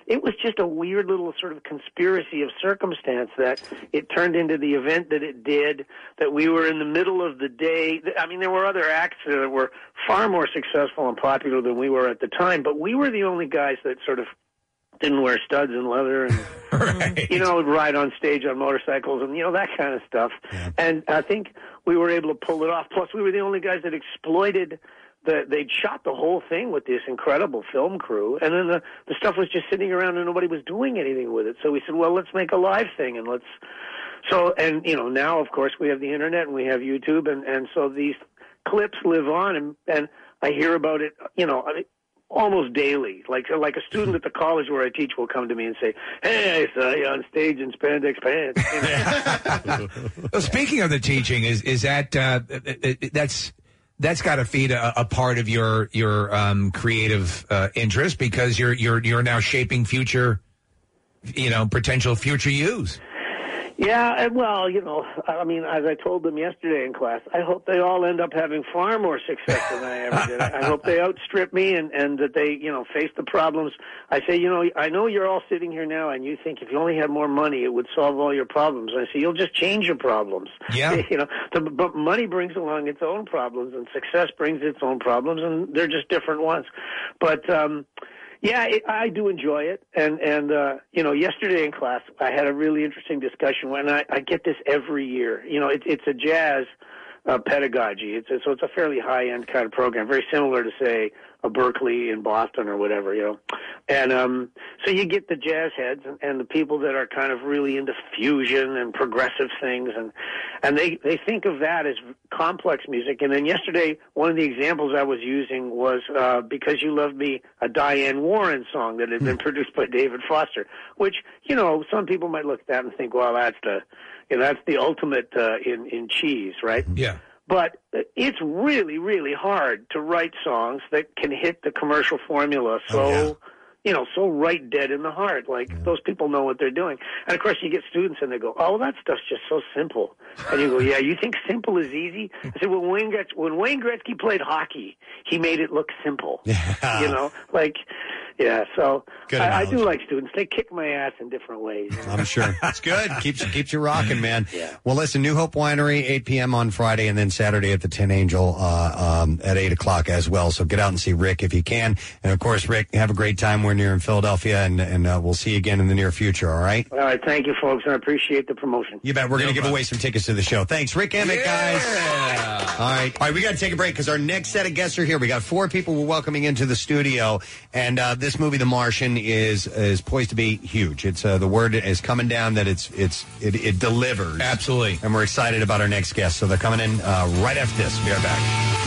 it was just a weird little sort of conspiracy of circumstance that it turned into the event that it did, that we were in the middle of the day. I mean, there were other acts that were far more successful and popular than we were at the time, but we were the only guys that sort of didn't wear studs and leather and, right. you know, ride on stage on motorcycles and, you know, that kind of stuff. Yeah. And I think we were able to pull it off. Plus, we were the only guys that exploited the, they'd shot the whole thing with this incredible film crew. And then the, the stuff was just sitting around and nobody was doing anything with it. So we said, well, let's make a live thing and let's, so, and, you know, now, of course, we have the internet and we have YouTube. And, and so these clips live on and, and I hear about it, you know, I mean, almost daily. Like like a student at the college where I teach will come to me and say, hey, I saw you on stage in spandex pants. You know? Well, speaking of the teaching, is is that uh, that's that's got to feed a, a part of your your um, creative uh, interest because you're you're you're now shaping future, you know, potential future yous. Yeah, and well, you know, I mean, as I told them yesterday in class, I hope they all end up having far more success than I ever did. I hope they outstrip me and, and that they, you know, face the problems. I say, you know, I know you're all sitting here now and you think if you only had more money, it would solve all your problems. I say, you'll just change your problems. Yeah. You know, the, but money brings along its own problems and success brings its own problems and they're just different ones. But, um, yeah, it, I do enjoy it, and and uh, you know, yesterday in class I had a really interesting discussion. When I, I get this every year, you know, it, it's a jazz uh, pedagogy. It's a, so it's a fairly high end kind of program, very similar to say a Berkeley in Boston or whatever, you know. And um, so you get the jazz heads and, and the people that are kind of really into fusion and progressive things, and and they they think of that as complex music. And then yesterday, one of the examples I was using was uh, Because You Love Me, a Diane Warren song that had been produced by David Foster, which, you know, some people might look at that and think, well, that's the, you know, that's the ultimate uh, in in cheese, right? Yeah. But it's really, really hard to write songs that can hit the commercial formula so, oh, yeah. you know, so right dead in the heart. Like, yeah. those people know what they're doing. And, of course, you get students and they go, oh, that stuff's just so simple. And you go, yeah, you think simple is easy? I said, well, Wayne Gretzky, when Wayne Gretzky played hockey, he made it look simple. Yeah. You know, like... Yeah, so good I, I do like students. They kick my ass in different ways. You know? I'm sure. It's good. Keeps, keeps you rocking, man. Yeah. Well, listen, New Hope Winery, eight p.m. on Friday, and then Saturday at the Tin Angel uh, um, at eight o'clock as well. So get out and see Rick if you can. And, of course, Rick, have a great time when you're in Philadelphia, and, and uh, we'll see you again in the near future, all right? All right, thank you, folks, and I appreciate the promotion. You bet. We're no going to give away some tickets to the show. Thanks, Rick Emmett, yeah. guys. All right. All right, we got to take a break because our next set of guests are here. We got four people we're welcoming into the studio, and uh, this movie, The Martian, is is poised to be huge. It's uh, the word is coming down that it's it's it, it delivers. Absolutely. And we're excited about our next guest. So they're coming in uh, right after this. Be right back.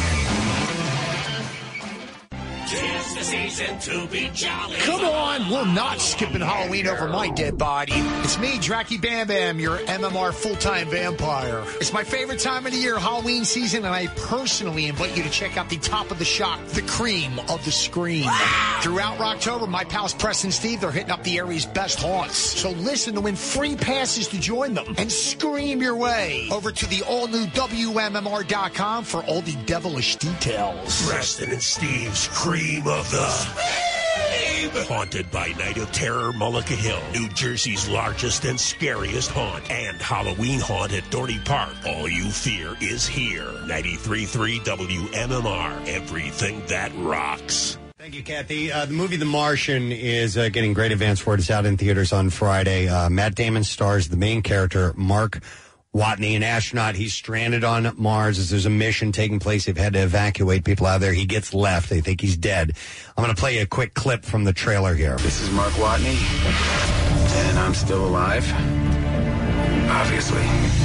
Tis the season to be jolly. Come on, we're not skipping Halloween over my dead body. It's me, Dracky Bam Bam, your M M R full-time vampire. It's my favorite time of the year, Halloween season, and I personally invite you to check out the Top of the Shock, the cream of the scream. Wow. Throughout October, my pals Preston and Steve, they're hitting up the area's best haunts. So listen to win free passes to join them and scream your way over to the all-new W M M R dot com for all the devilish details. Preston and Steve's cream of the scream. Haunted by Night of Terror, Mullica Hill, New Jersey's largest and scariest haunt, and Halloween haunt at Dorney Park. All you fear is here. ninety-three point three W M M R. Everything that rocks. Thank you, Kathy. Uh, the movie The Martian is uh, getting great advance for it. It's out in theaters on Friday. Uh, Matt Damon stars the main character, Mark Watney, an astronaut. He's stranded on Mars as there's a mission taking place. They've had to evacuate people out of there. He gets left. They think he's dead. I'm going to play you a quick clip from the trailer here. This is Mark Watney, and I'm still alive. Obviously.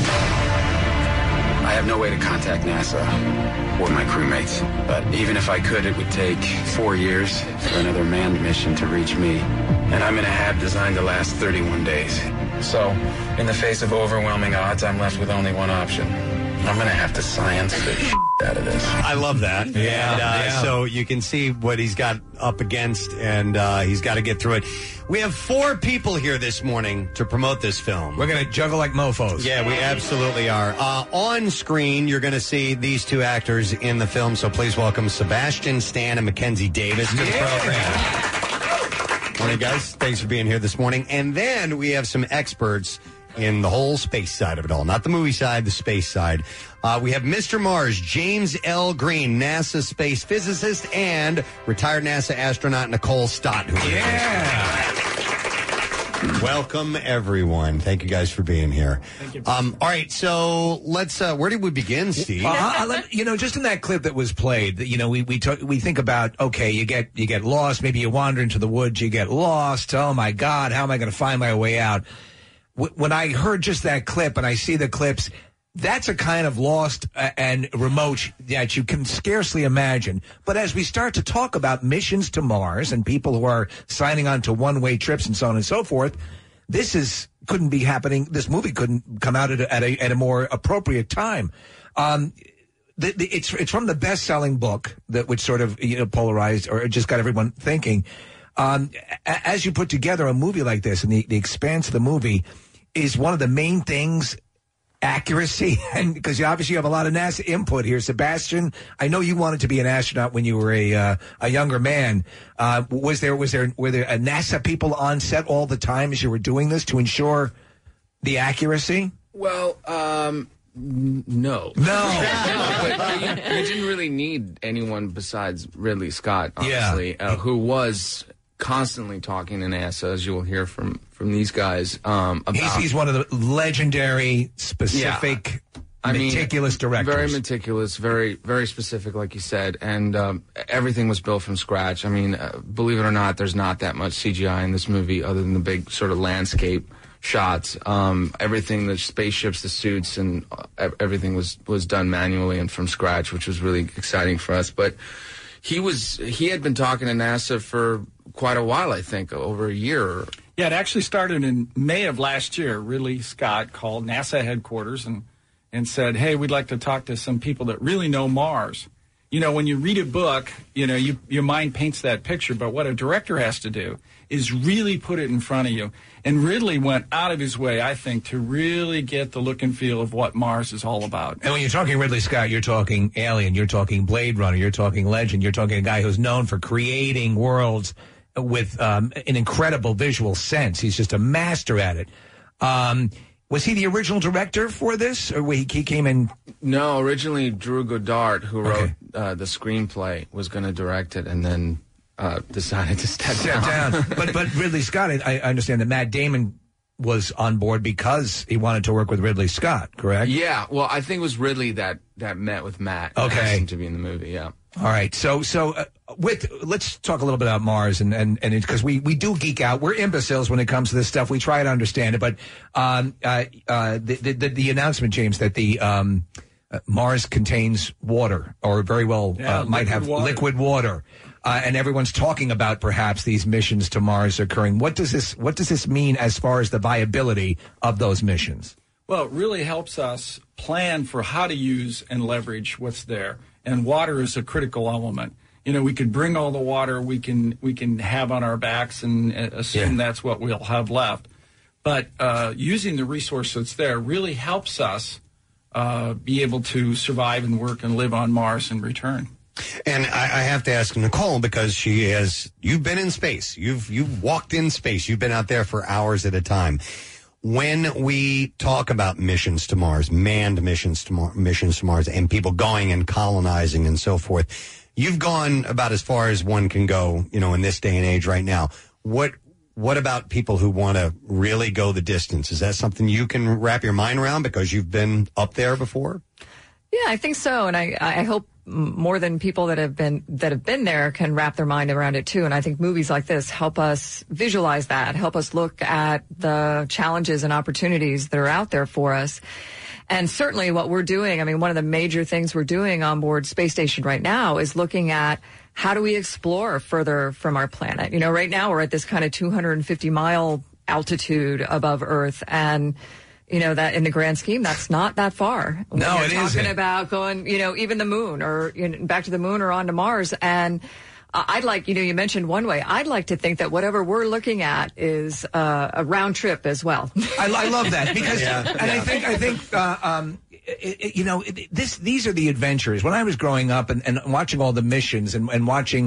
I have no way to contact NASA or my crewmates, but even if I could, it would take four years for another manned mission to reach me, and I'm in a hab designed to last thirty-one days. So, in the face of overwhelming odds, I'm left with only one option. I'm going to have to science the shit out of this. I love that. Yeah, and, uh, yeah. So you can see what he's got up against, and uh, he's got to get through it. We have four people here this morning to promote this film. We're going to juggle like mofos. Yeah, we absolutely are. Uh, on screen, you're going to see these two actors in the film, so please welcome Sebastian Stan and Mackenzie Davis to the Yeah. program. Morning, guys. Thanks for being here this morning. And then we have some experts in the whole space side of it all. Not the movie side, the space side. Uh, we have Mister Mars, James L. Green, NASA space physicist, and retired NASA astronaut Nicole Stott. Who yeah. Welcome, everyone. Thank you guys for being here. Thank you. Um, all right, so let's. Uh, where did we begin, Steve? Uh, I'll let- you know, just in that clip that was played, you know, we we talk, we think about okay, you get you get lost, maybe you wander into the woods, you get lost. Oh my God, how am I going to find my way out? W- when I heard just that clip and I see the clips, that's a kind of lost uh, and remote that you can scarcely imagine. But as we start to talk about missions to Mars and people who are signing on to one-way trips and so on and so forth, this is couldn't be happening. This movie couldn't come out at a, at a, at a more appropriate time. Um, the, the, it's it's from the best-selling book that which sort of you know polarized or just got everyone thinking. Um, a- as you put together a movie like this, and the, the expanse of the movie is one of the main things. Accuracy, and because you obviously have a lot of NASA input here, Sebastian. I know you wanted to be an astronaut when you were a uh, a younger man. Uh, was there was there were there a NASA people on set all the time as you were doing this to ensure the accuracy? Well, um, n- no, no, no. But, but you, you didn't really need anyone besides Ridley Scott, honestly, yeah. uh, who was constantly talking to NASA, as you will hear from from these guys. Um, about he's, he's one of the legendary, specific, yeah. I meticulous mean, directors. Very meticulous, very very specific, like you said, and um, everything was built from scratch. I mean, uh, believe it or not, there's not that much C G I in this movie, other than the big sort of landscape shots. Um, everything, the spaceships, the suits, and uh, everything was was done manually and from scratch, which was really exciting for us. But he was he had been talking to NASA for quite a while, I think, over a year. Yeah, it actually started in May of last year. Ridley Scott called NASA headquarters and, and said, hey, we'd like to talk to some people that really know Mars. You know, when you read a book, you know, you, your mind paints that picture, but what a director has to do is really put it in front of you. And Ridley went out of his way, I think, to really get the look and feel of what Mars is all about. And when you're talking Ridley Scott, you're talking Alien, you're talking Blade Runner, you're talking Legend, you're talking a guy who's known for creating worlds with um, an incredible visual sense. He's just a master at it. Um, was he the original director for this, or he, he came in? No, originally Drew Goddard, who wrote okay. uh, the screenplay, was going to direct it, and then uh, decided to step, step down. down. But but Ridley Scott, I, I understand that Matt Damon was on board because he wanted to work with Ridley Scott, correct? Yeah. Well, I think it was Ridley that that met with Matt. Okay. And asked him to be in the movie. Yeah. All right, so so uh, with let's talk a little bit about Mars, and and and because we we do geek out, we're imbeciles when it comes to this stuff. We try to understand it, but um uh, uh the, the the announcement, James, that the um uh, Mars contains water, or very well yeah, uh, might have water. liquid water, uh, and everyone's talking about perhaps these missions to Mars occurring. What does this what does this mean as far as the viability of those missions? Well, it really helps us plan for how to use and leverage what's there. And water is a critical element. You know, we could bring all the water we can we can have on our backs and uh, assume yeah. that's what we'll have left. But uh, using the resource that's there really helps us uh, be able to survive and work and live on Mars and return. And I, I have to ask Nicole, because she has, you've been in space. You've you've walked in space. You've been out there for hours at a time. When we talk about missions to Mars, manned missions to Mars, missions to Mars, and people going and colonizing and so forth, you've gone about as far as one can go, you know, in this day and age right now. What what about people who want to really go the distance? Is that something you can wrap your mind around because you've been up there before? Yeah, I think so, and I I hope more than people that have been that have been there can wrap their mind around it too. And I think movies like this help us visualize that, help us look at the challenges and opportunities that are out there for us. And certainly what we're doing, I mean, one of the major things we're doing on board Space Station right now is looking at how do we explore further from our planet. You know, right now we're at this kind of two hundred fifty mile altitude above Earth, and you know, that in the grand scheme, that's not that far. When no, you're it talking isn't. about going, you know, even the moon or you know, back to the moon or onto Mars. And uh, I'd like, you know, you mentioned one way. I'd like to think that whatever we're looking at is uh, a round trip as well. I, I love that because, Yeah. and Yeah. I think, I think, uh, um, it, it, you know, it, this these are the adventures. When I was growing up and, and watching all the missions and, and watching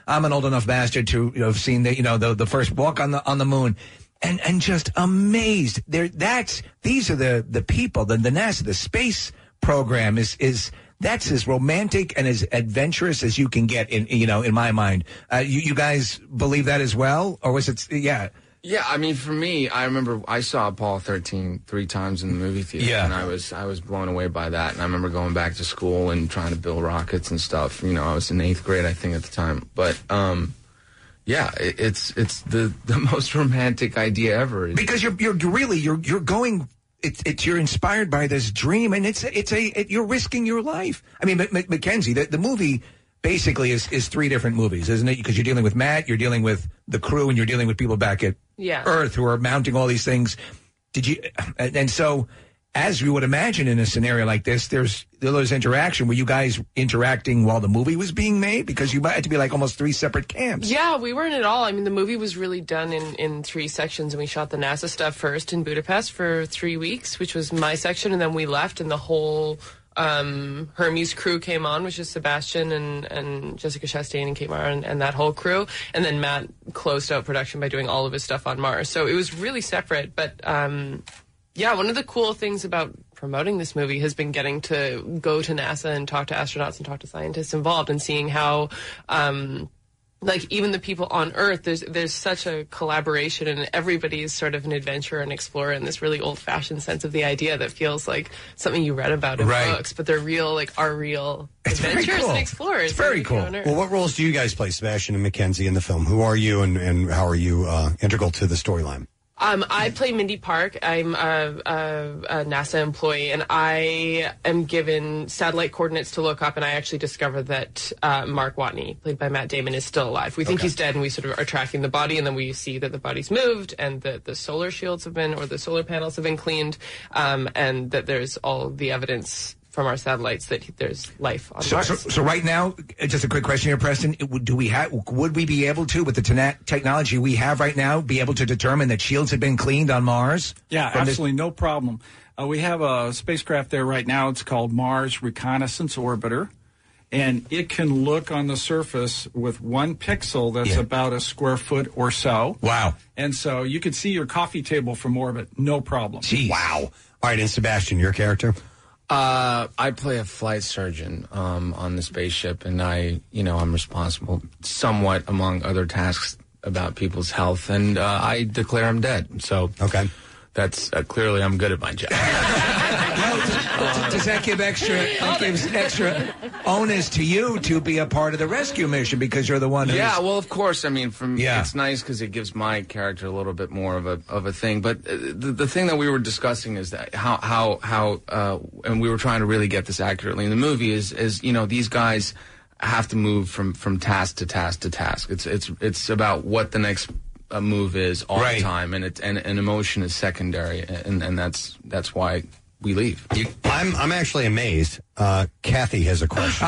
I'm an old enough bastard to you know have seen the you know the the first walk on the on the moon. And and just amazed. There, that's these are the the people. The the NASA, the space program is is that's as romantic and as adventurous as you can get. In you know, in my mind, uh, you you guys believe that as well, or was it? Yeah, yeah. I mean, for me, I remember I saw Apollo thirteen three times in the movie theater, yeah. and I was I was blown away by that. And I remember going back to school and trying to build rockets and stuff. You know, I was in eighth grade, I think, at the time, but. um Yeah, it, it's it's the, the most romantic idea ever. Because you're you're really you're you're going. It's it's you're inspired by this dream, and it's it's a it, you're risking your life. I mean, M- M- Mackenzie, the, the movie basically is is three different movies, isn't it? Because you're dealing with Matt, you're dealing with the crew, and you're dealing with people back at yeah. Earth who are mounting all these things. Did you? And, and so, as you would imagine in a scenario like this, there's there's interaction. Were you guys interacting while the movie was being made? Because you might have to be like almost three separate camps. Yeah, we weren't at all. I mean, the movie was really done in, in three sections, and we shot the NASA stuff first in Budapest for three weeks, which was my section, and then we left, and the whole um, Hermes crew came on, which is Sebastian and, and Jessica Chastain and Kate Mara and, and that whole crew, and then Matt closed out production by doing all of his stuff on Mars. So it was really separate, but... Um, Yeah, one of the cool things about promoting this movie has been getting to go to NASA and talk to astronauts and talk to scientists involved and seeing how, um, like, even the people on Earth, there's there's such a collaboration and everybody is sort of an adventurer and explorer in this really old-fashioned sense of the idea that feels like something you read about in Right. books, but they're real, like, are real It's very adventurers cool. and explorers. It's very like, you know, cool. on Earth. Well, what roles do you guys play, Sebastian and Mackenzie, in the film? Who are you, and, and how are you uh, integral to the storyline? Um, I play Mindy Park. I'm a, a, a NASA employee, and I am given satellite coordinates to look up, and I actually discovered that uh, Mark Watney, played by Matt Damon, is still alive. We think Okay. he's dead, and we sort of are tracking the body, and then we see that the body's moved, and that the solar shields have been, or the solar panels have been cleaned, um, and that there's all the evidence from our satellites that there's life on So, Mars. so, so right now, uh, just a quick question here, Preston. It would- Do we have? Would we be able to, with the tena- technology we have right now, be able to determine that shields have been cleaned on Mars? Yeah, From this- absolutely, no problem. Uh, we have a spacecraft there right now. It's called Mars Reconnaissance Orbiter, and it can look on the surface with one pixel that's Yeah. about a square foot or so. Wow. And so you can see your coffee table from orbit, no problem. Wow. All right, and Sebastian, your character? Uh, I play a flight surgeon um, on the spaceship, and I, you know, I'm responsible somewhat, among other tasks, about people's health, and uh, I declare I'm dead. So okay, that's uh, clearly I'm good at my job. Does, does that give extra? That gives extra onus to you to be a part of the rescue mission because you're the one. Who's, Yeah, well, of course. I mean, from Yeah. it's nice because it gives my character a little bit more of a of a thing. But uh, the the thing that we were discussing is that how how how uh, and we were trying to really get this accurately in the movie is is you know these guys have to move from from task to task to task. It's it's it's about what the next uh, move is all Right. the time, and it and, and emotion is secondary, and and that's that's why we leave. I'm I'm actually amazed. Uh, Kathy has a question.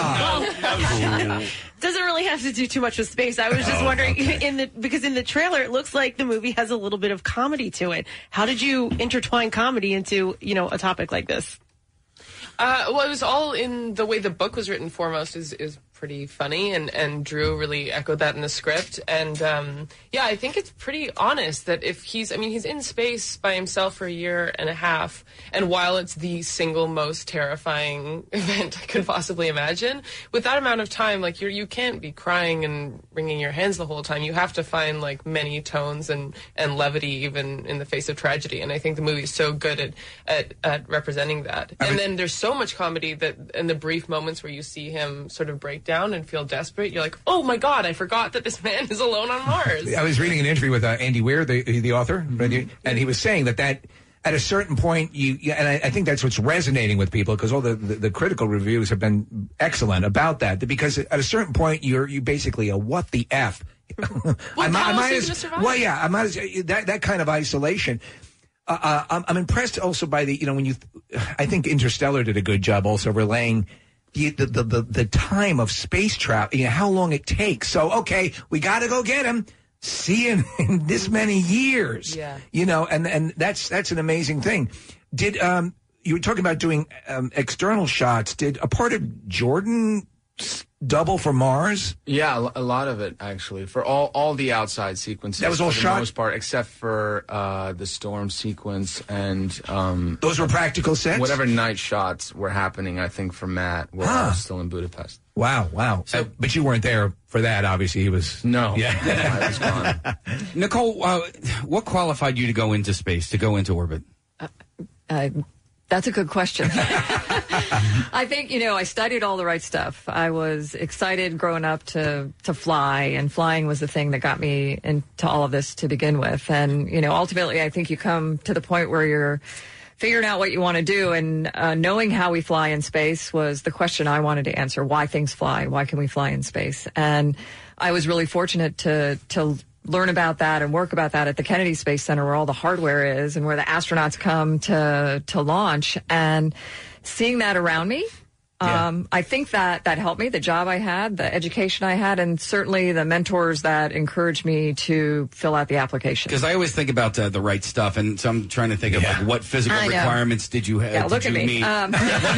Doesn't really have to do too much with space. I was just Oh, wondering okay. in the because in the trailer it looks like the movie has a little bit of comedy to it. How did you intertwine comedy into, you know, a topic like this? Uh, well, it was all in the way the book was written. Foremost is is pretty funny, and and Drew really echoed that in the script. And um, yeah, I think it's pretty honest that if he's, I mean, he's in space by himself for a year and a half, and while it's the single most terrifying event I could possibly imagine, with that amount of time, like you you can't be crying and wringing your hands the whole time. You have to find like many tones and and levity even in the face of tragedy. And I think the movie is so good at at, at representing that. And then there's so much comedy that in the brief moments where you see him sort of break down and feel desperate, you're like, oh my God, I forgot that this man is alone on Mars. I was reading an interview with uh, Andy Weir, the the author, and he was saying that that at a certain point, you yeah, and I, I think that's what's resonating with people because all the, the, the critical reviews have been excellent about that. Because at a certain point, you're you basically a what the f. Well, I, might- I how else might are you as- gonna survive? well, yeah, I might as, that that kind of isolation. Uh, uh, I'm, I'm impressed also by the you know when you, I think Interstellar did a good job also relaying. The, the, the, the, the time of space travel, you know, how long it takes. So, okay, we got to go get him. See him in this many years. Yeah. You know, and, and that's, that's an amazing thing. Did, um, you were talking about doing, um, external shots. Did a part of Jordan double for Mars? Yeah, a lo- a lot of it actually. For all all the outside sequences, That was all for the shot? most part, except for uh, the storm sequence and um, those were practical sets. Whatever night shots were happening, I think for Matt, while I was still in Budapest. Wow, wow. Uh, but you weren't there for that, obviously. He was. No. Yeah. I was gone. Nicole, uh, what qualified you to go into space, to go into orbit? Uh, that's a good question. I think, you know, I studied all the right stuff. I was excited growing up to, to fly, and flying was the thing that got me into all of this to begin with. And, you know, ultimately, I think you come to the point where you're figuring out what you want to do, and uh, knowing how we fly in space was the question I wanted to answer. Why things fly? Why can we fly in space? And I was really fortunate to to learn about that and work about that at the Kennedy Space Center, where all the hardware is and where the astronauts come to to launch. And seeing that around me, um, I think that that helped me, the job I had, the education I had, and certainly the mentors that encouraged me to fill out the application. Because I always think about uh, the right stuff, and so I'm trying to think of like, what physical I know. requirements did you have? Yeah, look did at you me. meet? Um,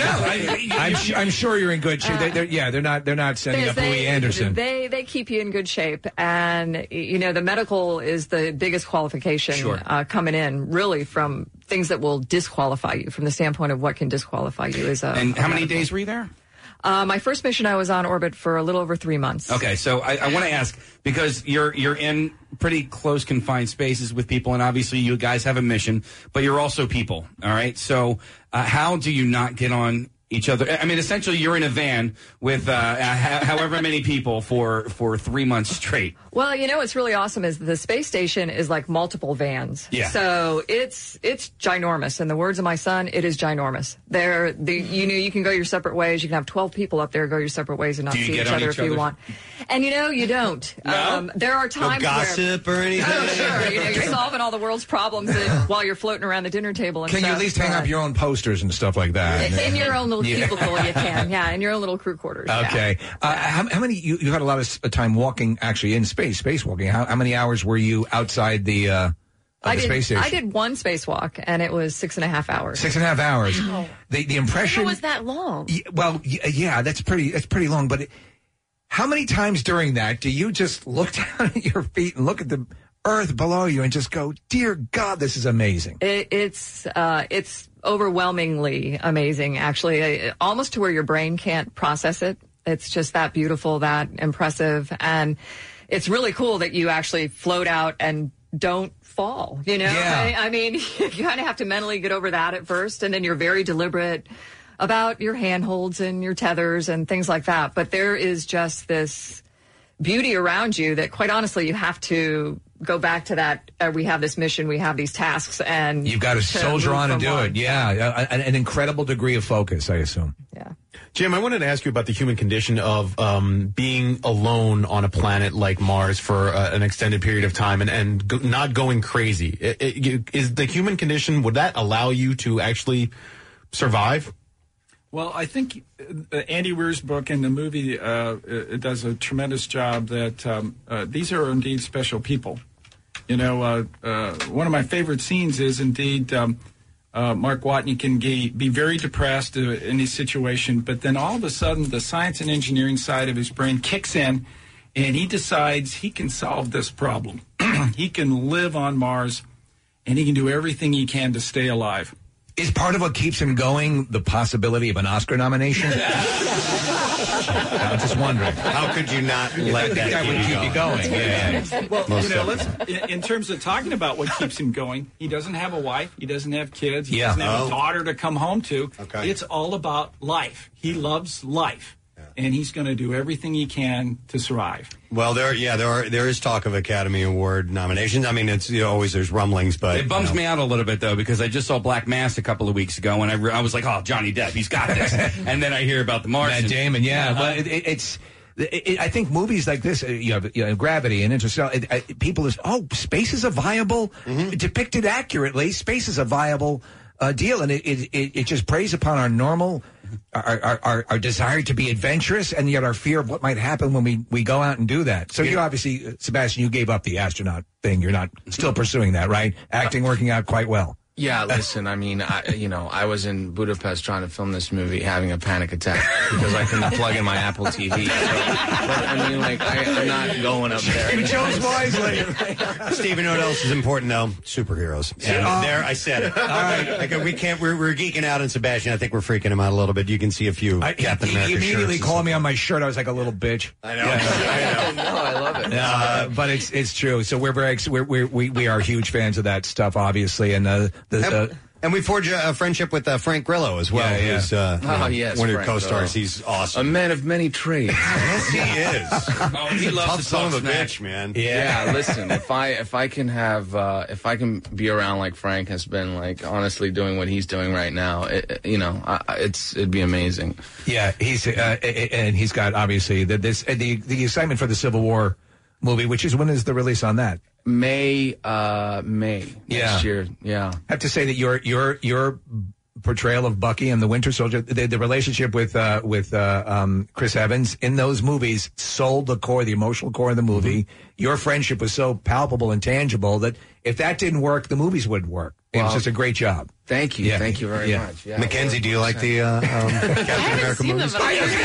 I'm, su- I'm sure you're in good shape. They- they're, yeah, they're not. They're not sending up They- Louis Anderson. They they keep you in good shape, and you know the medical is the biggest qualification Sure. uh, coming in, really, from things that will disqualify you from the standpoint of what can disqualify you. Is a And a how many medical. days were you there? Uh, my first mission, I was on orbit for a little over three months. Okay, so I, I want to ask, because you're you're in pretty close confined spaces with people, and obviously you guys have a mission, but you're also people. All right, so uh, how do you not get on each other? I mean, essentially, you're in a van with uh, h- however many people for for three months straight. Well, you know what's really awesome is the space station is like multiple vans. Yeah. So it's it's ginormous. In the words of my son, it is ginormous. There, the you know you can go your separate ways. You can have twelve people up there go your separate ways and not Do you see get each on other each if you other's- want. And you know you don't. No? Um, there are No times gossip where, or anything? Oh, sure. You know you're solving all the world's problems and- while you're floating around the dinner table. And Can you stuff, at least hang but- up your own posters and stuff like that? in your own little Yeah. cubicle, you can. Yeah, in your own little crew quarters. yeah. Okay. Uh, how, how many? You, you had a lot of s- time walking, actually in space, spacewalking. How, how many hours were you outside the, uh, of I the did. space station? I did one spacewalk, and it was six and a half hours. Six and a half hours. Oh. The the impression. How was that long? Y- Well, y- yeah, that's pretty. That's pretty long. But it, how many times during that do you just look down at your feet and look at the earth below you and just go, "Dear God, this is amazing." It, it's uh, it's overwhelmingly amazing, actually, uh, almost to where your brain can't process it. It's just that beautiful, that impressive, and it's really cool that you actually float out and don't fall. You know, Yeah. I, I mean, you kind of have to mentally get over that at first, and then you're very deliberate about your handholds and your tethers and things like that. But there is just this beauty around you that, quite honestly, you have to go back to that. Uh, we have this mission, we have these tasks, and You've got to soldier move on and from do one. it. Yeah, uh, an, an incredible degree of focus, I assume. Jim, I wanted to ask you about the human condition of um, being alone on a planet like Mars for uh, an extended period of time and, and go, not going crazy. It, it, you- is the human condition, would that allow you to actually survive? Well, I think uh, Andy Weir's book and the movie uh, it does a tremendous job that um, uh, these are indeed special people. You know, uh, uh, one of my favorite scenes is indeed um, uh, Mark Watney can be, be very depressed uh, in his situation, but then all of a sudden the science and engineering side of his brain kicks in, and he decides he can solve this problem. He can live on Mars, and he can do everything he can to stay alive. Is part of what keeps him going the possibility of an Oscar nomination? I'm just wondering. How could you not let that That would keep keep you you going. Yeah, yeah. Well, Most you know, let's, definitely. in, in terms of talking about what keeps him going, he doesn't have a wife, he doesn't have kids, he Yeah. doesn't have Oh. a daughter to come home to. Okay. It's all about life. He loves life, and he's going to do everything he can to survive. Well, there, yeah, there are there is talk of Academy Award nominations. I mean, it's you know, always there's rumblings, but It bums me out a little bit, though, because I just saw Black Mass a couple of weeks ago, and I, re- I was like, oh, Johnny Depp, he's got this. And then I hear about the Martian. Matt Damon, yeah. Well, it, it, it's. It, it, I think movies like this, uh, you know, you know Gravity and Interstellar, it, uh, people is, oh, space is a viable, depicted accurately, space is a viable uh, deal, and it, it it it just preys upon our normal, our, our our our desire to be adventurous, and yet our fear of what might happen when we we go out and do that. So you obviously, uh, Sebastian, you gave up the astronaut thing. You're not still pursuing that, right? Acting working out quite well. Yeah, listen, I mean, I, you know, I was in Budapest trying to film this movie having a panic attack because I couldn't plug in my Apple T V. So, but, I mean, like, I, I'm not going up there. You chose wisely. Stephen, you know what else is important, though? Superheroes. And Uh, there, I said it. All right. Like, we can't, we're, we're geeking out on Sebastian. I think we're freaking him out a little bit. You can see a few I, Captain he, America he immediately shirts. called me on my shirt. I was like a little bitch. I know. Yeah. I know, I love it. Uh, but it's it's true. So we're very ex- we're, we're, we we are huge fans of that stuff, obviously, and uh, the. the And we forge a, a friendship with uh, Frank Grillo as well. Yeah, yeah. Who's, uh, Oh, you know, yes, one of your Frank co-stars. Grillo. He's awesome. A man of many trades. Yes, he is. Oh, he loves Tough to son talk of a smack. bitch, man. Yeah. Listen, if I if I can have uh, if I can be around like Frank has been, like honestly doing what he's doing right now, it, it- you know, I, I- it's it'd be amazing. Yeah, he's uh, and he's got obviously the, this uh, the the excitement for the Civil War movie, which is when is the release on that? May uh May Yeah. next year. Yeah. I have to say that your your your portrayal of Bucky and the Winter Soldier, the, the relationship with uh, with uh, um, Chris Evans in those movies sold the core, the emotional core of the movie. Your friendship was so palpable and tangible that if that didn't work, the movies wouldn't work. It was Well, just a great job. Thank you. Yeah. Thank you very Yeah. much. Yeah. Mackenzie, do you like the uh, um, Captain America movies?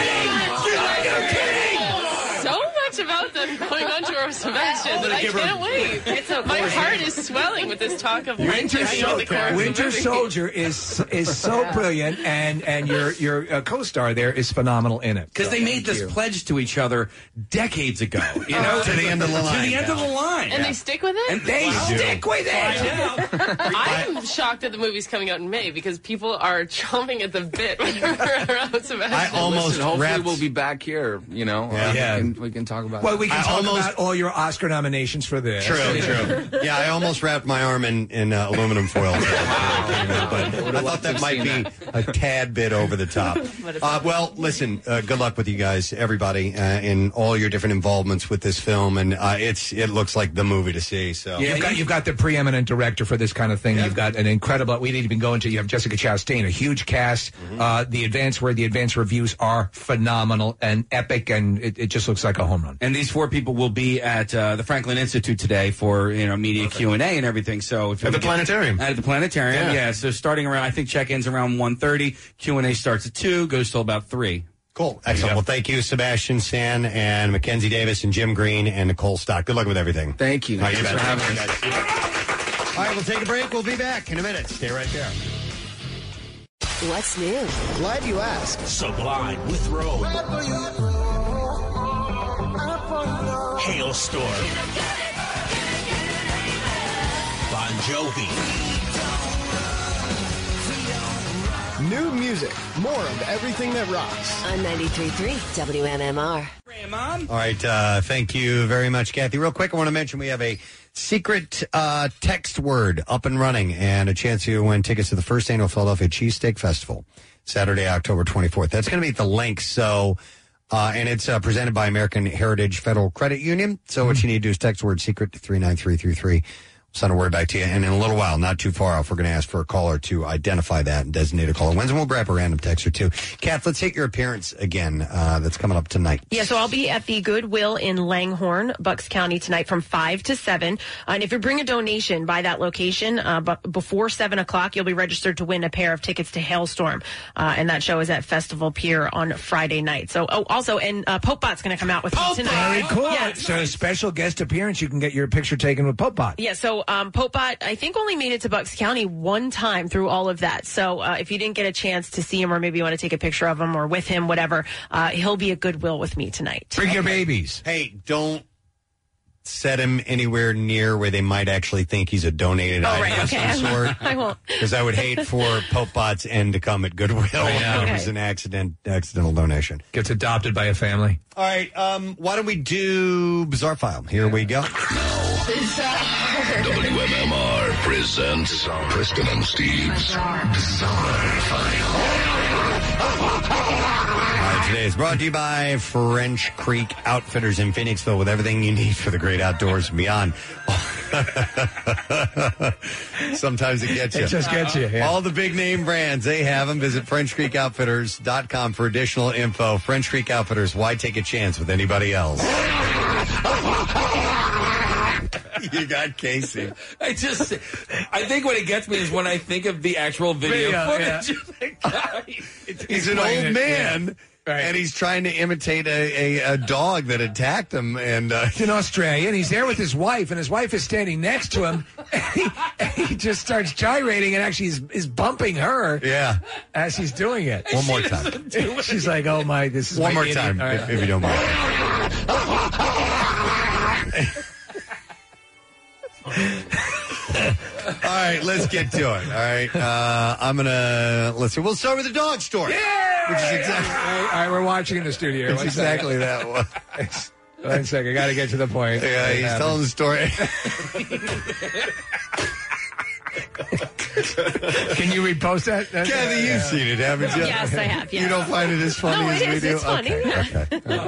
So much about them going on to our Sebastian Oh, that I give her- can't wait. It's okay. My heart is swelling with this talk of Winter, Winter Soldier, Winter Soldier is is so brilliant, and and your your uh, co-star there is phenomenal in it. Because they made this pledge to each other decades ago. You know, To the end of the line, To the end of the line. And they stick with it? And they stick with it. I'm shocked that the movie's coming out in May because people are chomping at the bit around Sebastian. I almost Listen, hopefully wrapped- we'll be back here. You know, Yeah. uh, Yeah. We, can, we can talk about. Well, it. we can I talk almost- about all your Oscar nominations for this. True, true. Yeah, I almost wrapped my arm in, in uh, aluminum foil. But I thought that might be a tad bit over the top. Uh, well, listen, uh, good luck with you guys, everybody, uh, in all your different involvements with this film. And uh, it's it looks like the movie to see. So You've got, you've got the preeminent director for this kind of thing. You've got an incredible. We didn't even go into. You have Jessica Chastain, a huge cast. Uh, the advance where the advance reviews are phenomenal and epic, and it, it just looks like a home run. And these four people will be at uh, the Franklin Institute today for you know media Q and A and everything. So if At the get- planetarium. at the planetarium, Yeah. yeah. So starting around, I think check-ins around one thirty. Q and A starts at two, goes till about three. cool, excellent. Well, thank you, Sebastian San and Mackenzie Davis and Jim Green and Nicole Stock. Good luck with everything. Thank you. All right, you Thanks bet. for having us. All right, we'll take a break. We'll be back in a minute. Stay right there. What's new? Glad you asked. Sublime with Robe. Hailstorm. Bon Jovi. New music, more of everything that rocks. On ninety-three point three W M M R. All right, uh, thank you very much, Kathy. Real quick, I want to mention we have a secret uh, text word up and running and a chance to win tickets to the first annual Philadelphia Cheesesteak Festival, Saturday, October twenty-fourth. That's going to be at the Link, so... Uh, and it's uh, presented by American Heritage Federal Credit Union. So what you need to do is text word secret to three nine three three three. Send a word back to you. And in a little while, not too far off, we're going to ask for a caller to identify that and designate a caller wins. And we'll grab a random text or two. Kath, let's hit your appearance again. Uh, that's coming up tonight. Yeah, so I'll be at the Goodwill in Langhorne, Bucks County tonight from five to seven. Uh, and if you bring a donation by that location, uh, but before seven o'clock, you'll be registered to win a pair of tickets to Hailstorm. Uh, and that show is at Festival Pier on Friday night. So, oh, also, and uh, Popebot's going to come out with me tonight. Very cool. Yeah. So a special guest appearance, you can get your picture taken with Popebot. Yeah, so um, Popebot, I think, only made it to Bucks County one time through all of that. So uh, if you didn't get a chance to see him or maybe you want to take a picture of him or with him, whatever, uh, he'll be at Goodwill with me tonight. Bring your babies. Hey, don't set him anywhere near where they might actually think he's a donated Oh, item right, of okay. some sort. I won't. Because I would hate for Popebot's end to come at Goodwill. yeah. It was an accident, accidental donation. Gets adopted by a family. All right, um, why don't we do Bizarre File? Here we go. W M M R presents Preston and Steve's Bizarre File. All right, today is brought to you by French Creek Outfitters in Phoenixville with everything you need for the great outdoors and beyond. Sometimes it gets you. It just gets you, yeah. All the big name brands, they have them. Visit French Creek Outfitters dot com for additional info. French Creek Outfitters, why take a chance with anybody else? You got Casey. I just, I think what it gets me is when I think of the actual video, Video, footage. yeah. of the guy. He's an old man, and he's trying to imitate a, a, a dog that attacked him. And uh, He's in Australia, and he's there with his wife, and his wife is standing next to him. And he, and he just starts gyrating, and actually is, is bumping her. Yeah, as he's doing it. One more time. She's like, "Oh my, this is One my more idiot." time, All right. if, if you don't mind. All right, let's get to it. All right, uh, I'm gonna let's see. We'll start with the dog story. Yeah, which is exactly. All right, all right, we're watching in the studio. It's One exactly second. that one. One second, I got to get to the point. Yeah, he's telling the story. Can you repost that? that Kathy, you've yeah. seen it, haven't you? Yes, I have, yes. You don't find it as funny No, as it we is. do? It's funny, Okay, yeah. okay.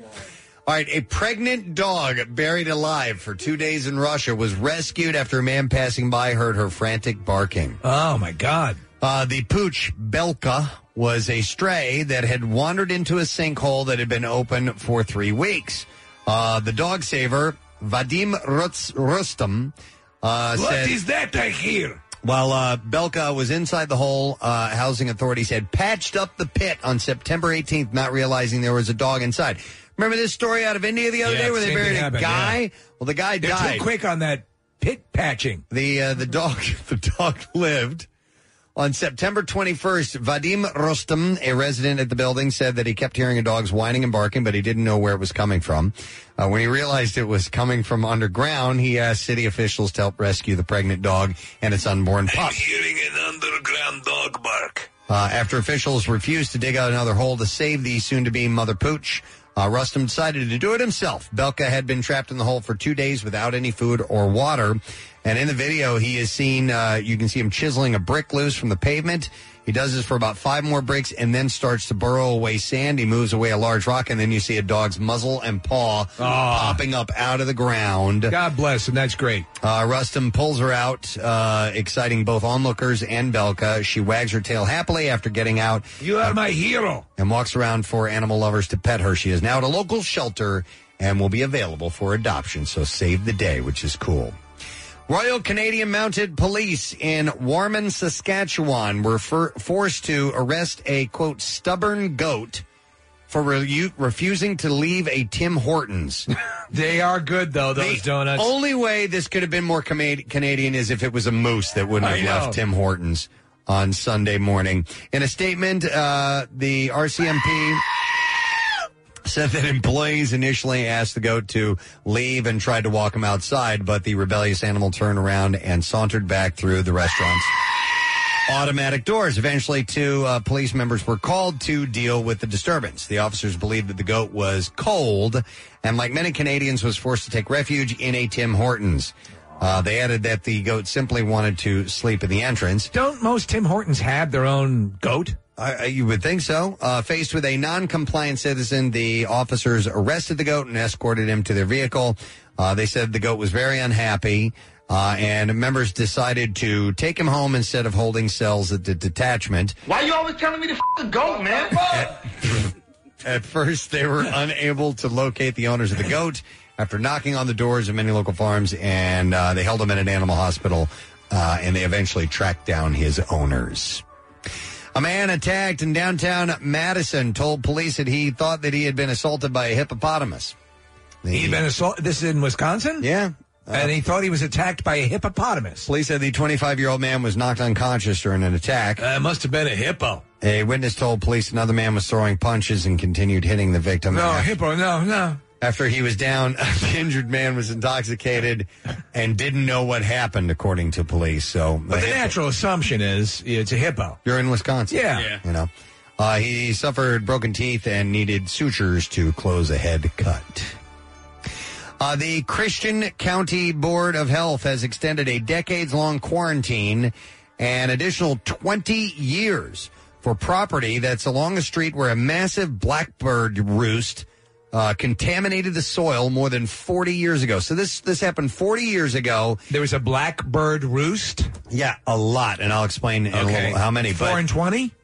All right, a pregnant dog buried alive for two days in Russia was rescued after a man passing by heard her frantic barking. Oh, my God. Uh, the pooch, Belka, was a stray that had wandered into a sinkhole that had been open for three weeks. Uh, the dog saver, Vadim Rutz- Rustam, uh, What said... is that I hear? While uh, Belka was inside the hole, uh, housing authorities had patched up the pit on September eighteenth, not realizing there was a dog inside. Remember this story out of India the other Yeah, day where they same buried thing a happened, guy? yeah. Well, the guy They're died. too quick on that pit patching. The uh, the dog the dog lived. On September twenty-first, Vadim Rostam, a resident at the building, said that he kept hearing a dog's whining and barking, but he didn't know where it was coming from. Uh, when he realized it was coming from underground, he asked city officials to help rescue the pregnant dog and its unborn pup. Hearing an underground dog bark. Uh, after officials refused to dig out another hole to save the soon-to-be mother pooch, uh, Rustam decided to do it himself. Belka had been trapped in the hole for two days without any food or water. And in the video, he is seen, uh, you can see him chiseling a brick loose from the pavement. He does this for about five more bricks and then starts to burrow away sand. He moves away a large rock, and then you see a dog's muzzle and paw popping up out of the ground. God bless him. That's great. Uh, Rustam pulls her out, uh, exciting both onlookers and Belka. She wags her tail happily after getting out. You are my hero. And walks around for animal lovers to pet her. She is now at a local shelter and will be available for adoption. So save the day, which is cool. Royal Canadian Mounted Police in Warman, Saskatchewan were for- forced to arrest a, quote, stubborn goat for re- refusing to leave a Tim Hortons. They are good, though, those the donuts. only way this could have been more com- Canadian is if it was a moose that wouldn't I have know. left Tim Hortons on Sunday morning. In a statement, uh, the R C M P said that employees initially asked the goat to leave and tried to walk him outside, but the rebellious animal turned around and sauntered back through the restaurant's automatic doors. Eventually, two uh, police members were called to deal with the disturbance. The officers believed that the goat was cold and, like many Canadians, was forced to take refuge in a Tim Hortons. Uh, they added that the goat simply wanted to sleep in the entrance. Don't most Tim Hortons have their own goat? I, I, you would think so. Uh, faced with a non-compliant citizen, the officers arrested the goat and escorted him to their vehicle. Uh, they said the goat was very unhappy, uh, and members decided to take him home instead of holding cells at the detachment. Why you always telling me to f*** the goat, man? At, at first, they were unable to locate the owners of the goat after knocking on the doors of many local farms, and uh, they held him in an animal hospital, uh, and they eventually tracked down his owners. A man attacked in downtown Madison told police that he thought that he had been assaulted by a hippopotamus. The, He'd been assaulted. This is in Wisconsin? Yeah. Uh, and he thought he was attacked by a hippopotamus. Police said the twenty-five-year-old man was knocked unconscious during an attack. Uh, it must have been a hippo. A witness told police another man was throwing punches and continued hitting the victim. No, after, hippo, no, no. After he was down, the injured man was intoxicated and didn't know what happened, according to police. So, But the hippo- natural assumption is it's a hippo. You're in Wisconsin. Yeah. Yeah. You know, uh, he suffered broken teeth and needed sutures to close a head cut. Uh, the Christian County Board of Health has extended a decades-long quarantine an additional twenty years for property that's along a street where a massive blackbird roost uh, contaminated the soil more than forty years ago. So this this happened forty years ago. There was a blackbird roost? Yeah, a lot, and I'll explain in a Okay. little how many. Four but and twenty?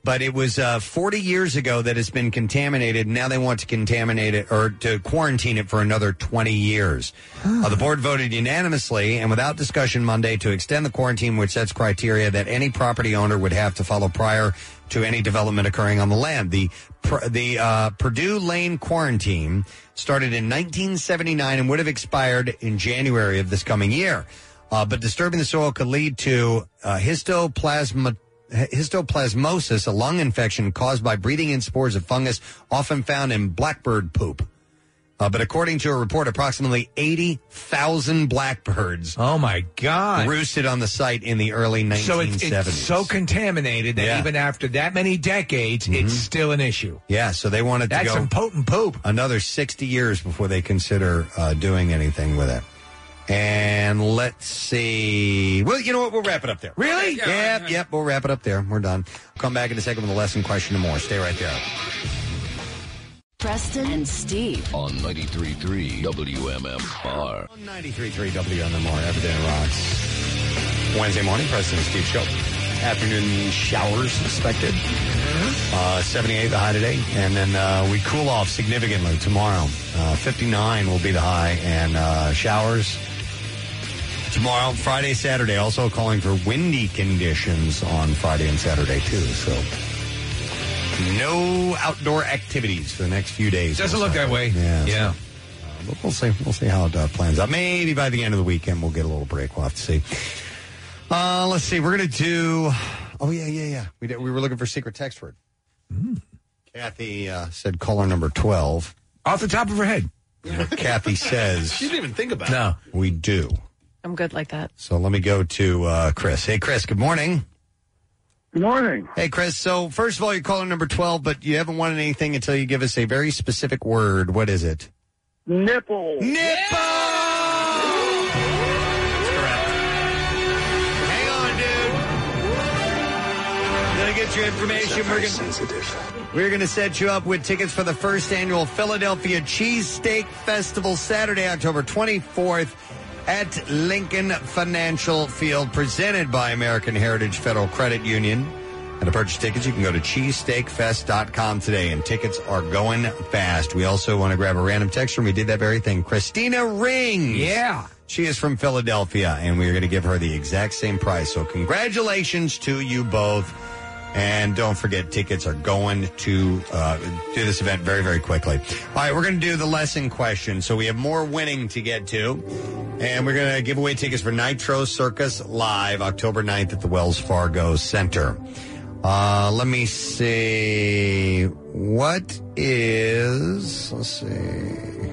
but it was uh, forty years ago that it's been contaminated. Now they want to contaminate it or to quarantine it for another twenty years. Uh, the board voted unanimously and without discussion Monday to extend the quarantine, which sets criteria that any property owner would have to follow prior to any development occurring on the land. The the uh, Purdue Lane quarantine started in nineteen seventy-nine and would have expired in January of this coming year. Uh, but disturbing the soil could lead to uh, histoplasma, histoplasmosis, a lung infection caused by breathing in spores of fungus often found in blackbird poop. Uh, but according to a report, approximately eighty thousand blackbirds oh my God. roosted on the site in the early nineteen seventies. So it's, it's so contaminated that Yeah. even after that many decades, it's still an issue. Yeah, so they wanted That's to go some potent poop. another sixty years before they consider uh, doing anything with it. And let's see. Well, you know what? We'll wrap it up there. Really? Yep, yep, yep. We'll wrap it up there. We're done. We'll come back in a second with a lesson question and more. Stay right there. Preston and Steve. On ninety-three point three W M M R. On ninety-three point three W M M R, Everyday Rocks. Wednesday morning, Preston and Steve Show. Afternoon showers expected. Uh, seventy-eight the high today. And then uh, we cool off significantly tomorrow. Uh, fifty-nine will be the high. And uh, showers tomorrow, Friday, Saturday. Also calling for windy conditions on Friday and Saturday, too. So no outdoor activities for the next few days. Doesn't look that way. Yeah. Yeah. So, uh, but we'll see. We'll see how it uh, plans out. Maybe by the end of the weekend we'll get a little break. We'll have to see. Uh, let's see. We're going to do. Oh yeah, yeah, yeah. We did, we were looking for secret text word. Mm. Kathy uh, said caller number twelve. Off the top of her head. Kathy says She didn't even think about No. it. we do. I'm good like that. So let me go to uh, Chris. Hey, Chris. Good morning. Good morning. Hey, Chris. So first of all, you're caller number twelve, but you haven't wanted anything until you give us a very specific word. What is it? Nipple. Nipple. Hang on, dude. Gonna get your information. We're gonna, we're gonna set you up with tickets for the first annual Philadelphia Cheesesteak Festival, Saturday, October twenty-fourth at Lincoln Financial Field, presented by American Heritage Federal Credit Union. And to purchase tickets, you can go to cheesesteak fest dot com today, and tickets are going fast. We also want to grab a random texter, and we did that very thing. Christina Rings. Yeah. She is from Philadelphia, and we are going to give her the exact same price. So congratulations to you both. And don't forget, tickets are going to uh, do this event very, very quickly. All right, we're going to do the lesson question. So we have more winning to get to. And we're going to give away tickets for Nitro Circus Live, October ninth at the Wells Fargo Center. Uh, let me see. What is, let's see.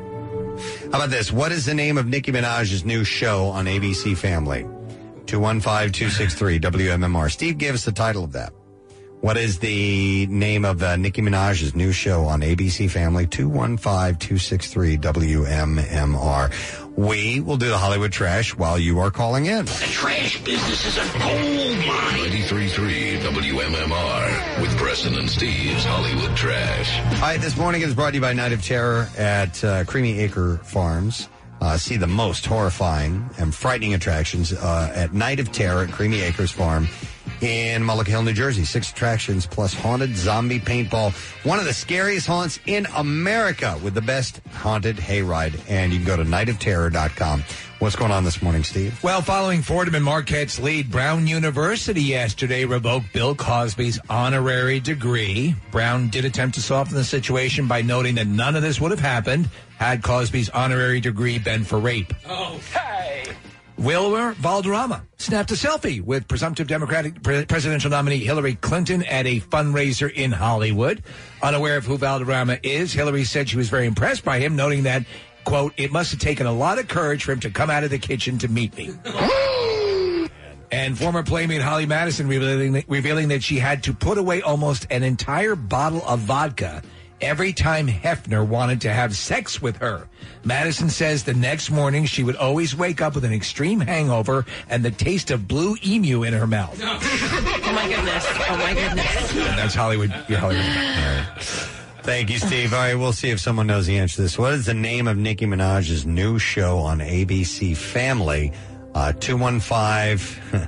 How about this? What is the name of Nicki Minaj's new show on A B C Family? two one five, two six three, W M M R. Steve gave us the title of that. What is the name of uh, Nicki Minaj's new show on A B C Family? two one five, two six three, W M M R. We will do the Hollywood Trash while you are calling in. The trash business is a gold mine. ninety-three point three W M M R with Preston and Steve's Hollywood Trash. All right, this morning is brought to you by Night of Terror at uh, Creamy Acre Farms. Uh, see the most horrifying and frightening attractions uh, at Night of Terror at Creamy Acres Farm in Mullica Hill, New Jersey. Six attractions plus haunted zombie paintball. One of the scariest haunts in America with the best haunted hayride. And you can go to night of terror dot com. What's going on this morning, Steve? Well, following Fordham and Marquette's lead, Brown University yesterday revoked Bill Cosby's honorary degree. Brown did attempt to soften the situation by noting that none of this would have happened had Cosby's honorary degree been for rape. Okay. Wilmer Valderrama snapped a selfie with presumptive Democratic pre- presidential nominee Hillary Clinton at a fundraiser in Hollywood. Unaware of who Valderrama is, Hillary said she was very impressed by him, noting that, quote, it must have taken a lot of courage for him to come out of the kitchen to meet me. And former Playmate Holly Madison revealing, revealing that she had to put away almost an entire bottle of vodka every time Hefner wanted to have sex with her. Madison says the next morning she would always wake up with an extreme hangover and the taste of blue emu in her mouth. Oh, my goodness. Oh, my goodness. And that's Hollywood. Your Hollywood. Thank you, Steve. All right, we'll see if someone knows the answer to this. What is the name of Nicki Minaj's new show on A B C Family? Uh, two one five,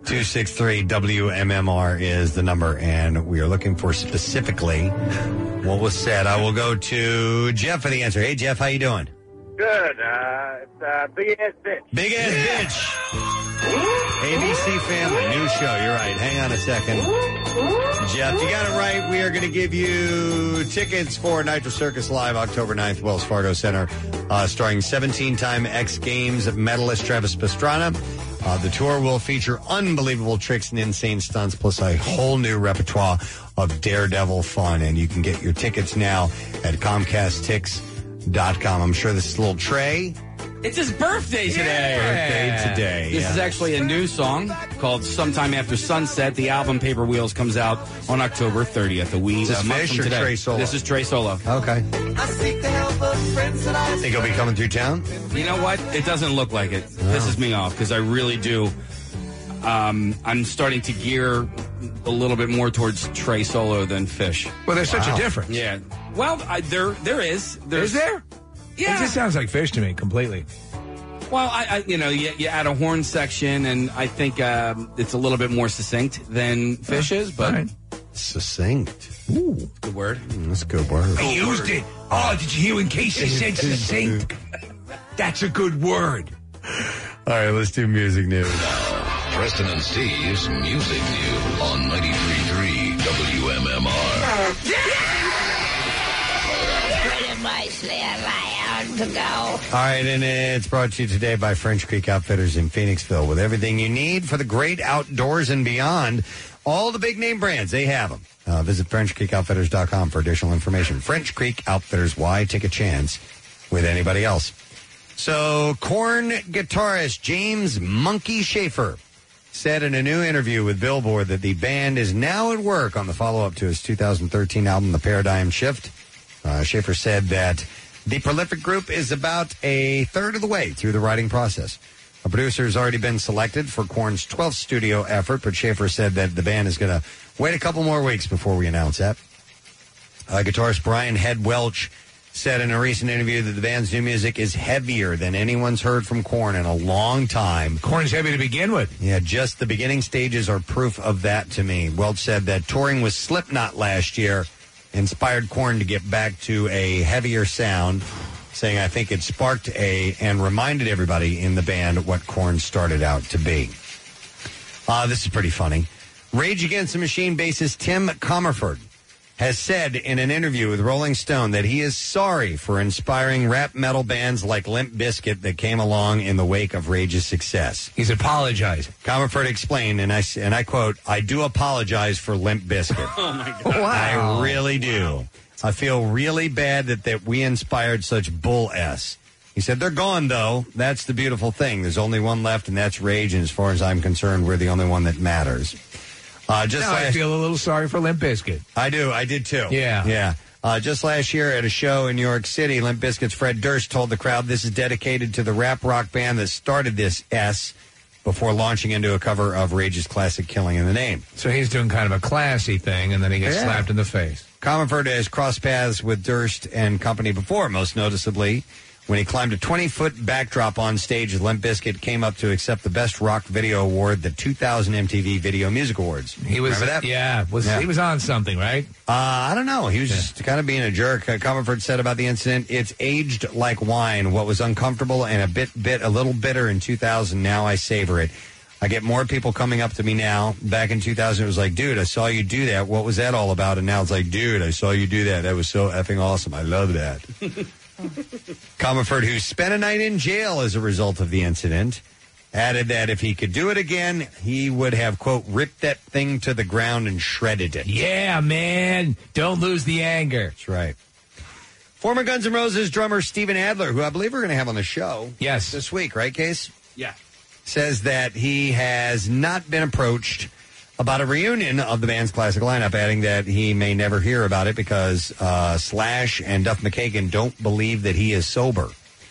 two six three W M M R is the number, and we are looking for specifically what was said. I will go to Jeff for the answer. Hey, Jeff, how you doing? Good. Uh, it's uh, Big Ass Bitch. Big Ass Bitch. A B C Family, new show. You're right. Hang on a second. Jeff, you got it right. We are going to give you tickets for Nitro Circus Live October ninth, Wells Fargo Center, uh, starring seventeen-time X Games medalist Travis Pastrana. Uh, the tour will feature unbelievable tricks and insane stunts, plus a whole new repertoire of daredevil fun. And you can get your tickets now at Comcast Tix dot com. I'm sure this is a little Trey. It's his birthday today. Yeah. Birthday today. This yeah. is actually a new song called Sometime After Sunset. The album Paper Wheels comes out on October thirtieth. A week. Is this a month Fish from or today. Trey Solo? This is Trey Solo. Okay. I seek the help of friends that I Think he'll be coming through town? You know what? It doesn't look like it. It pisses me off because I really do. Um, I'm starting to gear a little bit more towards Trey Solo than Fish. Well, there's such a difference. Yeah. Well, I, there there is. There's, Is there? Yeah. It just sounds like Fish to me, completely. Well, I, I you know, you, you add a horn section, and I think um, it's a little bit more succinct than Fish is, but right. Succinct. Ooh, good word. Mm, that's a good word. I used it. Oh, did you hear in case I said succinct? That's a good word. All right, let's do music news. Preston and Steve's Music News on ninety-three point three W M M R. pretty much allowed to go. All right, and it's brought to you today by French Creek Outfitters in Phoenixville with everything you need for the great outdoors and beyond. All the big name brands, they have them. Uh, visit French Creek Outfitters dot com for additional information. French Creek Outfitters, why take a chance with anybody else? So, Korn guitarist James Monkey Schaefer said in a new interview with Billboard that the band is now at work on the follow-up to his two thousand thirteen album, The Paradigm Shift. Uh, Schaefer said that the prolific group is about a third of the way through the writing process. A producer has already been selected for Korn's twelfth studio effort, but Schaefer said that the band is going to wait a couple more weeks before we announce that. Uh, guitarist Brian Head Welch said in a recent interview that the band's new music is heavier than anyone's heard from Korn in a long time. Korn's heavy to begin with. Yeah, just the beginning stages are proof of that to me. Welch said that touring with Slipknot last year inspired Korn to get back to a heavier sound, saying, I think it sparked a and reminded everybody in the band what Korn started out to be. Uh, this is pretty funny. Rage Against the Machine bassist Tim Comerford has said in an interview with Rolling Stone that he is sorry for inspiring rap metal bands like Limp Bizkit that came along in the wake of Rage's success. He's apologizing. Comerford explained, and I, and I quote, I do apologize for Limp Bizkit. Oh, my God. Wow. I really do. I feel really bad that, that we inspired such bull S. He said, they're gone, though. That's the beautiful thing. There's only one left, and that's Rage, and as far as I'm concerned, we're the only one that matters. Uh, just now last, I feel a little sorry for Limp Bizkit. I do. I did, too. Yeah. Yeah. Uh, just last year at a show in New York City, Limp Bizkit's Fred Durst told the crowd this is dedicated to the rap rock band that started this S before launching into a cover of Rage's classic Killing in the Name. So he's doing kind of a classy thing, and then he gets Yeah. slapped in the face. Comerford has crossed paths with Durst and company before, most noticeably when he climbed a twenty-foot backdrop on stage as Limp Bizkit came up to accept the Best Rock Video Award, the two thousand M T V Video Music Awards. He was, Remember that? yeah, was Yeah. he was on something, right? Uh, I don't know. He was just kind of being a jerk. Uh, Comerford said about the incident, it's aged like wine. What was uncomfortable and a bit, bit, a little bitter in two thousand, now I savor it. I get more people coming up to me now. Back in two thousand, it was like, dude, I saw you do that. What was that all about? And now it's like, dude, I saw you do that. That was so effing awesome. I love that. Comerford, who spent a night in jail as a result of the incident, added that if he could do it again, he would have, quote, ripped that thing to the ground and shredded it. Yeah, man. Don't lose the anger. That's right. Former Guns N' Roses drummer Steven Adler, who I believe we're going to have on the show yes. this week, right, Case? Yeah. Says that he has not been approached about a reunion of the band's classic lineup, adding that he may never hear about it because uh, Slash and Duff McKagan don't believe that he is sober.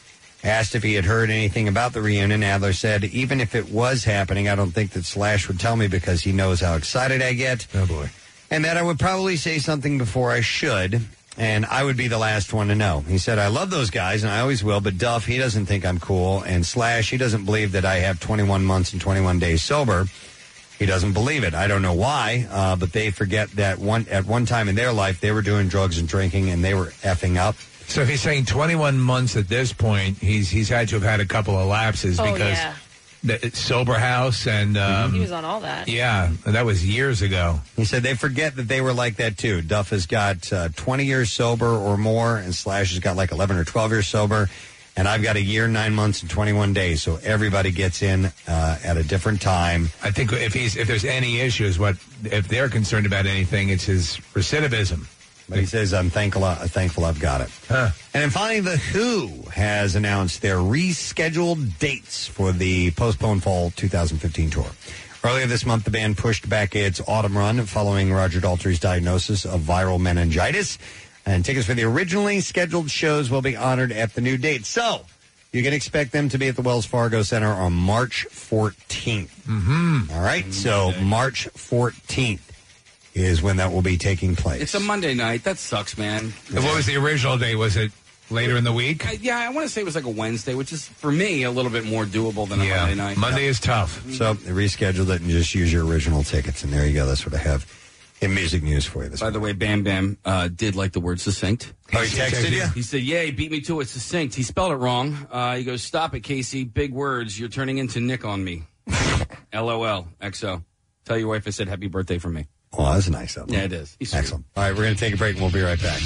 Asked if he had heard anything about the reunion, Adler said, even if it was happening, I don't think that Slash would tell me because he knows how excited I get. Oh, boy. And that I would probably say something before I should, and I would be the last one to know. He said, I love those guys, and I always will, but Duff, he doesn't think I'm cool, and Slash, he doesn't believe that I have twenty-one months and twenty-one days sober. He doesn't believe it. I don't know why, uh, but they forget that one at one time in their life, they were doing drugs and drinking, and they were effing up. So if he's saying twenty-one months at this point, he's he's had to have had a couple of lapses Oh, because yeah. the Sober House and um, He was on all that. yeah, that was years ago. He said they forget that they were like that too. Duff has got uh, twenty years sober or more, and Slash has got like eleven or twelve years sober, and I've got a year, nine months, and twenty-one days. So everybody gets in uh, at a different time. I think if he's if there's any issues, what if they're concerned about anything, it's his recidivism. But he says, I'm thankful, uh, thankful I've got it. Huh. And then finally, The Who has announced their rescheduled dates for the postponed fall two thousand fifteen tour. Earlier this month, the band pushed back its autumn run following Roger Daltrey's diagnosis of viral meningitis. And tickets for the originally scheduled shows will be honored at the new date. So you can expect them to be at the Wells Fargo Center on March fourteenth. Mm-hmm. All right, so March fourteenth is when that will be taking place. It's a Monday night. That sucks, man. And what was the original day? Was it later in the week? I, yeah, I want to say it was like a Wednesday, which is, for me, a little bit more doable than a Yeah, Monday night. Monday is tough. So they rescheduled it and just use your original tickets. And there you go. That's what I have in music news for you this By the way, Bam Bam uh, did like the word succinct. Oh, he texted you? He said, yeah, he beat me to it, succinct. He spelled it wrong. Uh, he goes, stop it, Casey. Big words. You're turning into Nick on me. LOL. X O. Tell your wife I said happy birthday from me. Oh, that's nice of him. Yeah, it is. He's Excellent. All right, we're going to take a break and we'll be right back.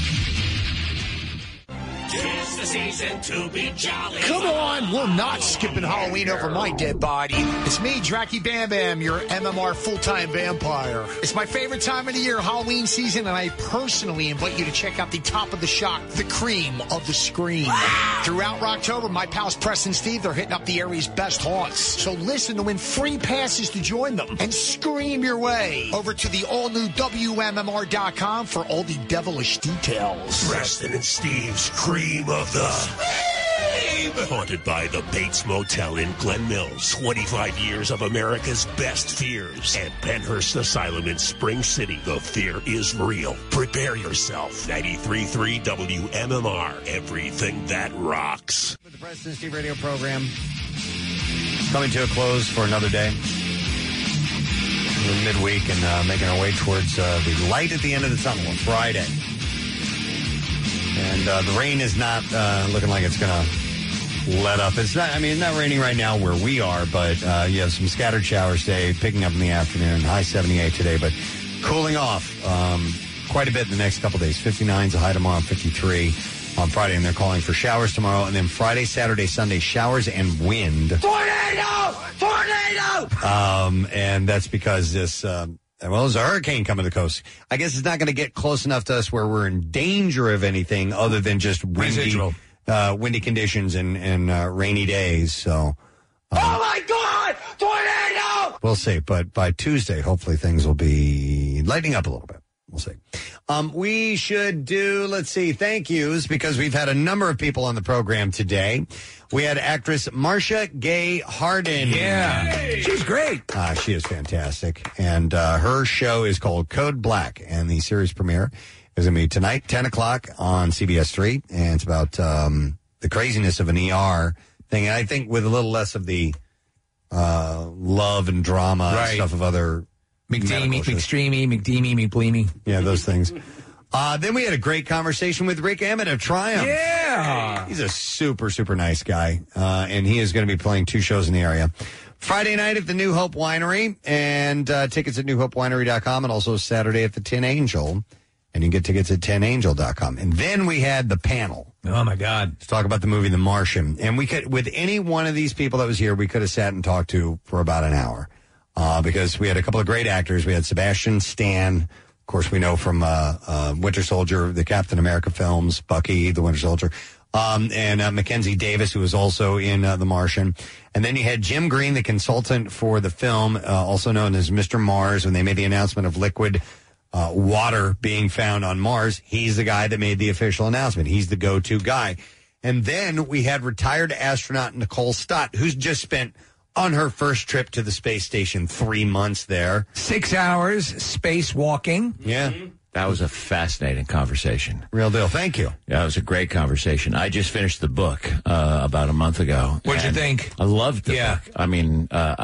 Tis the season to be jolly. Come on, we're not skipping Halloween over my dead body. It's me, Dracky Bam Bam, your M M R full-time vampire. It's my favorite time of the year, Halloween season, and I personally invite you to check out the top of the shock, the cream of the scream. Throughout Rocktober, my pals Preston and Steve, they're hitting up the area's best haunts. So listen to win free passes to join them and scream your way over to the all-new W M M R dot com for all the devilish details. Preston and Steve's Cream of the Scream! Haunted by the Bates Motel in Glen Mills. twenty-five years of America's best fears. And Penhurst Asylum in Spring City. The fear is real. Prepare yourself. ninety-three point three W M M R. Everything that rocks. The Preston and Steve radio program coming to a close for another day. We're midweek and uh, making our way towards uh, the light at the end of the tunnel on Friday. And uh, the rain is not uh, looking like it's going to let up. It's not, I mean, it's not raining right now where we are, but uh, you have some scattered showers today, picking up in the afternoon, high seventy-eight today, but cooling off um, quite a bit in the next couple days. fifty-nine is a high tomorrow, fifty-three on Friday, and they're calling for showers tomorrow. And then Friday, Saturday, Sunday, showers and wind. Tornado! Tornado! Um, and that's because this... Um, Well, there's a hurricane coming to the coast. I guess it's not going to get close enough to us where we're in danger of anything other than just windy, uh, windy conditions and, and uh, rainy days. So, um, Oh my God! Tornado! we'll see. But by Tuesday, hopefully things will be lighting up a little bit. We'll see. Um, we should do, let's see, thank yous, because we've had a number of people on the program today. We had actress Marcia Gay Harden. Yeah. She's great. Uh, she is fantastic. And uh, her show is called Code Black, and the series premiere is going to be tonight, ten o'clock on C B S three, and it's about um, the craziness of an E R thing. And I think with a little less of the uh, love and drama and Right. stuff of other McDeamy, McStreamy, McDeamy, McBleamy. Yeah, those things. Uh, then we had a great conversation with Rick Emmett of Triumph. Yeah. He's a super, super nice guy. Uh, and he is going to be playing two shows in the area. Friday night at the New Hope Winery, and uh, tickets at new hope winery dot com, and also Saturday at the Tin Angel. And you can get tickets at tin angel dot com. And then we had the panel. Oh, my God. To talk about the movie The Martian. And we could, with any one of these people that was here, we could have sat and talked to for about an hour. Uh, because we had a couple of great actors. We had Sebastian Stan, of course, we know from uh, uh, Winter Soldier, the Captain America films, Bucky, the Winter Soldier, um, and uh, Mackenzie Davis, who was also in uh, The Martian. And then you had Jim Green, the consultant for the film, uh, also known as Mister Mars, when they made the announcement of liquid uh, water being found on Mars. He's the guy that made the official announcement. He's the go-to guy. And then we had retired astronaut Nicole Stott, who's just spent on her first trip to the space station, three months there. Six hours spacewalking. Yeah. That was a fascinating conversation. Real deal. Thank you. Yeah, it was a great conversation. I just finished the book uh, about a month ago. What'd you and think? I loved the Yeah. book. I mean, uh, I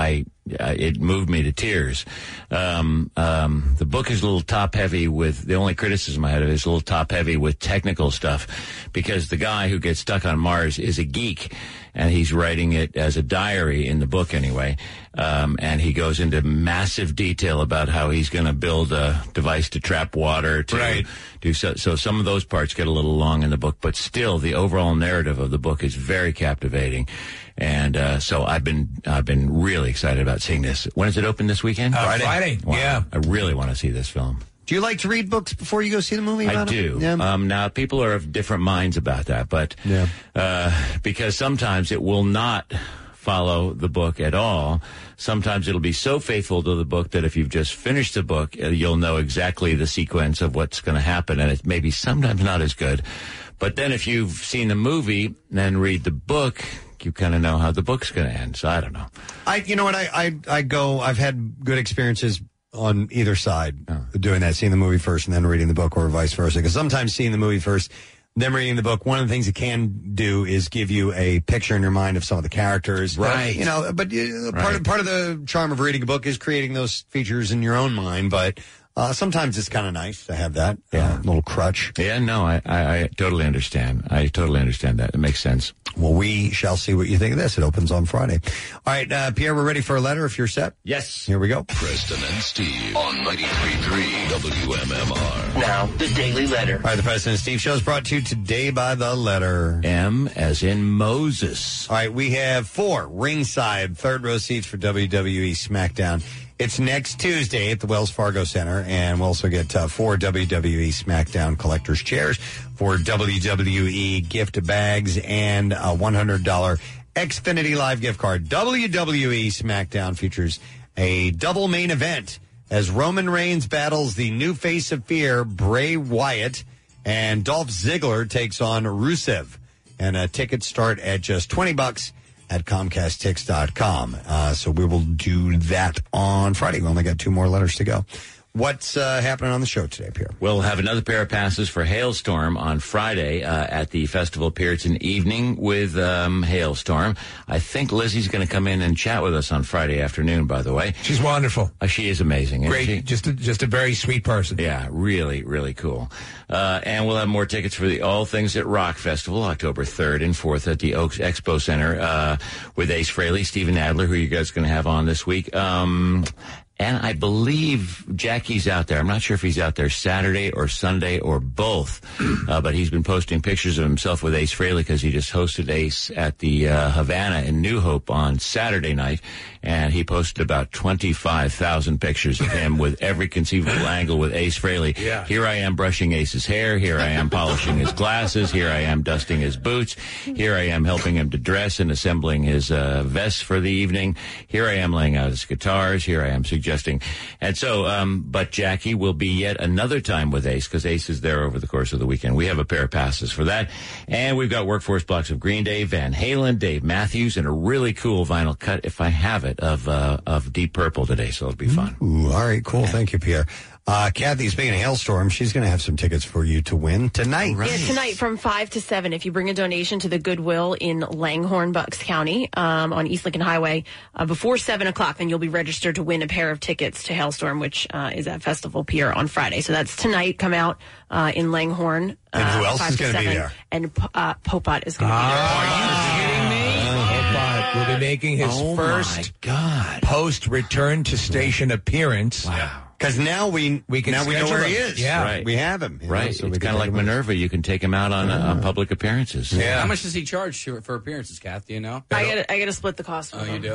uh, it moved me to tears. Um, um, the book is a little top heavy with, the only criticism I had of it is a little top heavy with technical stuff, because the guy who gets stuck on Mars is a geek, and he's writing it as a diary in the book anyway. Um, and he goes into massive detail about how he's going to build a device to trap water, to Right. do so. So some of those parts get a little long in the book, but still the overall narrative of the book is very captivating. And uh, so I've been I've been really excited about seeing this. When is it open this weekend? Uh, Friday. Friday, Wow. yeah. I really want to see this film. Do you like to read books before you go see the movie? I about it? do. Yeah. Um, now, people are of different minds about that, but Yeah. uh, because sometimes it will not follow the book at all. Sometimes it'll be so faithful to the book that if you've just finished the book, uh, you'll know exactly the sequence of what's going to happen, and it's maybe sometimes not as good. But then if you've seen the movie and read the book, you kind of know how the book's going to end. So I don't know. I, you know what? I, I, I go. I've had good experiences on either side of doing that, seeing the movie first and then reading the book, or vice versa. Because sometimes seeing the movie first, then reading the book, one of the things it can do is give you a picture in your mind of some of the characters, Right. You know, but uh, part Right. of part of the charm of reading a book is creating those features in your own mind. But uh, sometimes it's kind of nice to have that uh, little crutch. Yeah, no, I, I, I totally understand. I totally understand that. It makes sense. Well, we shall see what you think of this. It opens on Friday. All right, uh, Pierre, we're ready for a letter if you're set. Yes. Here we go. Preston and Steve on ninety-three point three W M M R. Now, the Daily Letter. All right, the President and Steve Show is brought to you today by the letter M as in Moses. All right, we have four ringside third row seats for W W E SmackDown. It's next Tuesday at the Wells Fargo Center, and we'll also get uh, four W W E SmackDown collector's chairs, four W W E gift bags, and a one hundred dollars Xfinity Live gift card. W W E SmackDown features a double main event as Roman Reigns battles the new face of fear, Bray Wyatt, and Dolph Ziggler takes on Rusev. And uh, tickets start at just twenty bucks at Comcast Tix dot com. Uh, so we will do that on Friday. We only got two more letters to go. What's uh, happening on the show today, Pierre? We'll have another pair of passes for Hailstorm on Friday uh, at the Festival Pier. It's an evening with um, Hailstorm. I think Lizzie's going to come in and chat with us on Friday afternoon, by the way. She's wonderful. Uh, she is amazing. Great. Isn't she? Just a, just a very sweet person. Yeah, really, really cool. Uh, and we'll have more tickets for the All Things at Rock Festival, October third and fourth at the Oaks Expo Center uh, with Ace Frehley, Steven Adler, who you guys are going to have on this week. Um, And I believe Jackie's out there. I'm not sure if he's out there Saturday or Sunday or both. Uh, but he's been posting pictures of himself with Ace Frehley because he just hosted Ace at the uh, Havana in New Hope on Saturday night. And he posted about twenty-five thousand pictures of him with every conceivable angle with Ace Frehley. Yeah. Here I am brushing Ace's hair. Here I am polishing his glasses. Here I am dusting his boots. Here I am helping him to dress and assembling his uh, vest for the evening. Here I am laying out his guitars. Here I am suggesting. And so, um, but Jackie will be yet another time with Ace because Ace is there over the course of the weekend. We have a pair of passes for that. And we've got workforce blocks of Green Day, Van Halen, Dave Matthews, and a really cool vinyl cut, if I have it, of, uh, of Deep Purple today. So it'll be fun. Ooh, all right, cool. Thank you, Pierre. Uh, Kathy, speaking of Hailstorm, she's going to have some tickets for you to win tonight. Yeah, tonight from five to seven. If you bring a donation to the Goodwill in Langhorne, Bucks County, um, on East Lincoln Highway, uh, before seven o'clock, then you'll be registered to win a pair of tickets to Hailstorm, which uh, is at Festival Pier on Friday. So that's tonight. Come out uh, in Langhorne. Uh, And who else five is to going to be seven. there? And uh, Popot is going to Ah, be there. are you kidding me? Popot will be making his Oh, my first God. post return to station appearance. Wow. Because now we, We can now we know schedule where he him. is. Yeah. Right. We have him. you know, Right. so we it's can kind of take like him in. Minerva. You can take him out on, uh, on public appearances. Yeah. How much does he charge to, for appearances, Kath? Do you know? I got I got to split the cost. Oh, with you him. do?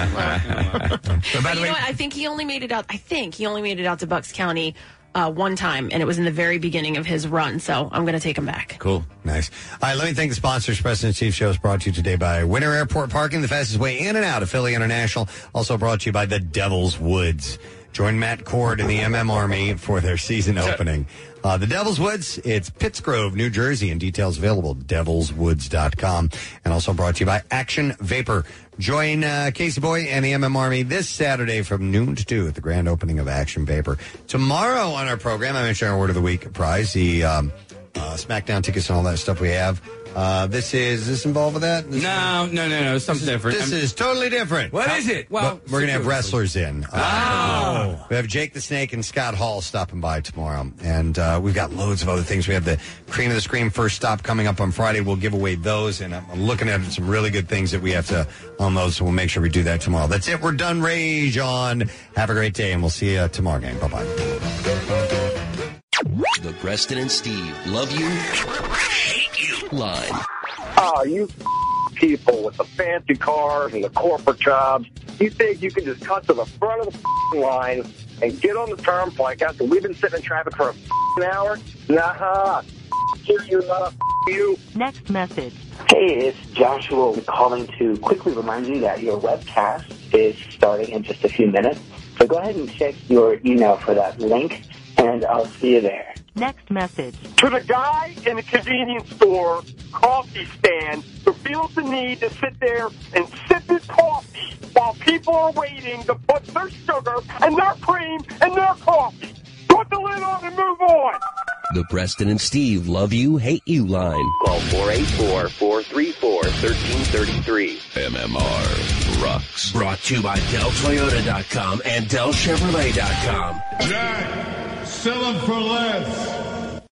But by But the you way, know what? I think he only made it out. I think he only made it out to Bucks County uh, one time, and it was in the very beginning of his run. So I'm going to take him back. Cool. Nice. All right, let me thank the sponsors. President Steve Show is brought to you today by Winter Airport Parking, the fastest way in and out of Philly International. Also brought to you by the Devil's Woods. Join Matt Cord and the M M Army for their season opening. Uh, the Devil's Woods, it's Pittsgrove, New Jersey, and details available at devils woods dot com. And also brought to you by Action Vapor. Join uh, Casey Boy and the M M Army this Saturday from noon to two at the grand opening of Action Vapor. Tomorrow on our program, I mentioned our Word of the Week prize, the um, uh, SmackDown tickets and all that stuff we have. Uh, this is, is this involved with that? This No, no, no, no. Something different. This I'm- is totally different. What is it? Well, we're going to have wrestlers in. Oh. Uh, we have Jake the Snake and Scott Hall stopping by tomorrow. And uh, we've got loads of other things. We have the Cream of the Scream first stop coming up on Friday. We'll give away those. And I'm, I'm looking at some really good things that we have to on those. So we'll make sure we do that tomorrow. That's it. We're done. Rage on. Have a great day. And we'll see you tomorrow, gang. Bye-bye. The Preston and Steve Love You, Hate You line. Oh, you people with the fancy cars and the corporate jobs, you think you can just cut to the front of the line and get on the turnpike after we've been sitting in traffic for an hour? Nah, you, you, not you. Next message. Hey, it's Joshua calling to quickly remind you that your webcast is starting in just a few minutes. So go ahead and check your email for that link, and I'll see you there. Next message. To the guy in the convenience store coffee stand who feels the need to sit there and sip his coffee while people are waiting to put their sugar and their cream and their coffee. Put the lid on and move on. The Preston and Steve Love You, Hate You line. Call four eight four, four three four, one three three three. M M R rocks. Brought to you by Del Toyota dot com and Del Chevrolet dot com. Jack, sell them for less.